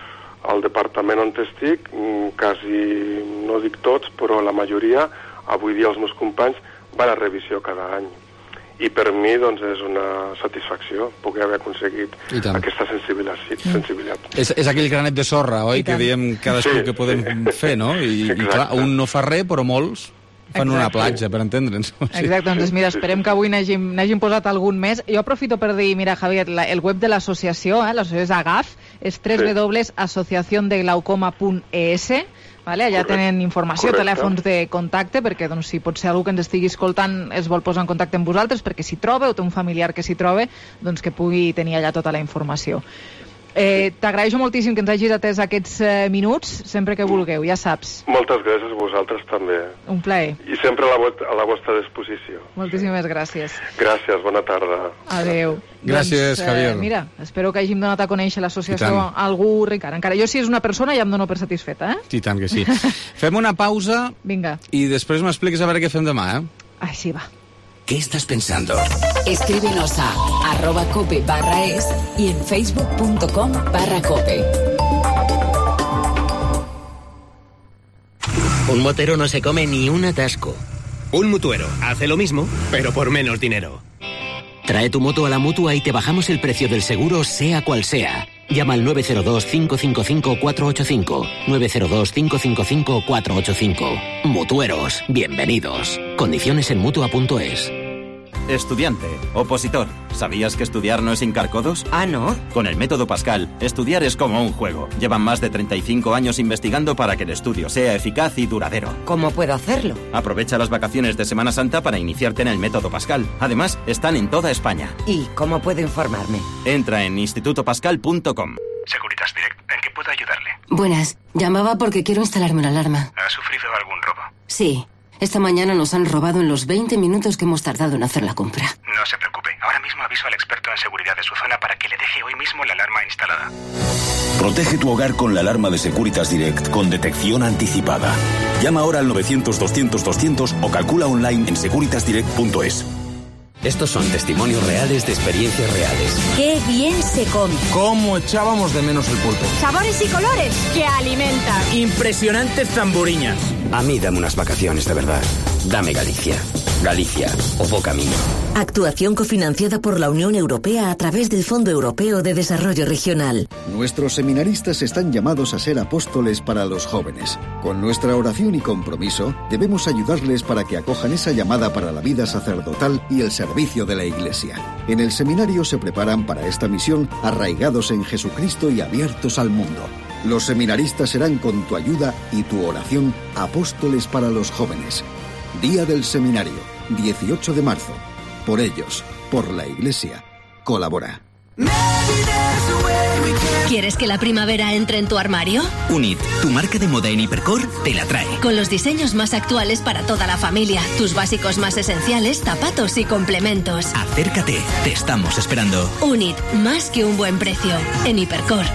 S14: al departament on estic, quasi, no dic tots, però la majoria, avui dia els meus companys, van a revisió cada any. I per mi, doncs, és una satisfacció poder haver aconseguit aquesta sensibilitat. sensibilitat.
S3: És, és aquell granet de sorra, oi?, que diem cadascú sí, que podem sí. fer, no? I, i clar, un no fa res, però molts fan Exacte. una platja, per entendre'ns.
S5: Exacte, doncs mira, esperem que avui n'hàgim posat algun més. Jo aprofito per dir, mira, Javier, la, el web de l'associació, eh, l'associació és AGAF, és w w w punt asociación de glaucoma punt e s, vale? Allà Correcte. tenen informació, Correcte. telèfons de contacte, perquè doncs, si pot ser algú que ens estigui escoltant es vol posar en contacte amb vosaltres, perquè s'hi troba, o té un familiar que s'hi troba, doncs que pugui tenir allà tota la informació. Eh, T'agraeixo moltíssim que ens hagis atès aquests eh, minuts, sempre que vulgueu, ja saps.
S14: Moltes gràcies a vosaltres també.
S5: Un plaer.
S14: I sempre a la, a la vostra disposició.
S5: Moltíssimes gràcies.
S14: Gràcies, bona tarda.
S5: Adéu.
S3: Gràcies,
S5: doncs,
S3: Javier.
S5: Eh, mira, espero que hàgim donat a conèixer l'associació a algú, Ricard. Encara jo si és una persona ja em dono per satisfeta, eh?
S3: I tant que sí. Fem una pausa.
S5: Vinga.
S3: I després m'expliques a veure què fem demà, eh?
S5: Ai, sí, va.
S2: ¿Qué estás pensando?
S32: Escríbenos a arroba cope barra es y en facebook punto com barra cope.
S15: Un motero no se come ni un atasco.
S16: Un mutuero hace lo mismo, pero por menos dinero.
S15: Trae tu moto a la Mutua y te bajamos el precio del seguro, sea cual sea. Llama al nueve cero dos, cinco cinco cinco, cuatro ocho cinco. nueve cero dos, cinco cinco cinco, cuatro ocho cinco. Mutueros, bienvenidos. Condiciones en mutua punto es.
S18: Estudiante, opositor, ¿sabías que estudiar no es hincar codos?
S19: Ah, ¿no?
S18: Con el método Pascal, estudiar es como un juego. Llevan más de treinta y cinco años investigando para que el estudio sea eficaz y duradero.
S19: ¿Cómo puedo hacerlo?
S18: Aprovecha las vacaciones de Semana Santa para iniciarte en el método Pascal. Además, están en toda España.
S19: ¿Y cómo puedo informarme?
S18: Entra en instituto pascal punto com.
S21: Securitas Direct, ¿en qué puedo ayudarle?
S19: Buenas, llamaba porque quiero instalarme una alarma.
S21: ¿Ha sufrido algún robo?
S19: Sí. Esta mañana nos han robado en los veinte minutos que hemos tardado en hacer la compra.
S21: No se preocupe. Ahora mismo aviso al experto en seguridad de su zona para que le deje hoy mismo la alarma instalada.
S17: Protege tu hogar con la alarma de Securitas Direct con detección anticipada. Llama ahora al novecientos, doscientos, doscientos o calcula online en securitas direct punto es.
S2: Estos son testimonios reales de experiencias reales.
S20: ¡Qué bien se come!
S3: ¿Cómo echábamos de menos el pulpo?
S20: ¡Sabores y colores que alimentan!
S16: Impresionantes tamburiñas.
S2: A mí dame unas vacaciones de verdad. Dame Galicia. Galicia, Opo Camino.
S22: Actuación cofinanciada por la Unión Europea a través del Fondo Europeo de Desarrollo Regional.
S23: Nuestros seminaristas están llamados a ser apóstoles para los jóvenes. Con nuestra oración y compromiso, debemos ayudarles para que acojan esa llamada para la vida sacerdotal y el servicio de la Iglesia. En el seminario se preparan para esta misión arraigados en Jesucristo y abiertos al mundo. Los seminaristas serán con tu ayuda y tu oración apóstoles para los jóvenes. Día del Seminario, dieciocho de marzo. Por ellos, por la Iglesia, colabora.
S4: ¿Quieres que la primavera entre en tu armario?
S6: Unit, tu marca de moda en Hipercor, te la trae.
S4: Con los diseños más actuales para toda la familia, tus básicos más esenciales, zapatos y complementos.
S6: Acércate, te estamos esperando.
S4: Unit, más que un buen precio. En Hipercor.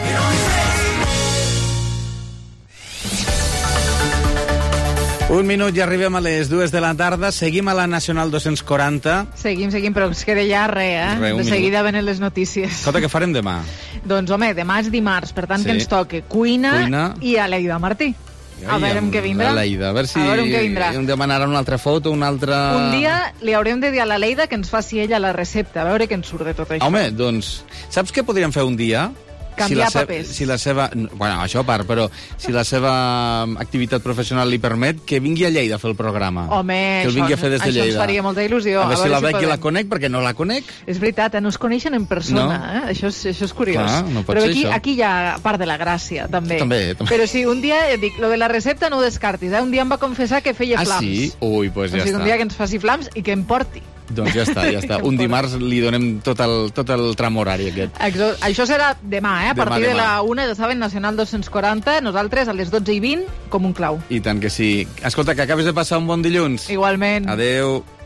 S3: Un minut i arribem a les dues de la tarda. Seguim a la Nacional dos-cents quaranta.
S5: Seguim, seguim, però es queda ja res, eh?
S3: Re,
S5: de seguida venen les notícies.
S3: Escolta, què farem demà?
S5: Doncs, home, demà és dimarts, per tant,
S3: Sí.
S5: que ens toque cuina,
S3: Cuina.
S5: i Aleida Martí. A veure amb què vindrà.
S3: L'Aleida, a veure si
S5: A veure amb què vindrà.
S3: em demanarà una altra foto, una altra...
S5: Un dia li haurem de dir a la Leida que ens faci ella la recepta, a veure què ens surt de tot això.
S3: Home, doncs, saps què podríem fer un dia?
S5: Canviar
S3: si la
S5: papers.
S3: Si la seva... Bueno, això a part, però si la seva activitat professional li permet, que vingui a Lleida a fer el programa.
S5: Home,
S3: que el vingui
S5: això,
S3: a fer des de
S5: això
S3: Lleida.
S5: ens faria molta il·lusió.
S3: A veure, si la veig i
S5: podem.
S3: la conec, perquè no la conec.
S5: És veritat, eh? No es coneixen en persona,
S3: No.
S5: eh? Això és, això és curiós.
S3: Clar, no pot
S5: Però
S3: ser
S5: aquí,
S3: això.
S5: aquí hi ha part de la gràcia, també.
S3: També, també.
S5: Però sí, un dia, et dic, lo de la recepta no ho descartis, eh? Un dia em va confessar que feia
S3: Ah,
S5: flams.
S3: sí? Ui, doncs pues
S5: O
S3: ja
S5: sigui, un
S3: està.
S5: dia que ens faci flams i que em porti.
S3: Doncs ja està, ja està. Un dimarts li donem tot el, tot el tram horari aquest.
S5: Això, això serà demà, eh? A
S3: Demà,
S5: partir de
S3: demà.
S5: la una, ja saben, Nacional dos-cents quaranta, nosaltres a les dotze i vint, com un clau.
S3: I tant que sí. Escolta, que acabes de passar un bon dilluns.
S5: Igualment.
S3: Adeu.